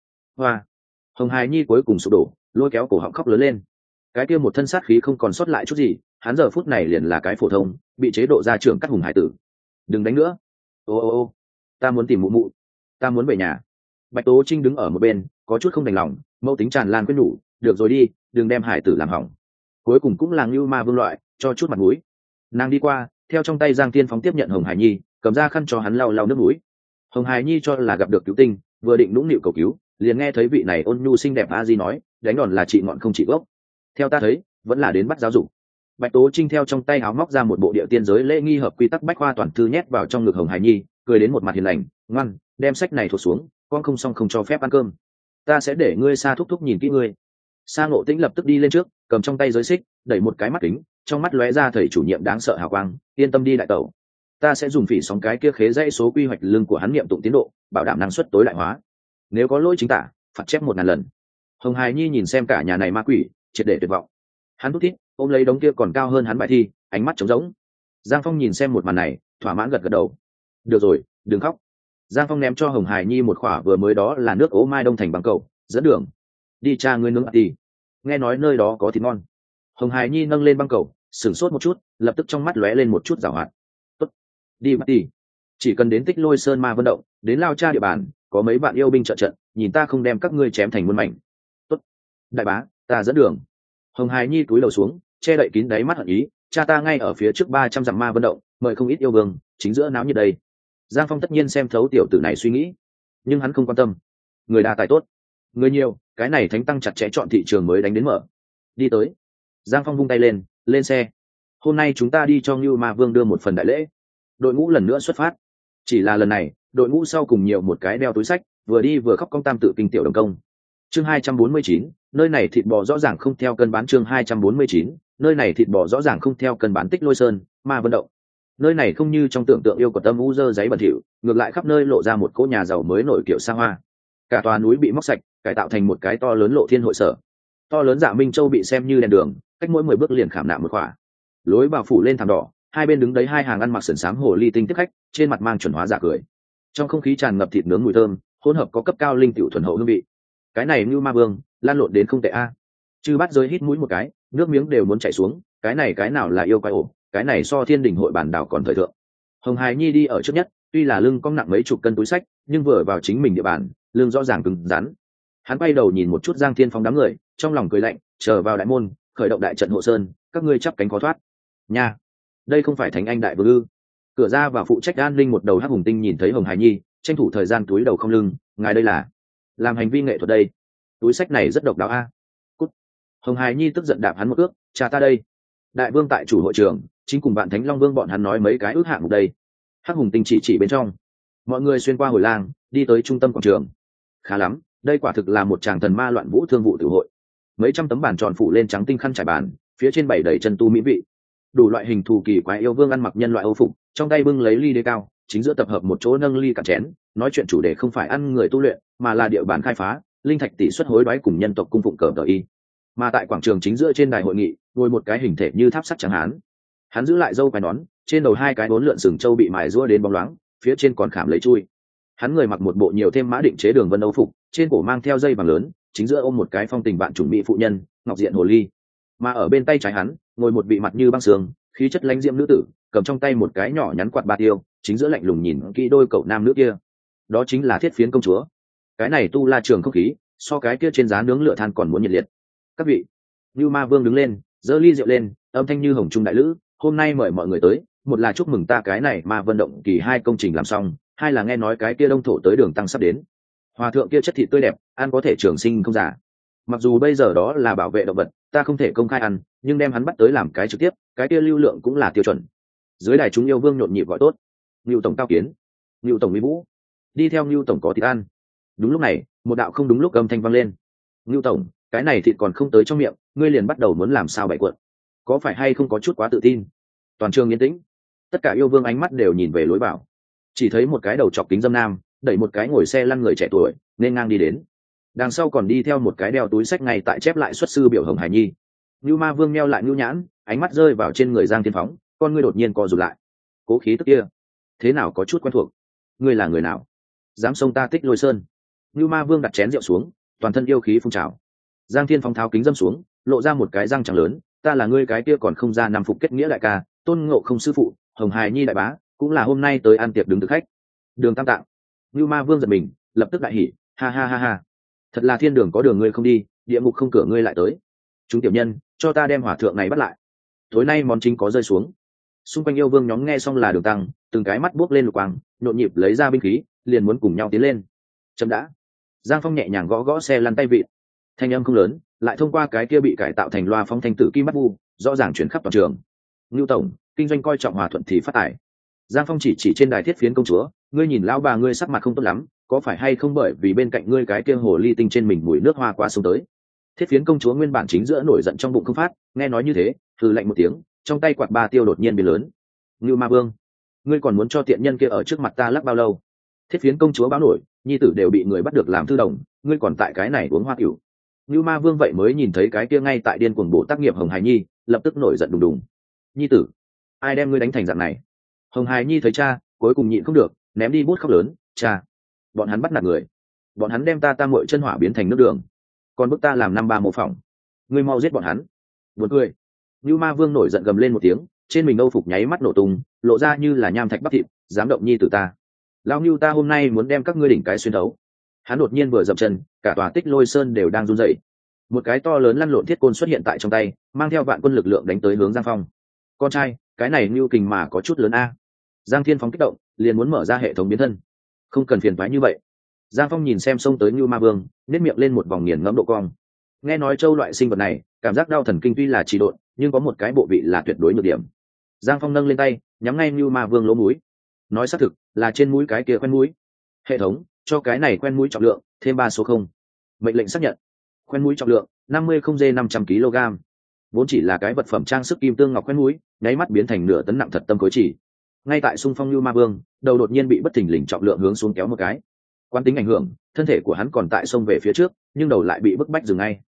Hồng Hải Nhi cuối cùng sụp đổ, lôi kéo cổ họng khóc lớn lên. Cái kia một thân sát khí không còn sót lại chút gì, hắn giờ phút này liền là cái phổ thông, bị chế độ gia trưởng cắt hùng hải tử. Đừng đánh nữa. Ô, ta muốn tìm mụ mụ, ta muốn về nhà. Bạch Tố Trinh đứng ở một bên, có chút không đành lòng, mâu tính tràn lan quyết nhủ, được rồi đi, đừng đem hải tử làm hỏng. Cuối cùng cũng là Ngưu Ma Vương loại, cho chút mặt mũi. Nàng đi qua, theo trong tay Giang Thiên Phóng tiếp nhận Hồng Hải Nhi, cầm ra khăn cho hắn lau lau nước mũi. Hồng Hải Nhi cho là gặp được cứu tinh, vừa định nũng nịu cầu cứu, liền nghe thấy vị này ôn nhu xinh đẹp a di nói, đánh đòn là trị ngọn không trị gốc. Theo ta thấy, vẫn là đến bắt giáo dục. Bạch Tố Trinh theo trong tay áo móc ra một bộ địa tiên giới lễ nghi hợp quy tắc bách khoa toàn thư nhét vào trong ngực Hồng Hải Nhi, cười đến một mặt hiền lành, ngoan, đem sách này thuộc xuống, con không xong không cho phép ăn cơm. Ta sẽ để ngươi Sa thúc thúc nhìn kỹ ngươi. Sa Ngộ Tĩnh lập tức đi lên trước, cầm trong tay giới xích, đẩy một cái mắt kính, trong mắt lóe ra thầy chủ nhiệm đáng sợ hào quang, yên tâm đi đại tẩu. Ta sẽ dùng phỉ sóng cái kia khế dãy số quy hoạch lưng của hắn niệm tụng tiến độ, bảo đảm năng suất tối đại hóa. Nếu có lỗi chính tả, phạt chép 1000 lần. Hồng Hải Nhi nhìn xem cả nhà này ma quỷ, triệt để tuyệt vọng. Hắn thút thít, ôm lấy đống kia còn cao hơn hắn bài thi, ánh mắt trống rỗng. Giang Phong nhìn xem một màn này, thỏa mãn gật gật đầu. Được rồi, đừng khóc. Giang Phong ném cho Hồng Hải Nhi một khỏa vừa mới đó là nước ố mai đông thành bằng cầu, dẫn đường. Đi cha ngươi nướng tì. Nghe nói nơi đó có thịt ngon. Hồng Hải Nhi nâng lên băng cầu, sửng sốt một chút, lập tức trong mắt lóe lên một chút giảo hoạt. Tốt, đi bắt tì. Chỉ cần đến Tích Lôi Sơn Ma Vân Động, đến Lao Cha địa bàn, có mấy bạn yêu binh trợ trận, nhìn ta không đem các ngươi chém thành muôn mảnh. Tốt, đại bá, ta dẫn đường. Hồng Hải Nhi cúi đầu xuống, che đậy kín đáy mắt hận ý, cha ta ngay ở phía trước 300 dặm Ma Vân Động, mời không ít yêu vương, chính giữa náo như đây. Giang Phong tất nhiên xem thấu tiểu tử này suy nghĩ, nhưng hắn không quan tâm. Người đa tài tốt, người nhiều, cái này thánh tăng chặt chẽ chọn thị trường mới đánh đến mở. Đi tới. Giang Phong vung tay lên xe. Hôm nay chúng ta đi cho Ngưu Ma Vương đưa một phần đại lễ. Đội ngũ lần nữa xuất phát. Chỉ là lần này, đội ngũ sau cùng nhiều một cái đeo túi sách, vừa đi vừa khóc cong tam tự kinh tiểu đồng công. Chương 249, nơi này thịt bò rõ ràng không theo cân bán. Chương 249, nơi này thịt bò rõ ràng không theo cân bán. Tích Lôi Sơn, Ma Vân Động. Nơi này không như trong tưởng tượng yêu của tâm u dơ giấy bẩn thỉu, ngược lại khắp nơi lộ ra một cỗ nhà giàu mới nổi kiểu xa hoa. Cả tòa núi bị móc sạch, cải tạo thành một cái to lớn lộ thiên hội sở. To lớn Dạ Minh Châu bị xem như đèn đường, cách mỗi 10 bước liền khảm nạm một khỏa. Lối vào phủ lên thảm đỏ, hai bên đứng đấy hai hàng ăn mặc sườn xám hồ ly tinh tiếp khách, trên mặt mang chuẩn hóa giả cười. Trong không khí tràn ngập thịt nướng mùi thơm, hỗn hợp có cấp cao linh tiểu thuần hậu hương vị. cái này như ma vương lan lộn đến không tệ a. Chư Bát Giới hít mũi một cái, nước miếng đều muốn chảy xuống, cái này cái nào là yêu quái ổ, cái này so Thiên Đình hội bản đảo còn thời thượng. Hồng Hải Nhi đi ở trước nhất, tuy là lưng cong nặng mấy chục cân túi sách, nhưng vừa vào chính mình địa bàn, lưng rõ ràng cứng rắn. Hắn quay đầu nhìn một chút Giang Thiên Phong đám người, trong lòng cười lạnh, chờ vào đại môn, khởi động đại trận hộ sơn, các ngươi chắp cánh khó thoát. Nha, đây không phải Thánh Anh đại vương ư? Cửa ra và phụ trách an ninh một đầu hắc hùng tinh nhìn thấy Hồng Hải Nhi, tranh thủ thời gian túi đầu không lưng, ngài đây là làm hành vi nghệ thuật đây. Túi sách này rất độc đáo a. Cút. Hồng Hải Nhi tức giận đạp hắn một cước, cha ta đây. Đại vương tại chủ hội trường, chính cùng bạn Thánh Long Vương bọn hắn nói mấy cái ước hạng mục đây. Hắc hùng tinh chỉ bên trong. Mọi người xuyên qua hồi lang, đi tới trung tâm quảng trường. Khá lắm, đây quả thực là một tràng thần ma loạn vũ thương vụ tử hội. Mấy trăm tấm bàn tròn phủ lên trắng tinh khăn trải bàn, phía trên bày đầy chân tu mỹ vị. Đủ loại hình thù kỳ quái yêu vương ăn mặc nhân loại âu phục, trong tay bưng lấy ly đế cao, chính giữa tập hợp một chỗ nâng ly cạn chén, nói chuyện chủ đề không phải ăn người tu luyện, mà là địa bàn khai phá, linh thạch tỷ suất hối đoái cùng nhân tộc cung phụng cờ y. Mà tại quảng trường chính giữa trên đài hội nghị, ngồi một cái hình thể như tháp sắt trắng hán. Hắn giữ lại râu quai nón, trên đầu hai cái bốn lượn sừng trâu bị mài rũa đến bóng loáng, phía trên còn khảm lấy chui. Hắn người mặc một bộ nhiều thêm mã định chế đường vân âu phục, trên cổ mang theo dây vàng lớn, chính giữa ôm một cái phong tình bạn chủng mỹ phụ nhân, ngọc diện hồ ly. Mà ở bên tay trái hắn, ngồi một vị mặt như băng sương, khí chất lãnh diễm nữ tử, cầm trong tay một cái nhỏ nhắn quạt ba tiêu, chính giữa lạnh lùng nhìn kỹ đôi cậu nam nữ kia. Đó chính là Thiết Phiến công chúa. Cái này tu la trường không khí, so cái kia trên giá nướng lửa than còn muốn nhiệt liệt. Các vị. Như Ma Vương đứng lên, giơ ly rượu lên, âm thanh như hồng trung đại lữ, hôm nay mời mọi người tới, một là chúc mừng ta cái này Ma Vân động kỳ 2 công trình làm xong, hai là nghe nói cái kia đông thổ tới đường tăng sắp đến. Hòa thượng kia chất thịt tươi đẹp, ăn có thể trường sinh không giả. Mặc dù bây giờ đó là bảo vệ động vật, ta không thể công khai ăn, nhưng đem hắn bắt tới làm cái trực tiếp, cái kia lưu lượng cũng là tiêu chuẩn. Dưới đài chúng yêu vương nhộn nhịp gọi tốt. Ngưu tổng cao kiến, Ngưu tổng mỹ vũ, đi theo Ngưu tổng có thịt ăn. Đúng lúc này, một đạo không đúng lúc âm thanh vang lên. Ngưu tổng, cái này thịt còn không tới trong miệng, ngươi liền bắt đầu muốn làm sao bậy cuộn, có phải hay không có chút quá tự tin? Toàn trường yên tĩnh, tất cả yêu vương ánh mắt đều nhìn về lối vào. Chỉ thấy một cái đầu chọc kính dâm nam đẩy một cái ngồi xe lăn người trẻ tuổi nên ngang đi đến, đằng sau còn đi theo một cái đeo túi sách ngay tại chép lại xuất sư biểu Hồng Hải Nhi. Như Ma Vương meo lại nhu nhãn, ánh mắt rơi vào trên người Giang Thiên Phóng, con ngươi đột nhiên co rụt lại. Cố khí tức kia, thế nào có chút quen thuộc. Ngươi là người nào? Dám xông ta Tích Lôi Sơn? Như Ma Vương đặt chén rượu xuống, toàn thân yêu khí phun trào. Giang Thiên Phóng tháo kính dâm xuống, lộ ra một cái răng trắng lớn. Ta là ngươi cái kia còn không ra năm phục kết nghĩa đại ca, Tôn Ngộ Không sư phụ, Hồng Hải Nhi đại bá, cũng là hôm nay tới ăn tiệc đứng thực khách. Đường Tam Tạng. Như Ma Vương giật mình, lập tức đại hỉ, ha ha ha ha. Thật là thiên đường có đường ngươi không đi, địa ngục không cửa ngươi lại tới. Chúng tiểu nhân, cho ta đem hỏa thượng này bắt lại. Tối nay món chính có rơi xuống. Xung quanh yêu vương nhóm nghe xong là Đường Tăng, từng cái mắt buốc lên lục quang, nhộn nhịp lấy ra binh khí, liền muốn cùng nhau tiến lên. Chậm đã. Giang Phong nhẹ nhàng gõ gõ xe lăn tay vịt. Thanh âm không lớn, lại thông qua cái kia bị cải tạo thành loa phóng thanh tử kim bắt vu, rõ ràng chuyển khắp toàn trường. Ngưu tổng, kinh doanh coi trọng hòa thuận thì phát tài. Giang Phong chỉ trên đài Thiết Phiến công chúa, ngươi nhìn lão bà ngươi sắc mặt không tốt lắm, có phải hay không bởi vì bên cạnh ngươi cái kia hồ ly tinh trên mình mùi nước hoa qua sông tới. Thiết Phiến công chúa nguyên bản chính giữa nổi giận trong bụng không phát, nghe nói như thế, hừ lạnh một tiếng, trong tay quạt ba tiêu đột nhiên biến lớn. Ngưu Ma Vương, ngươi còn muốn cho tiện nhân kia ở trước mặt ta lắc bao lâu? Thiết Phiến công chúa báo nổi, nhi tử đều bị người bắt được làm thư đồng, ngươi còn tại cái này uống hoa tiểu. Ngưu Ma Vương vậy mới nhìn thấy cái kia ngay tại điên cuồng bổ tác nghiệp Hồng Hải Nhi, lập tức nổi giận đùng đùng. Nhi tử, ai đem ngươi đánh thành dạng này? Hồng Hải Nhi thấy cha, cuối cùng nhịn không được, ném đi bút khóc lớn, cha, bọn hắn bắt nạt người, bọn hắn đem ta tam muội chân hỏa biến thành nước đường, còn bức ta làm 5-3 mô phỏng, ngươi mau giết bọn hắn. Buồn cười. Như Ma Vương nổi giận gầm lên một tiếng, trên mình âu phục nháy mắt nổ tung, lộ ra như là nham thạch bắp thịt, dám động nhi tử ta. Lão Nưu ta hôm nay muốn đem các ngươi đỉnh cái xuyên đấu. Hắn đột nhiên vừa dậm chân, cả tòa Tích Lôi Sơn đều đang run rẩy. Một cái to lớn lăn lộn thiết côn xuất hiện tại trong tay, mang theo vạn quân lực lượng đánh tới hướng Giang Phong. Con trai, cái này Nưu kình mà có chút lớn a. Giang Thiên Phóng kích động, liền muốn mở ra hệ thống biến thân. Không cần phiền toái như vậy. Giang Phong nhìn xem xông tới Như Ma Vương, nét miệng lên một vòng nghiền ngẫm độ cong. Nghe nói châu loại sinh vật này, cảm giác đau thần kinh tuy là trì độn, nhưng có một cái bộ vị là tuyệt đối nhược điểm. Giang Phong nâng lên tay, nhắm ngay Như Ma Vương lỗ mũi. Nói xác thực, là trên mũi cái kia quen mũi. Hệ thống, cho cái này quen mũi trọng lượng, thêm 3 số 0. Mệnh lệnh xác nhận. Quen mũi trọng lượng, 50 không dê 500 kg. Vốn chỉ là cái vật phẩm trang sức kim tương ngọc quen mũi, nháy mắt biến thành nửa tấn nặng thật tâm cối chỉ. Ngay tại xung phong Như Ma Vương, đầu đột nhiên bị bất thình lình trọng lượng hướng xuống kéo một cái. Quán tính ảnh hưởng, thân thể của hắn còn tại sông về phía trước, nhưng đầu lại bị bức bách dừng ngay.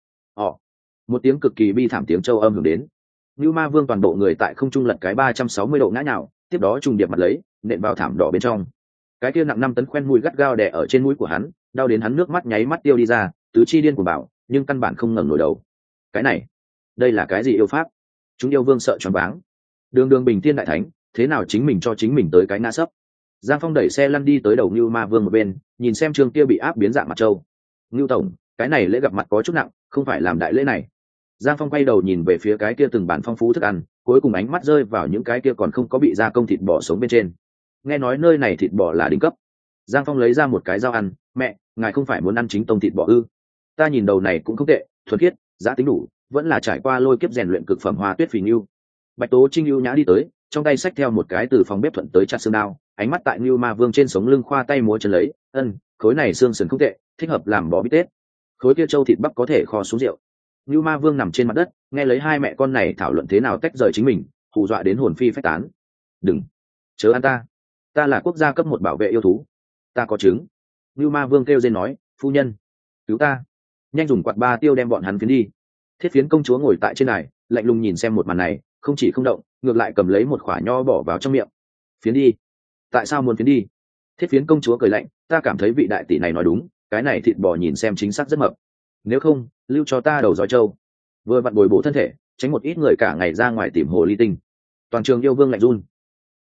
Một tiếng cực kỳ bi thảm tiếng châu âm hưởng đến. Như Ma Vương toàn bộ người tại không trung lật cái 360 độ ngã nhào, tiếp đó trùng điệp mặt lấy, nện vào thảm đỏ bên trong. Cái kia nặng 5 tấn khoen mũi gắt gao đè ở trên mũi của hắn, đau đến hắn nước mắt nháy mắt tiêu đi ra, tứ chi điên của bảo nhưng căn bản không ngẩng nổi đầu. Cái này, đây là cái gì yêu pháp? Chúng yêu vương sợ choáng váng. Đường đường bình thiên đại thánh, thế nào chính mình cho chính mình tới cái ngã sấp. Giang Phong đẩy xe lăn đi tới đầu Nưu Ma Vương một bên, nhìn xem Trương kia bị áp biến dạng mặt trâu. Nưu tổng, cái này lễ gặp mặt có chút nặng, không phải làm đại lễ này. Giang Phong quay đầu nhìn về phía cái kia từng bản phong phú thức ăn, cuối cùng ánh mắt rơi vào những cái kia còn không có bị gia công thịt bò sống bên trên. Nghe nói nơi này thịt bò là đỉnh cấp. Giang Phong lấy ra một cái dao ăn, mẹ, ngài không phải muốn ăn chính tông thịt bò ư? Ta nhìn đầu này cũng không tệ, thuần khiết, giá tính đủ, vẫn là trải qua lôi kiếp rèn luyện cực phẩm hoa tuyết phì ngưu. Bạch Tố Trinh ưu nhã đi tới, trong tay xách theo một cái từ phòng bếp thuận tới chặt xương đao, ánh mắt tại Nưu Ma Vương trên sống lưng khoa tay múa chân lấy, khối này xương sườn không tệ, thích hợp làm bò bít tết. Khối kia trâu thịt bắp có thể kho xuống rượu. Nưu Ma Vương nằm trên mặt đất, nghe lấy hai mẹ con này thảo luận thế nào tách rời chính mình, hù dọa đến hồn phi phách tán. Đừng, chớ ăn ta, ta là quốc gia cấp một bảo vệ yêu thú, ta có trứng. Nưu Ma Vương kêu rên nói, phu nhân, cứu ta, nhanh dùng quạt ba tiêu đem bọn hắn phiến đi. Thiết Phiến công chúa ngồi tại trên này, lạnh lùng nhìn xem một màn này, không chỉ không động, ngược lại cầm lấy một quả nho bỏ vào trong miệng. Phiến đi. Tại sao muốn phiến đi? Thiết Phiến công chúa cười lạnh, ta cảm thấy vị đại tỷ này nói đúng, cái này thịt bò nhìn xem chính xác rất mập. Nếu không, lưu cho ta đầu giói trâu. Vừa vặn bồi bổ thân thể, tránh một ít người cả ngày ra ngoài tìm hồ ly tinh. Toàn trường yêu vương lạnh run.